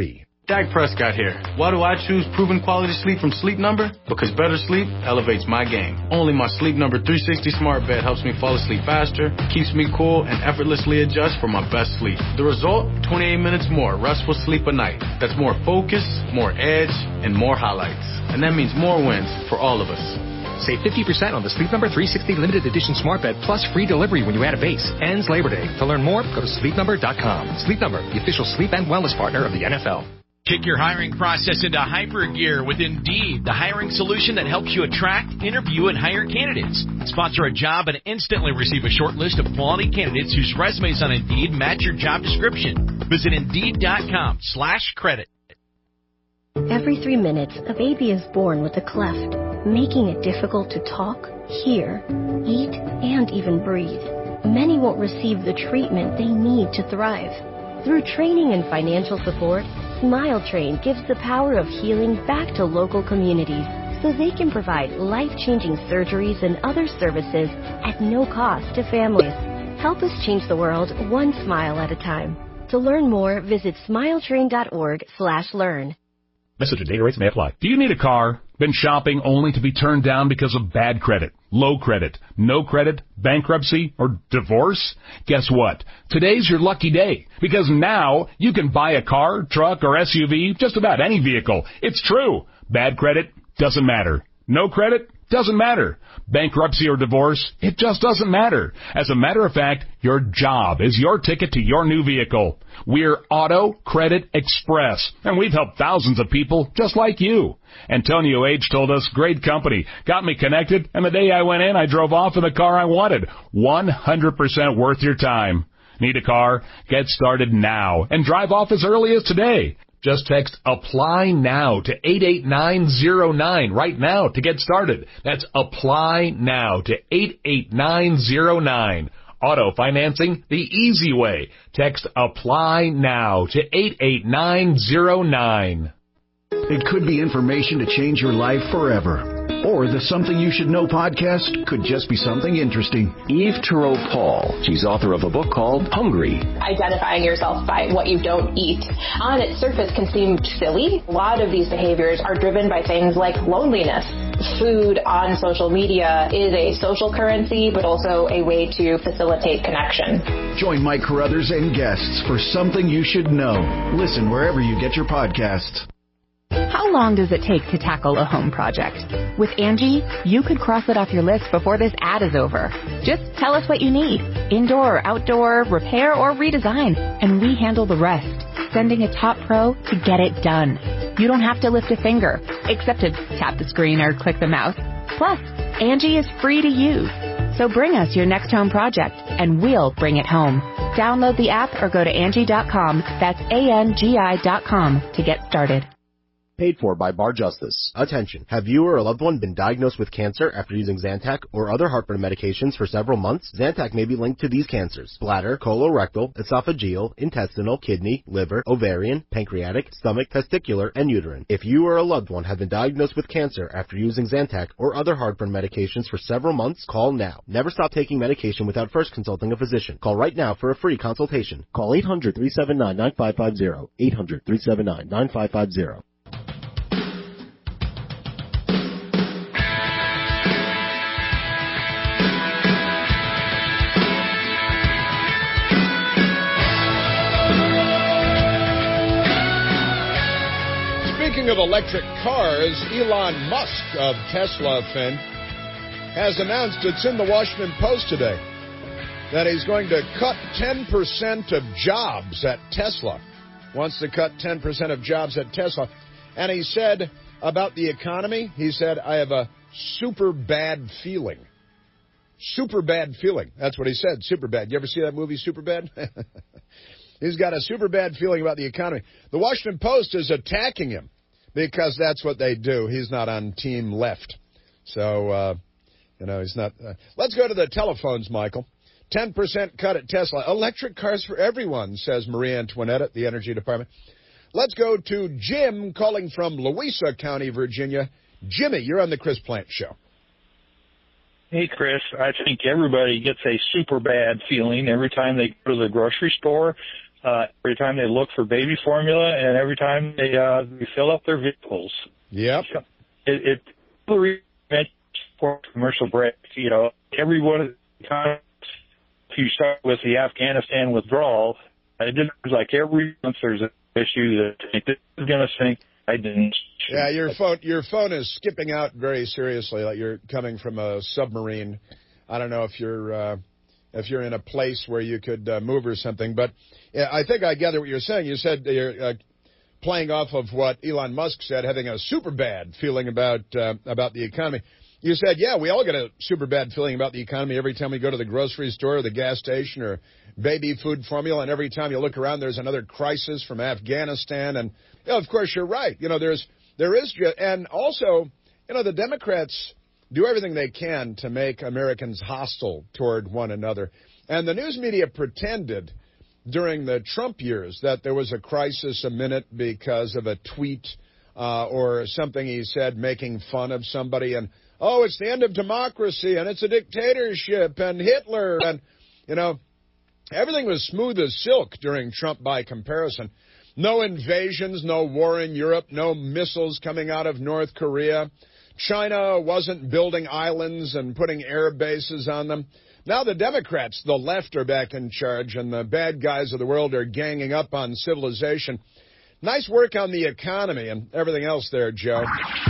Dak Prescott here. Why do I choose proven quality sleep from Sleep Number? Because better sleep elevates my game. Only my Sleep Number 360 smart bed helps me fall asleep faster, keeps me cool, and effortlessly adjusts for my best sleep. The result? 28 minutes more restful sleep a night. That's more focus, more edge, and more highlights. And that means more wins for all of us. Save 50% on the Sleep Number 360 limited edition smart bed plus free delivery when you add a base. Ends Labor Day. To learn more, go to sleepnumber.com. Sleep Number, the official sleep and wellness partner of the NFL. Kick your hiring process into hyper gear with Indeed, the hiring solution that helps you attract, interview, and hire candidates. Sponsor a job and instantly receive a short list of quality candidates whose resumes on Indeed match your job description. Visit Indeed.com/credit. Every 3 minutes, a baby is born with a cleft, making it difficult to talk, hear, eat, and even breathe. Many won't receive the treatment they need to thrive. Through training and financial support, Smile Train gives the power of healing back to local communities so they can provide life-changing surgeries and other services at no cost to families. Help us change the world one smile at a time. To learn more, visit smiletrain.org/learn. Message and data rates may apply. Do you need a car? Been shopping only to be turned down because of bad credit, low credit, no credit, bankruptcy, or divorce? Guess what? Today's your lucky day, because now you can buy a car, truck, or SUV, just about any vehicle. It's true. Bad credit doesn't matter. No credit doesn't matter. Bankruptcy or divorce, it just doesn't matter. As a matter of fact, your job is your ticket to your new vehicle. We're Auto Credit Express, and we've helped thousands of people just like you. Antonio H. told us, great company, got me connected, and the day I went in, I drove off in the car I wanted. 100% worth your time. Need a car? Get started now and drive off as early as today. Just text APPLY NOW to 88909 right now to get started. That's APPLY NOW to 88909. Auto financing the easy way. Text APPLY NOW to 88909. It could be information to change your life forever. Or the Something You Should Know podcast could just be something interesting. Eve Turow-Paul. She's author of a book called Hungry. Identifying yourself by what you don't eat on its surface can seem silly. A lot of these behaviors are driven by things like loneliness. Food on social media is a social currency, but also a way to facilitate connection. Join Mike Carruthers and guests for Something You Should Know. Listen wherever you get your podcasts. How long does it take to tackle a home project? With Angie, you could cross it off your list before this ad is over. Just tell us what you need. Indoor or outdoor, repair or redesign, and we handle the rest. Sending a top pro to get it done. You don't have to lift a finger, except to tap the screen or click the mouse. Plus, Angie is free to use. So bring us your next home project, and we'll bring it home. Download the app or go to Angie.com, that's ANGI.com, to get started. Paid for by Bar Justice. Attention. Have you or a loved one been diagnosed with cancer after using Zantac or other heartburn medications for several months? Zantac may be linked to these cancers: bladder, colorectal, esophageal, intestinal, kidney, liver, ovarian, pancreatic, stomach, testicular, and uterine. If you or a loved one have been diagnosed with cancer after using Zantac or other heartburn medications for several months, call now. Never stop taking medication without first consulting a physician. Call right now for a free consultation. Call 800-379-9550. 800-379-9550. Speaking of electric cars, Elon Musk of Tesla fame has announced, it's in the Washington Post today, that he's going to cut 10% of jobs at Tesla. Wants to cut 10% of jobs at Tesla. And he said about the economy, he said, I have a super bad feeling. Super bad feeling. That's what he said, super bad. You ever see that movie, Superbad? He's got a super bad feeling about the economy. The Washington Post is attacking him because that's what they do. He's not on team left. So, he's not. Let's go to the telephones, Michael. 10% cut at Tesla. Electric cars for everyone, says Marie Antoinette at the Energy Department. Let's go to Jim calling from Louisa County, Virginia. Jimmy, you're on the Chris Plant Show. Hey, Chris, I think everybody gets a super bad feeling every time they go to the grocery store every time they look for baby formula and every time they fill up their vehicles. Yep. It for commercial breaks. Every one of the times, if you start with the Afghanistan withdrawal, it just seems like every month there's an issue that this is going to sink. I didn't. Yeah, your phone is skipping out very seriously, like you're coming from a submarine. I don't know if you're in a place where you could move or something, but yeah, I think I gather what you're saying. You said you're playing off of what Elon Musk said, having a super bad feeling about the economy. You said, yeah, we all get a super bad feeling about the economy every time we go to the grocery store or the gas station or baby food formula, and every time you look around, there's another crisis from Afghanistan. And of course, you're right. There is, and also, the Democrats do everything they can to make Americans hostile toward one another. And the news media pretended during the Trump years that there was a crisis a minute because of a tweet or something he said making fun of somebody, and it's the end of democracy, and it's a dictatorship, and Hitler, and, everything was smooth as silk during Trump by comparison. No invasions, no war in Europe, no missiles coming out of North Korea. China wasn't building islands and putting air bases on them. Now the Democrats, the left, are back in charge, and the bad guys of the world are ganging up on civilization. Nice work on the economy and everything else there, Joe.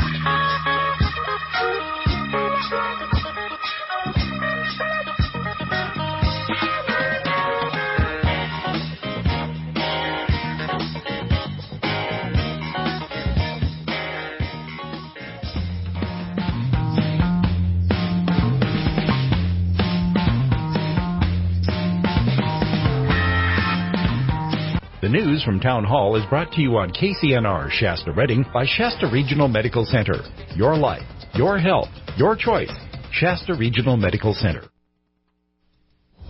The news from Town Hall is brought to you on KCNR Shasta Redding by Shasta Regional Medical Center. Your life, your health, your choice. Shasta Regional Medical Center.